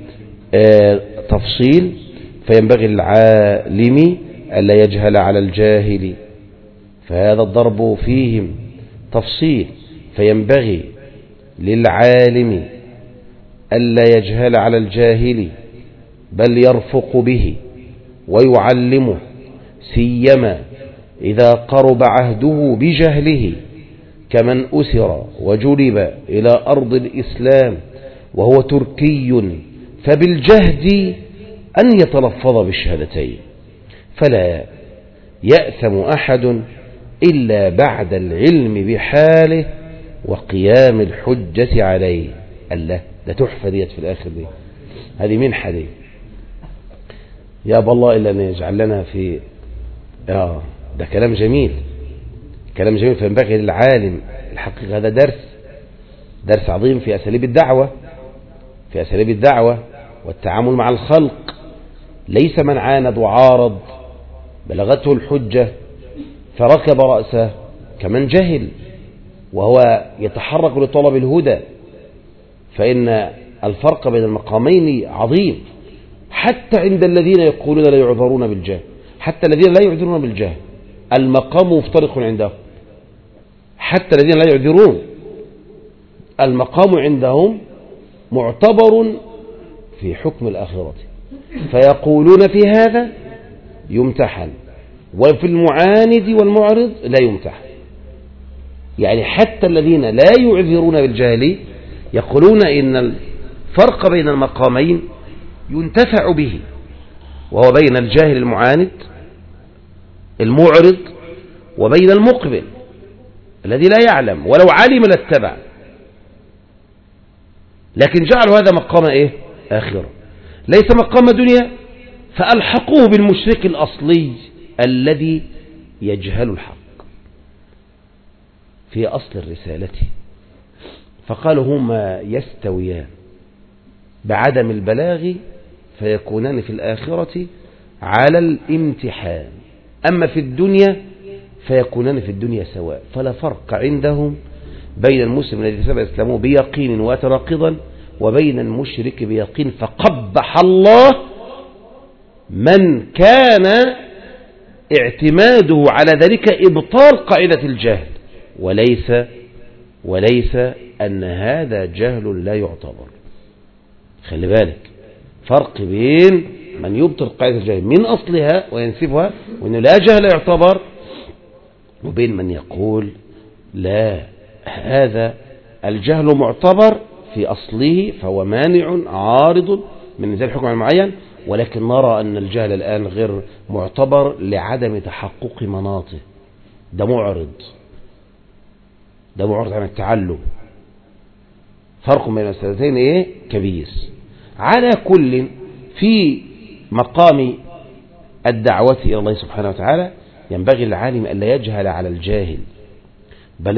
تفصيل، فينبغي العالم ألا يجهل على الجاهل. فهذا الضرب فيهم تفصيل، فينبغي للعالم ألا يجهل على الجاهل بل يرفق به ويعلمه، سيما إذا قرب عهده بجهله، كمن أسر وجلب إلى أرض الإسلام وهو تركي، فبالجهد أن يتلفظ بالشهادتين، فلا يأثم أحد إلا بعد العلم بحاله وقيام الحجة عليه. الله، ده تحفة ديت في الآخر دي، هذه منحة دي يا أبا الله إلا أن يجعل لنا في ده كلام جميل، كلام جميل. فينبغي للعالم الحقيقة، هذا درس عظيم في أساليب الدعوة، في أساليب الدعوة والتعامل مع الخلق. ليس من عاند وعارض بلغته الحجة فركب رأسه كمن جهل وهو يتحرك لطلب الهدى، فإن الفرق بين المقامين عظيم. حتى عند الذين يقولون لا يعذرون بالجهل، حتى الذين لا يعذرون بالجهل المقام مفترق عندهم، حتى الذين لا يعذرون المقام عندهم معتبر في حكم الآخرة، فيقولون في هذا يمتحن وفي المعاند والمعرض لا يمتحن. يعني حتى الذين لا يعذرون بالجهل يقولون إن الفرق بين المقامين ينتفع به، وهو بين الجاهل المعاند المعرض وبين المقبل الذي لا يعلم، ولو علم لاتبع، لكن جعلوا هذا مقام إيه؟ آخرة، ليس مقام دنيا، فألحقوه بالمشرك الأصلي الذي يجهل الحق في أصل الرسالة، فقالوا هما يستويان بعدم البلاغ فيكونان في الآخرة على الامتحان، أما في الدنيا فيكونان في الدنيا سواء. فلا فرق عندهم بين المسلم الذي ثبت إسلامه بيقين وتناقضا وبين المشرك بيقين. فقبح الله من كان اعتماده على ذلك إبطال قاعدة الجهل، وليس أن هذا جهل لا يعتبر. خلي بالك فرق بين من يبطل قاعدة الجهل من أصلها وينسبها وأنه لا جهل يعتبر، وبين من يقول لا، هذا الجهل معتبر في أصله فهو مانع عارض من إنزال الحكم المعين، ولكن نرى أن الجهل الآن غير معتبر لعدم تحقق مناطه. ده معرض عن التعلم. فرق بين المسألتين إيه؟ كبير. على كل في مقام الدعوة إلى الله سبحانه وتعالى ينبغي العالم أن لا يجهل على الجاهل، بل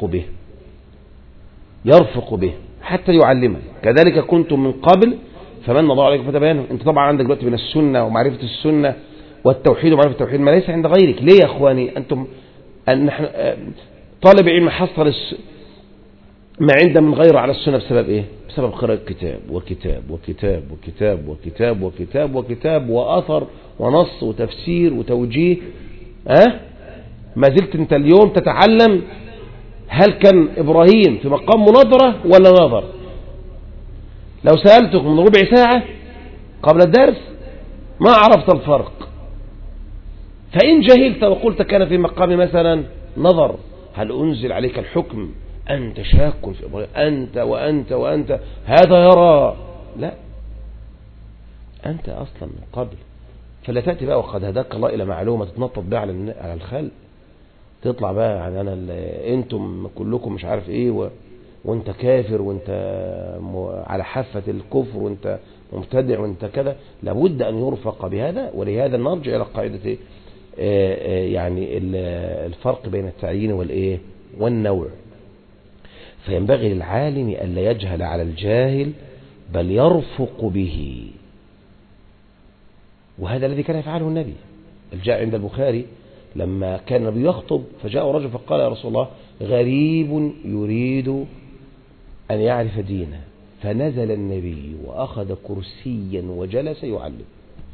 يرفق به حتى يعلمه. كذلك كنتم من قبل فمن الله عليكم فتبينوا. انت طبعا عندك دلوقتي من السنة ومعرفة السنة والتوحيد ومعرفة التوحيد ما ليس عند غيرك. ليه يا اخواني؟ انتم نحن طالب علم حصل ما عند من غيره على السنة بسبب ايه؟ بسبب قراءة كتاب وكتاب وكتاب وكتاب وكتاب وكتاب وكتاب وأثر ونص وتفسير وتوجيه. ما زلت انت اليوم تتعلم. هل كان إبراهيم في مقام مناظرة ولا نظر؟ لو سألتك من ربع ساعة قبل الدرس ما عرفت الفرق. فإن جهلت وقلت كان في مقام مثلا نظر، هل أنزل عليك الحكم أنت شاك في إبراهيم؟ أنت وأنت وأنت هذا يرى. لا، أنت أصلا من قبل. فلا تأتي بقى وقد هداك الله إلى معلومة تتنطط بها على الخلق، تطلع بقى يعني أنا أنتم كلكم مش عارف إيه وأنت كافر وأنت على حافة الكفر وأنت مبتدع وأنت كذا. لابد أن يرفق بهذا. ولهذا نرجع إلى قاعدة يعني الفرق بين التعيين والإيه والنوع. فينبغي للعالم أن لا يجهل على الجاهل بل يرفق به. وهذا الذي كان يفعله النبي. الجاء عند البخاري لما كان النبي يخطب فجاء رجل فقال يا رسول الله غريب يريد أن يعرف دينه، فنزل النبي وأخذ كرسيا وجلس يعلم.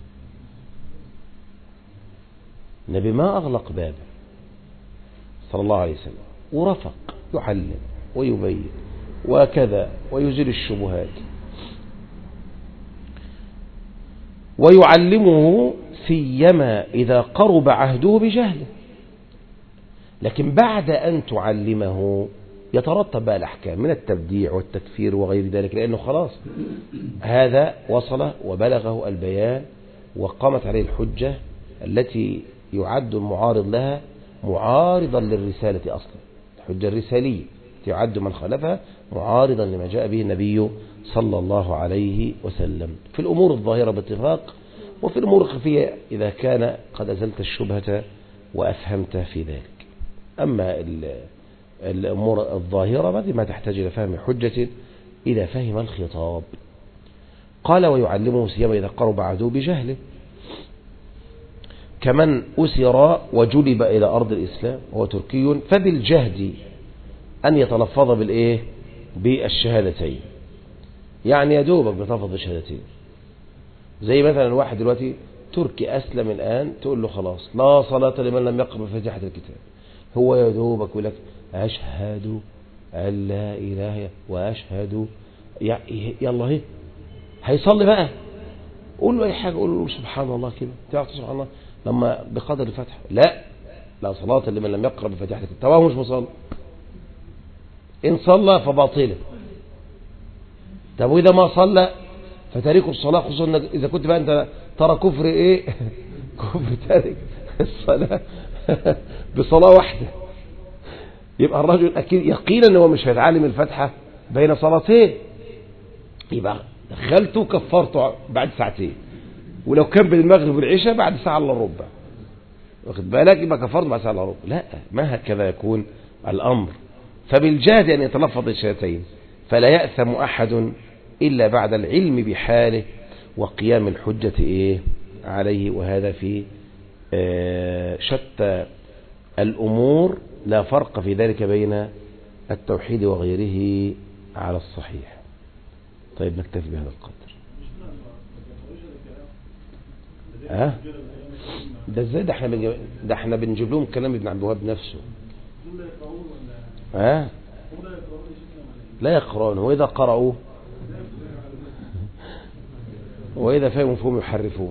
النبي ما أغلق بابه صلى الله عليه وسلم، ورفق يعلم ويبين وكذا ويزيل الشبهات ويعلمه، سيما إذا قرب عهده بجهله. لكن بعد أن تعلمه يترتب بقى الأحكام من التبديع والتكفير وغير ذلك، لأنه خلاص هذا وصل وبلغه البيان وقامت عليه الحجة التي يعد المعارض لها معارضا للرسالة أصلا. الحجة الرسالية يعد من خالفها معارضا لما جاء به النبي صلى الله عليه وسلم في الأمور الظاهرة باتفاق، وفي الأمور الخفية إذا كان قد أزلت الشبهة وأفهمت في ذلك. أما الأمور الظاهرة ما تحتاج إلى فهم حجة إذا فهم الخطاب. قال ويعلمه سيما إذا قرب عدو بجهله، كمن أسر وجلب إلى أرض الإسلام وهو تركي فبالجهد أن يتلفظ بالإيه بالشهادتين. يعني يدوبك بتلفظ الشهادتين. زي مثلا واحد دلوقتي تركي أسلم الآن تقول له خلاص لا صلاة لمن لم يقرأ بفاتحة الكتاب، هو يدوبك يقول لك أشهد أن لا إله وأشهد يلا هي هيصلي بقى، قول له أي حاجة، قول له سبحان الله كده تعرف سبحان الله لما بقدر الفتح. لا صلاة لمن لم يقرأ بفاتحة الكتاب. طبعا مش مصلي، إن صلى فباطله. طب وإذا ما صلى فتارك الصلاة، خصوصا إذا كنت بقى أنت ترى كفر إيه كفر تارك الصلاة بصلاة واحدة، يبقى الرجل أكيد يقينا أنه مش هيتعلم الفتحة بين صلاتين، يبقى دخلته كفرته بعد ساعتين، ولو كان بين المغرب والعشاء بعد ساعة إلا ربع، واخد بالك، يبقى كفرته بعد ساعة إلا ربع. لا، ما هكذا يكون الأمر. فبالجهد أن يتلفظ الشهادتين فلا يأثم أحد إلا بعد العلم بحاله وقيام الحجة عليه. وهذا في شتى الأمور، لا فرق في ذلك بين التوحيد وغيره على الصحيح. طيب نكتفي بهذا القدر. ده ازاي؟ ده احنا بنجيب لهم كلام ابن عبد الوهاب نفسه. لا يقرأون، وإذا قرأوا وإذا فهموا فهم يحرفون.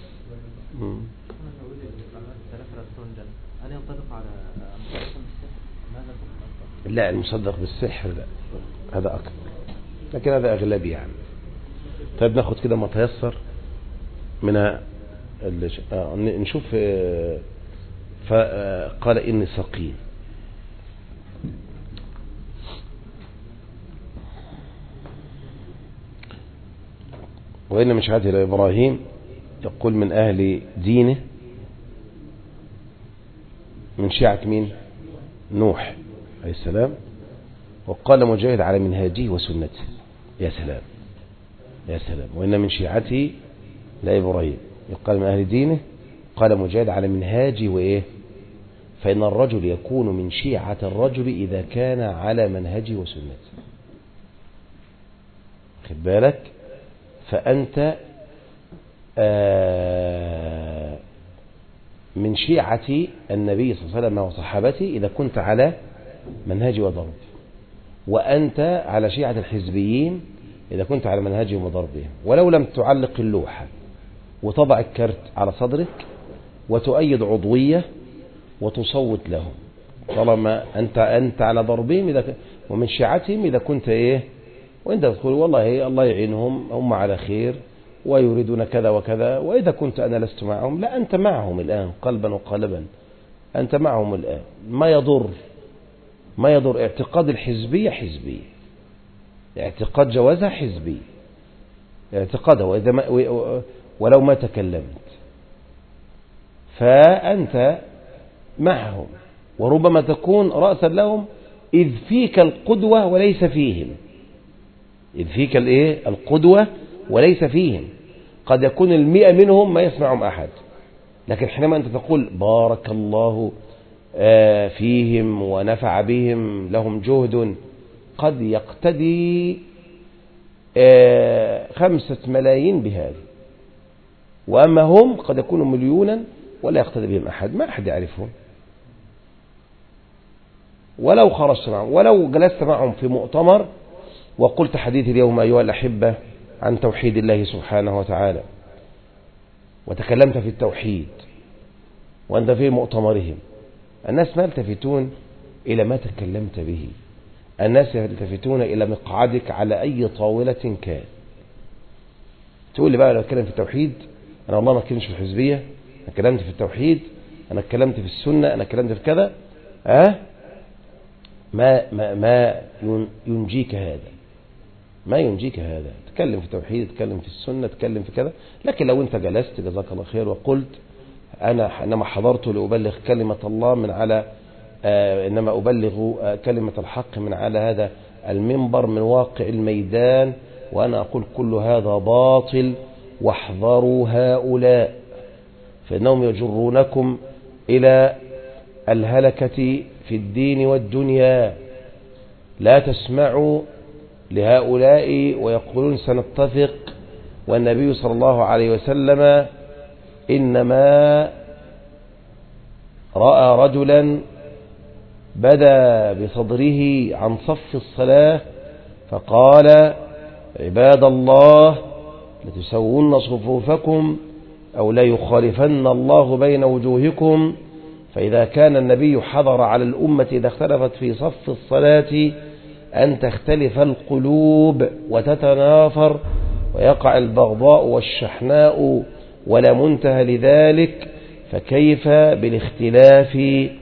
لا، المصدق بالسحر لا، هذا أكبر، لكن هذا أغلبي يعني. طيب ناخد كده ما تيسر من نشوف. فقال إني سقيم. وإن من شيعته إلى إبراهيم، يقول من أهل دينه، من شيعة مين؟ نوح عليه السلام. وقال مجاهد على منهاجه وسنته. يا سلام يا سلام. وإن من شيعته إلى إبراهيم، يقال من أهل دينه، قال مجاهد على منهاجه وإيه؟ فإن الرجل يكون من شيعة الرجل إذا كان على منهجه وسنته. خد بالك، فأنت من شيعة النبي صلى الله عليه وسلم وصحابته إذا كنت على منهجه وضربه، وأنت على شيعة الحزبيين إذا كنت على منهجهم وضربهم. ولو لم تعلق اللوحة وتضع الكرت على صدرك وتؤيد عضوية وتصوت لهم، طالما أنت على ضربهم ومن شيعتهم إذا كنت وإنت تقول والله الله يعينهم، هم على خير ويريدون كذا وكذا، وإذا كنت أنا لست معهم، لا، أنت معهم الآن قلبا وقالبا، أنت معهم الآن. ما يضر اعتقاد الحزبية حزبية، اعتقاد جوازها حزبي، اعتقادها ولو ما تكلمت، فأنت معهم، وربما تكون رأسا لهم إذ فيك القدوة وليس فيهم. إذ فيك القدوة وليس فيهم. قد يكون 100 منهم ما يسمعهم أحد، لكن حينما أنت تقول بارك الله فيهم ونفع بهم لهم جهد، قد يقتدي 5 ملايين بهذا، وأما هم قد يكونوا مليونا ولا يقتدي بهم أحد، ما أحد يعرفهم. ولو خرجت معهم، ولو جلست معهم في مؤتمر وقلت حديث اليوم أيها الأحبة عن توحيد الله سبحانه وتعالى، وتكلمت في التوحيد وأنت في مؤتمرهم، الناس ما يلتفتون إلى ما تكلمت به، الناس يلتفتون إلى مقعدك على أي طاولة كان. تقول لي بقى لو أتكلم في التوحيد، أنا والله ما أتكلمش في الحزبية، أنا اتكلمت في التوحيد، أنا اتكلمت في السنة، أنا اتكلمت في كذا. ما ينجيك هذا، ما ينجيك هذا. تكلم في التوحيد، تكلم في السنة، تكلم في كذا. لكن لو أنت جلست جزاك الله خير وقلت أنا إنما حضرت لأبلغ كلمة الله من على إنما أبلغ كلمة الحق من على هذا المنبر من واقع الميدان، وأنا أقول كل هذا باطل، واحذروا هؤلاء فإنهم يجرونكم إلى الهلكة في الدين والدنيا. لا تسمعوا لهؤلاء ويقولون سنتفق، والنبي صلى الله عليه وسلم إنما رأى رجلا بدا بصدره عن صف الصلاة فقال عباد الله لتسوون صفوفكم أو لا يخالفن الله بين وجوهكم. فإذا كان النبي حضر على الأمة إذا اختلفت في صف الصلاة أن تختلف القلوب وتتنافر ويقع البغضاء والشحناء ولا منتهى لذلك، فكيف بالاختلاف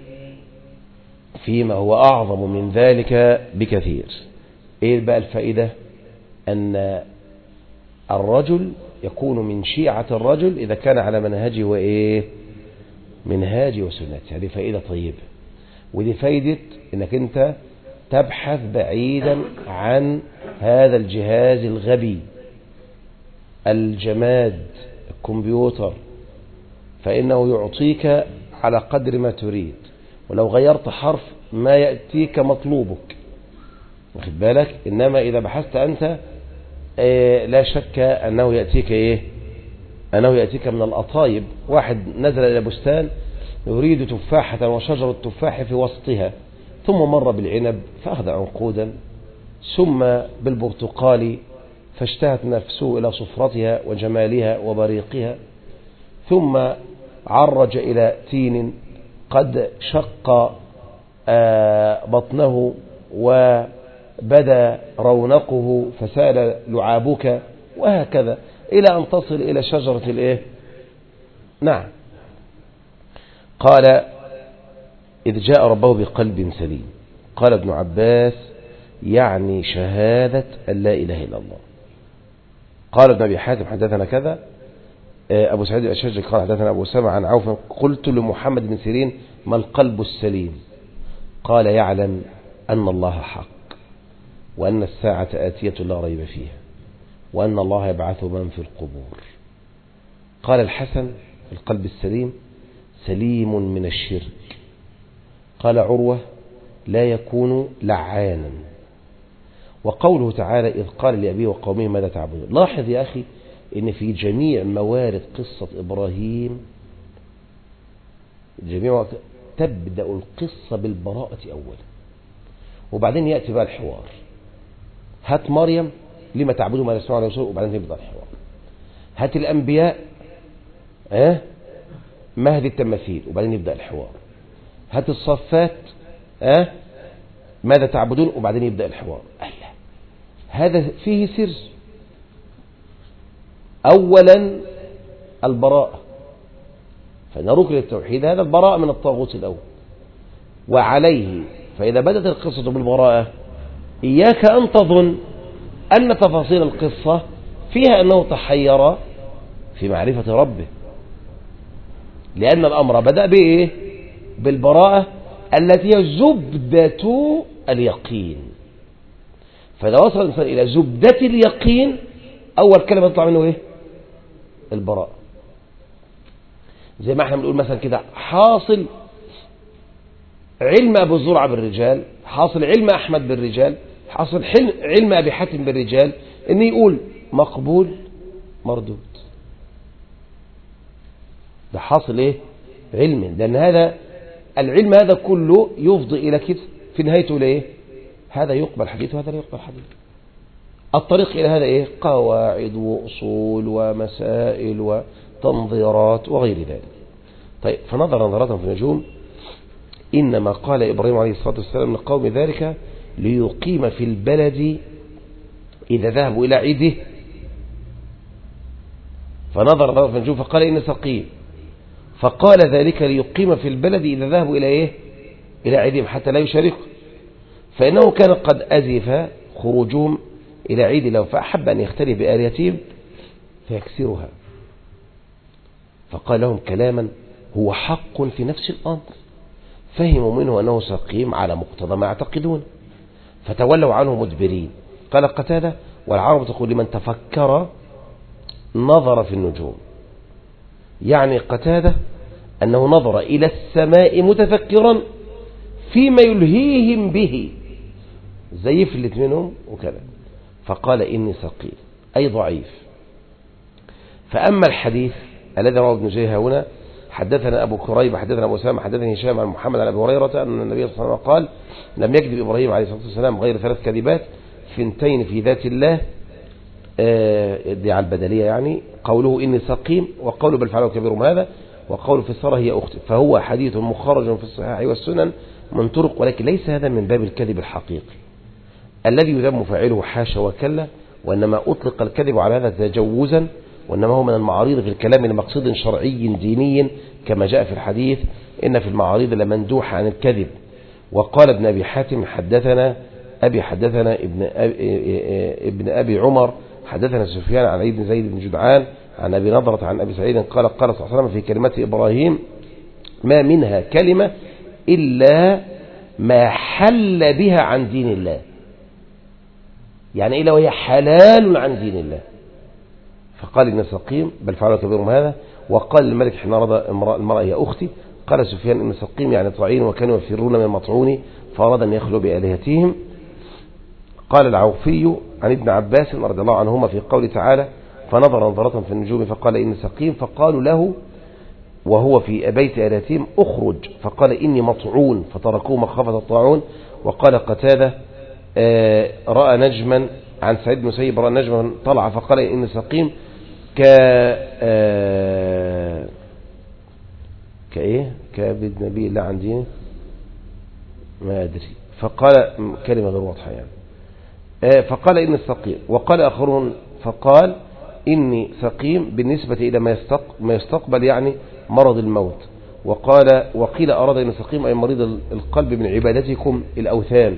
فيما هو أعظم من ذلك بكثير. إيه بقى الفائدة؟ أن الرجل يكون من شيعة الرجل إذا كان على منهجه وإيه؟ منهاجه وسنته. هذه فائدة طيبة، ودي فائدة أنك أنت تبحث بعيدا عن هذا الجهاز الغبي الجماد الكمبيوتر، فإنه يعطيك على قدر ما تريد، ولو غيرت حرف ما يأتيك مطلوبك، واخد بالك. إنما إذا بحثت أنت لا شك أنه يأتيك أنه يأتيك من الأطايب. واحد نزل إلى بستان يريد تفاحة وشجر التفاح في وسطها، ثم مر بالعنب فأخذ عنقودا، ثم بالبرتقال فاشتهت نفسه إلى صفرتها وجمالها وبريقها، ثم عرج إلى تين قد شق بطنه وبدا رونقه فسال لعابك، وهكذا إلى أن تصل إلى شجرة نعم. قال إذ جاء ربه بقلب سليم. قال ابن عباس يعني شهادة أن لا إله إلا الله. قال ابن أبي حاتم حدثنا كذا. أبو سعيد الأشجعي قال حدثنا أبو سامع عن عوف قلت لمحمد بن سيرين ما القلب السليم؟ قال يعلم أن الله حق، وأن الساعة آتية لا ريب فيها، وأن الله يبعث من في القبور. قال الحسن القلب السليم سليم من الشرك. قال عروة لا يكون لعانا. وقوله تعالى إذ قال لأبيه وقومه ماذا تعبدون. لاحظ يا أخي إن في جميع موارد قصة إبراهيم تبدأ القصة بالبراءة أولا، وبعدين يأتي بقى الحوار. هات مريم لما تعبدون ما لا يسمعون ولا يبصرون، وبعدين يبدأ الحوار. هات الأنبياء مهد التماثيل، وبعدين يبدأ الحوار. هات الصفات ماذا تعبدون، وبعدين يبدأ الحوار. هذا فيه سر. أولا البراءة، فإن ركن التوحيد هذا البراءة من الطاغوت الأول، وعليه فإذا بدأت القصة بالبراءة إياك أن تظن أن تفاصيل القصة فيها أنه تحير في معرفة ربه، لأن الأمر بدأ بإيه؟ بالبراءة التي هي زبدة اليقين. فإذا وصل الإنسان إلى زبدة اليقين أول كلمة تطلع منه إيه؟ البراءة. زي ما احنا بنقول مثلا كده حاصل علم أبو زرعة بالرجال، حاصل علم أحمد بالرجال، حاصل علم أبي حاتم بالرجال، إن يقول مقبول مردود. ده حاصل إيه؟ علم، لأن هذا العلم هذا كله يفضي إلى كده في نهايته لإيه؟ هذا يقبل حديث وهذا لا يقبل حديث. الطريق إلى هذا إيه؟ قواعد وأصول ومسائل وتنظيرات وغير ذلك. طيب فنظر نظرات في النجوم. إنما قال إبراهيم عليه الصلاة والسلام لقوم ذلك ليقيم في البلد إذا ذهبوا إلى عيده. فنظر نظرات في النجوم فقال إني سقيم، فقال ذلك ليقيم في البلد إذا ذهبوا إلى إيه؟ إلى عيدهم حتى لا يشاركوا، فإنه كان قد أزف خروجهم إلى عيد له، فأحب أن يختلف بآلهتهم فيكسرها. فقال لهم كلاما هو حق في نفس الأمر، فهموا منه أنه سقيم على مقتضى ما يعتقدون، فتولوا عنه مدبرين. قال قتادة والعرب تقول لمن تفكر نظر في النجوم، يعني قتادة أنه نظر إلى السماء متفكرا فيما يلهيهم به، زي يفلت منهم وكذا. فقال إني سقيم أي ضعيف. فأما الحديث الذي رواه ابن جرير هنا حدثنا أبو كريب حدثنا أبو سامة حدثني هشام عن محمد عن أبي هريرة أن النبي صلى الله عليه وسلم قال لم يكذب إبراهيم عليه الصلاة والسلام غير 3 كذبات، 2 في ذات الله ادعاء البدلية، يعني قوله إني سقيم، وقوله بل فعله كبيرهم هذا، وقوله في السارة هي أختي. فهو حديث مخرج في الصحيح والسنن من طرق، ولكن ليس هذا من باب الكذب الحقيقي الذي يذم فاعله حاشا وكلا، وإنما أطلق الكذب على هذا تجوزا، وإنما هو من المعارض في الكلام لمقصد شرعي ديني كما جاء في الحديث إن في المعارض لمندوح عن الكذب. وقال ابن أبي حاتم حدثنا ابن أبي عمر حدثنا سفيان عن عيد بن زيد بن جدعان عن أبي نضرة عن أبي سعيد قال صلى الله عليه وسلم في كلمة إبراهيم ما منها كلمة إلا ما حل بها عن دين الله. يعني إيه لو هي حلال عن دين الله؟ فقال إن سقيم بل فعل كبيرهم هذا. وقال الملك حين أراد المرأة هي أختي. قال سفيان إن سقيم يعني طاعين وكانوا يفرون من المطعون فأراد أن يخلوا بآلهتهم. قال العوفي عن ابن عباس رضي الله عنهما في قول تعالى فنظر نظرة في النجوم فقال إن سقيم فقالوا له وهو في بيت آلهتهم أخرج فقال إني مطعون فتركوه مخافة الطاعون. وقال قتادة رأى نجما عن سعيد بن مسيب رأى نجما طلع فقال إن سقيم كإيه كابد نبي الله عن دينه ما أدري فقال كلمة غير واضحة يعني فقال إن السقيم. وقال آخرون فقال إني سقيم بالنسبة إلى ما يستقبل يعني مرض الموت. وقيل أراد إن سقيم أي مريض القلب من عبادتكم الأوثان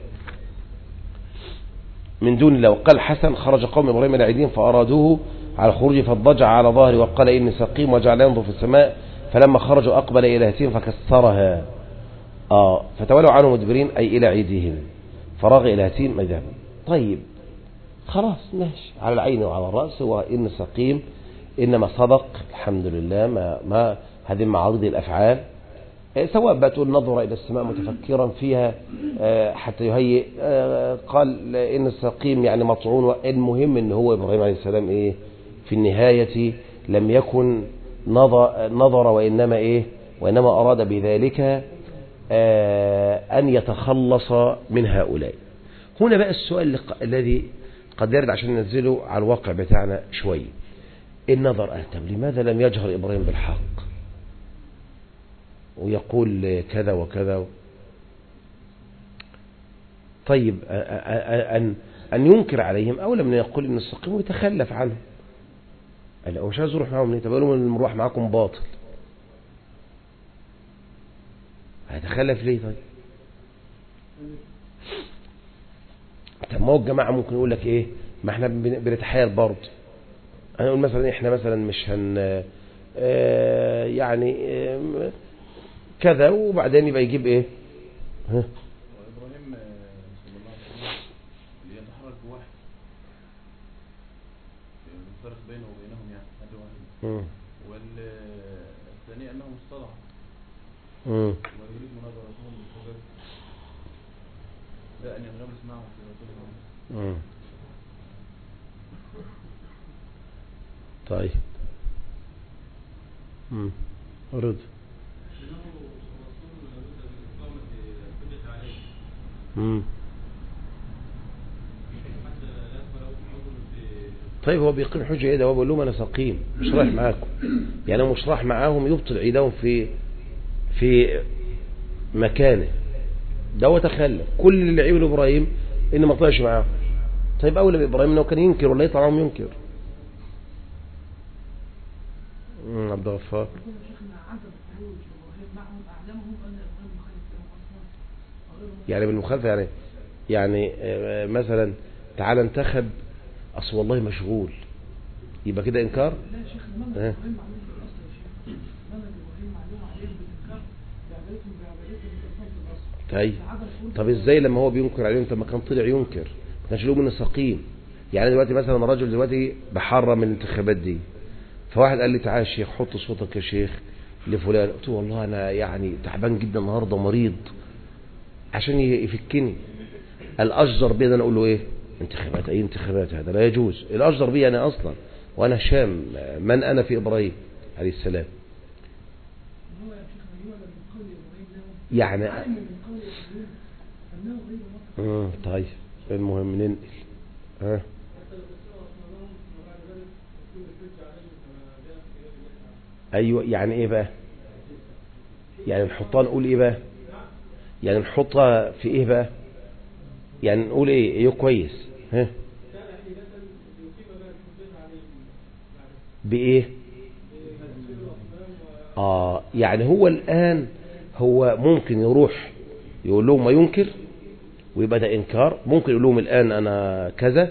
من دون الله. وقال حسن خرج قوم إبراهيم العيدين فأرادوه على خروجه فاضطجع على ظهره وقال إني سقيم وجعل ينظر في السماء فلما خرجوا أقبل إلى هاتين فكسرها فتولوا عنه مدبرين أي إلى عيدهم فراغ إلى هاتين مذهب. طيب خلاص ماشي على العين وعلى الرأس. وإن سقيم إنما صدق الحمد لله ما هذه معارض الأفعال سواء بتقول نظر إلى السماء متفكرا فيها حتى يهيئ قال إن السقيم يعني مطعون. المهم إن هو إبراهيم عليه السلام إيه في النهاية لم يكن نظر وإنما أراد بذلك أن يتخلص من هؤلاء. هنا بقى السؤال الذي قد يرد عشان ننزله على الواقع بتاعنا شوي. النظر طب لماذا لم يجهر إبراهيم بالحق ويقول كذا وكذا؟ طيب أن ينكر عليهم أو لم يقول إن السقيم ويتخلف عنه. قال مش عايز أروح معهم ليه؟ طب قالوا من المروح معاكم باطل هيتخلف ليه؟ طب ما هو الجماعة ممكن يقول لك إيه ما احنا بنتحايل برضه. أنا أقول مثلا إحنا مثلا مش هن يعني كذا وبعدين يبقى يجيب إيه وإبراهيم صلى الله عليه وسلم ليتحرك بواحد الفرق بينه وبينهم يعني هذا واحد. والثاني أنه مصطلح ويريد مناظرتهم بالحجج لا أن ينغمس معهم في رسولهم. طيب رد طيب هو بيقيم حجة ايه ده؟ هو بيقول لهم انا سقيم مش رايح معاكم يعني مش رايح معاهم يبطل عيدهم في مكانه ده. هو تخلف كل اللي عيبه ابراهيم ان ما طلعش معاهم. طيب اولى بابراهيم انه كان ينكر ولا يطلع معاهم ينكر. عبد الغفار يعني بالمخالفة يعني مثلا تعال انتخب اصل والله مشغول يبقى كده انكار. طب ازاي لما هو بينكر عليهم؟ طب ما كان طلع ينكر ما كانش له من السقيم. يعني دلوقتي مثلا رجل دلوقتي بحرم الانتخابات دي فواحد قال لي تعال يا شيخ حط صوتك يا شيخ لفلان. قلت له والله انا يعني تعبان جدا النهارده مريض عشان يفكني. الاشجر بي انا اقول له ايه انتخابات؟ اي انتخابات؟ هذا لا يجوز. الاشجر بي انا اصلا وانا هشام من انا في ابراهيم عليه السلام يعني طيب المهم ننقل ايوه يعني ايه بقى؟ يعني نحطها نقول ايه بقى؟ يعني نحطها في ايه بقى؟ يعني نقول ايه كويس بايه؟ يعني هو الان هو ممكن يروح يقول لهم ما ينكر ويبقى ده انكار. ممكن يقول لهم الان انا كذا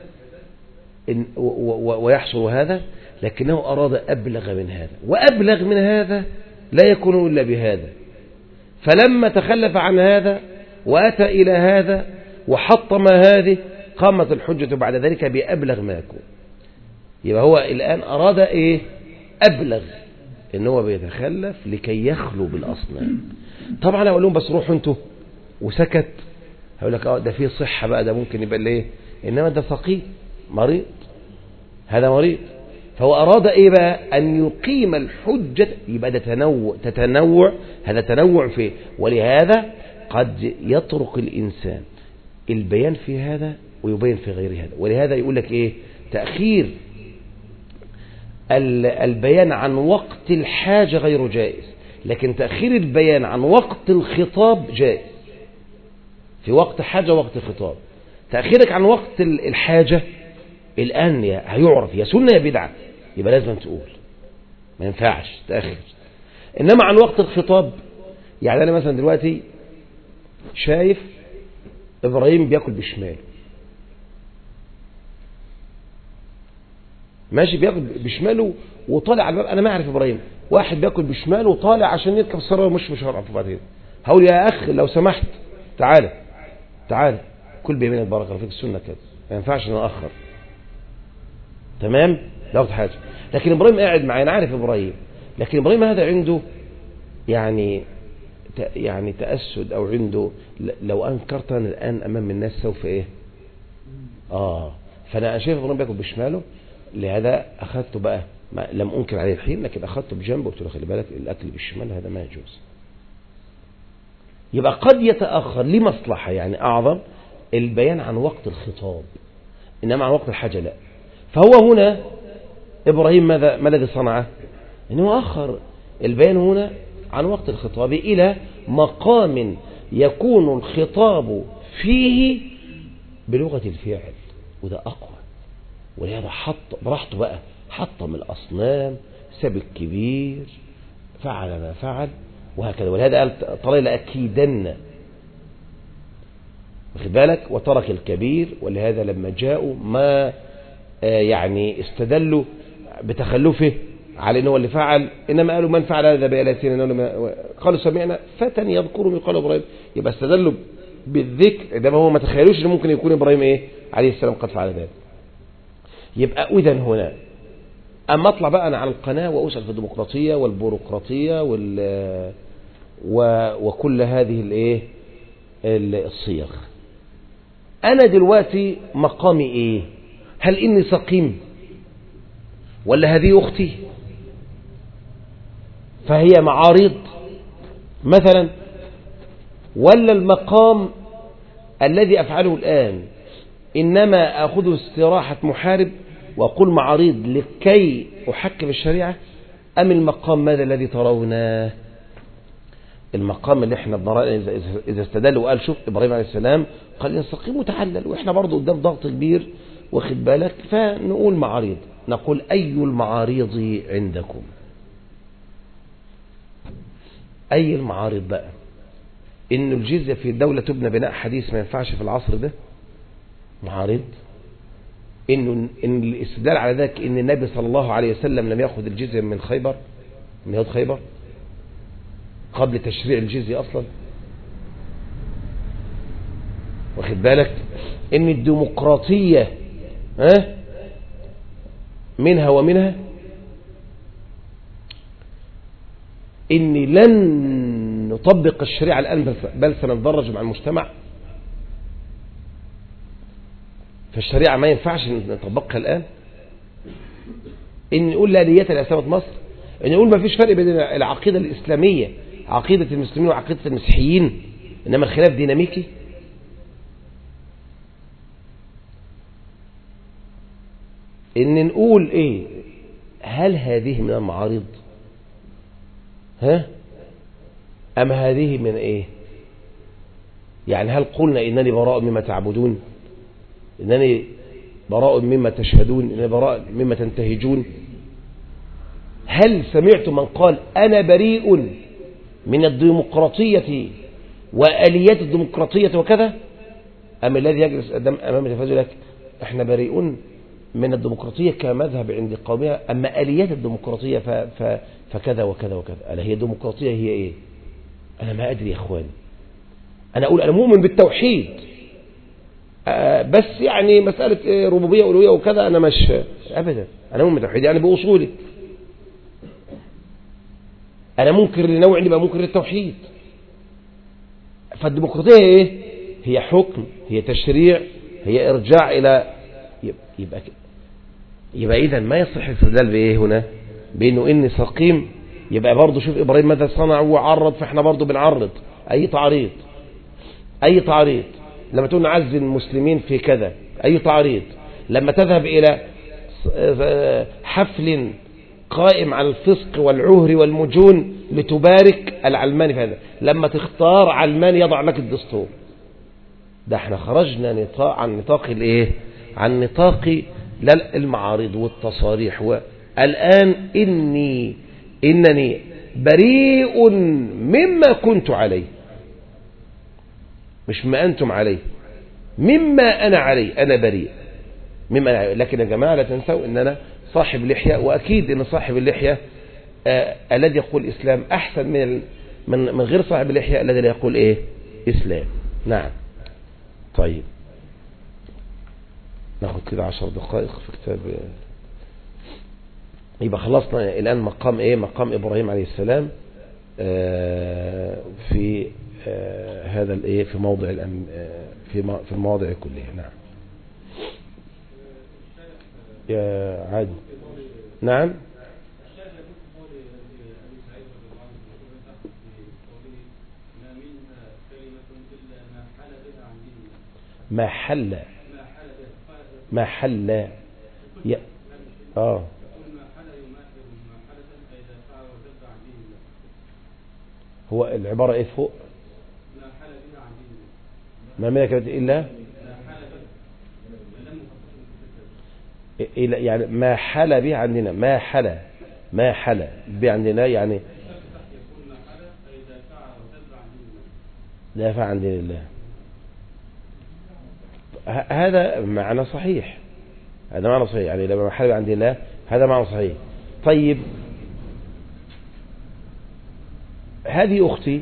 ويحصل هذا لكنه اراد ابلغ من هذا وابلغ من هذا لا يكون الا بهذا. فلما تخلف عن هذا وأتى إلى هذا وحطم هذه، قامت الحجة بعد ذلك بأبلغ ما يكون. يبقى هو الآن أراد إيه؟ أبلغ، إن هو بيتخلف لكي يخلو بالأصنام. طبعا أقول لهم بس روحوا أنتوا، وسكت. هقول لك ده فيه صحة بقى، ده ممكن يبقى ليه، إنما ده فقيه مريض، هذا مريض. فهو أراد إيه بقى؟ أن يقيم الحجة. يبقى ده تنوع، هذا تنوع فيه. ولهذا قد يطرق الإنسان البيان في هذا ويبين في غير هذا. ولهذا يقول لك إيه؟ تأخير البيان عن وقت الحاجة غير جائز، لكن تأخير البيان عن وقت الخطاب جائز. في وقت حاجة وقت خطاب، تأخيرك عن وقت الحاجة الآن هيعرف يا سنة يا بدعة، يبقى لازم تقول، ما ينفعش تأخر. إنما عن وقت الخطاب، يعني أنا مثلا دلوقتي شايف إبراهيم بيأكل بشماله، ماشي بيأكل بشماله وطالع على الباب، أنا ما أعرف إبراهيم، واحد بيأكل بشماله وطالع عشان يركب السيارة مش هعرف بعدين. هقول يا أخ لو سمحت تعالى كل بيمينك بارك الله فيك، السنة كده، ما ينفعش نأخر. تمام؟ لو حاجة. لكن إبراهيم قاعد معي، أنا عارف إبراهيم، لكن إبراهيم هذا عنده يعني تأسد، أو عنده لو أنكرت أنا الآن أمام الناس سوف إيه؟ فأنا شايف إبراهيم بياكل بشماله، لهذا أخذته بقى، لم أنكر عليه الحين، لكن أخذته بجنبه وقلت له خلي بالك الأكل بالشمال هذا ما يجوز. يبقى قد يتأخر لمصلحة يعني أعظم البيان عن وقت الخطاب، إنما عن وقت الحاجة لا. فهو هنا إبراهيم ما الذي صنعه؟ إنه أخر البيان هنا عن وقت الخطاب إلى مقام يكون الخطاب فيه بلغة الفعل، وده أقوى. ولهذا حط براحته بقى، حطم الأصنام، سب الكبير، فعل ما فعل، وهكذا. ولهذا قال طلال أكيدن، واخد بالك، وترك الكبير. ولهذا لما جاءوا ما يعني استدلوا بتخلفه على انه اللي فعل، انما قالوا من فعل هذا بآلهتنا، قالوا سمعنا فتى يذكرهم يقال ابراهيم. يبقى استدلوا بالذكر، ده هو ما تخيلوش ان ممكن يكون ابراهيم ايه عليه السلام قد فعل ذلك. يبقى اذا هنا اما اطلع بقى انا على القناه واسال في الديمقراطيه والبيروقراطيه وكل هذه الايه الصيغ، انا دلوقتي مقامي ايه؟ هل اني سقيم ولا هذه اختي فهي معارض مثلا، ولا المقام الذي افعله الان انما اخذ استراحه محارب واقول معارض لكي احكم الشريعه، ام المقام ماذا الذي ترونه؟ المقام اللي احنا اذا استدل وقال شوف ابراهيم عليه السلام قال يستقيم وتحلل، واحنا برضو قدام ضغط كبير، واخد بالك، فنقول معارض. نقول اي المعارض عندكم؟ اي المعارض بقى؟ ان الجزية في الدولة تبنى بناء حديث ما ينفعش في العصر ده، معارض. ان الاستدلال على ذلك ان النبي صلى الله عليه وسلم لم يأخذ الجزية من خيبر، من يهود خيبر قبل تشريع الجزية اصلا، واخد بالك، ان الديمقراطية منها ومنها، ان لن نطبق الشريعة الآن بل سنتدرج مع المجتمع، فالشريعة ما ينفعش نطبقها الآن. ان نقول لا نية لإسلامة مصر، ان نقول ما فيش فرق بين العقيدة الإسلامية عقيدة المسلمين وعقيدة المسيحيين، إنما الخلاف ديناميكي. ان نقول ايه؟ هل هذه من المعارض ام هذه من ايه؟ يعني هل قلنا انني براء مما تعبدون، انني براء مما تشهدون، انني براء مما تنتهجون؟ هل سمعت من قال انا بريء من الديمقراطية وآليات الديمقراطية وكذا، ام الذي يجلس امام التلفاز لك احنا بريئون من الديمقراطية كمذهب عند قومها، أما آليات الديمقراطية فكذا وكذا وكذا. ألا هي الديمقراطية هي إيه؟ أنا ما أدري يا إخواني. أنا أقول أنا مؤمن بالتوحيد، بس يعني مسألة ربوبية وألوهية وكذا أنا مش أبدا. أنا مؤمن بالتوحيد يعني بأصولي. أنا منكر لنوع يبقى منكر للتوحيد. فالديمقراطية إيه؟ هي حكم، هي تشريع، هي إرجاع إلى يبقى إذا ما يصح الاستدلال بإيه هنا؟ بأنه إني سقيم. يبقى برضه شوف إبراهيم ماذا صنع وعرض، فإحنا برضه بنعرض أي تعريض. لما تقول نعزي المسلمين في كذا أي تعريض. لما تذهب إلى حفل قائم على الفسق والعهر والمجون لتبارك العلماني في هذا، لما تختار علماني يضع لك الدستور، ده احنا خرجنا عن نطاق الايه؟ عن نطاق المعارض والتصاريح. والآن إنني بريء مما كنت عليه، مش ما أنتم عليه، مما أنا عليه. أنا بريء مما أنا عليه. لكن يا جماعة لا تنسوا أن أنا صاحب اللحية، وأكيد أن صاحب اللحية الذي يقول إسلام أحسن من غير صاحب اللحية الذي لا يقول إيه؟ إسلام. نعم. طيب ناخد كده 10 دقائق في كتاب. يبقى خلصنا الآن مقام إيه؟ مقام إبراهيم عليه السلام في هذا الإيه؟ في موضع في المواضع كلها. نعم يا عادي. نعم. ما حل هو العبارة ايه فوق؟ ما ملكت إلا يعني ما حل به عندنا، ما حل به عندنا يعني لا يفع عن دين الله. هذا معنى صحيح، يعني لما حل به عن دين الله هذا معنى صحيح. طيب هذه أختي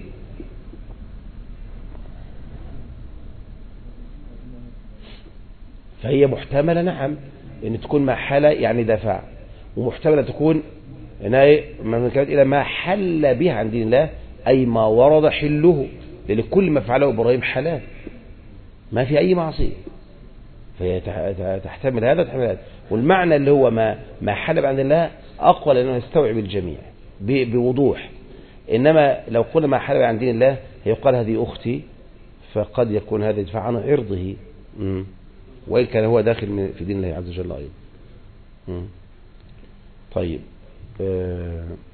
فهي محتملة نعم ان تكون ما حل يعني دفع، ومحتملة تكون من كانت الى ما حل به عن دين الله اي ما ورد حله، لان كل ما فعله ابراهيم حلال ما في اي معصية، فهي تحتمل هذا تحتمل هذا. والمعنى اللي هو ما حل به عن دين الله اقوى لانه يستوعب الجميع بوضوح. انما لو قلنا ما حل به عن دين الله يقال هذه اختي، فقد يكون هذا يدفع عنه عرضه، وإن كان هو داخل في دين الله عز وجل أيضا. طيب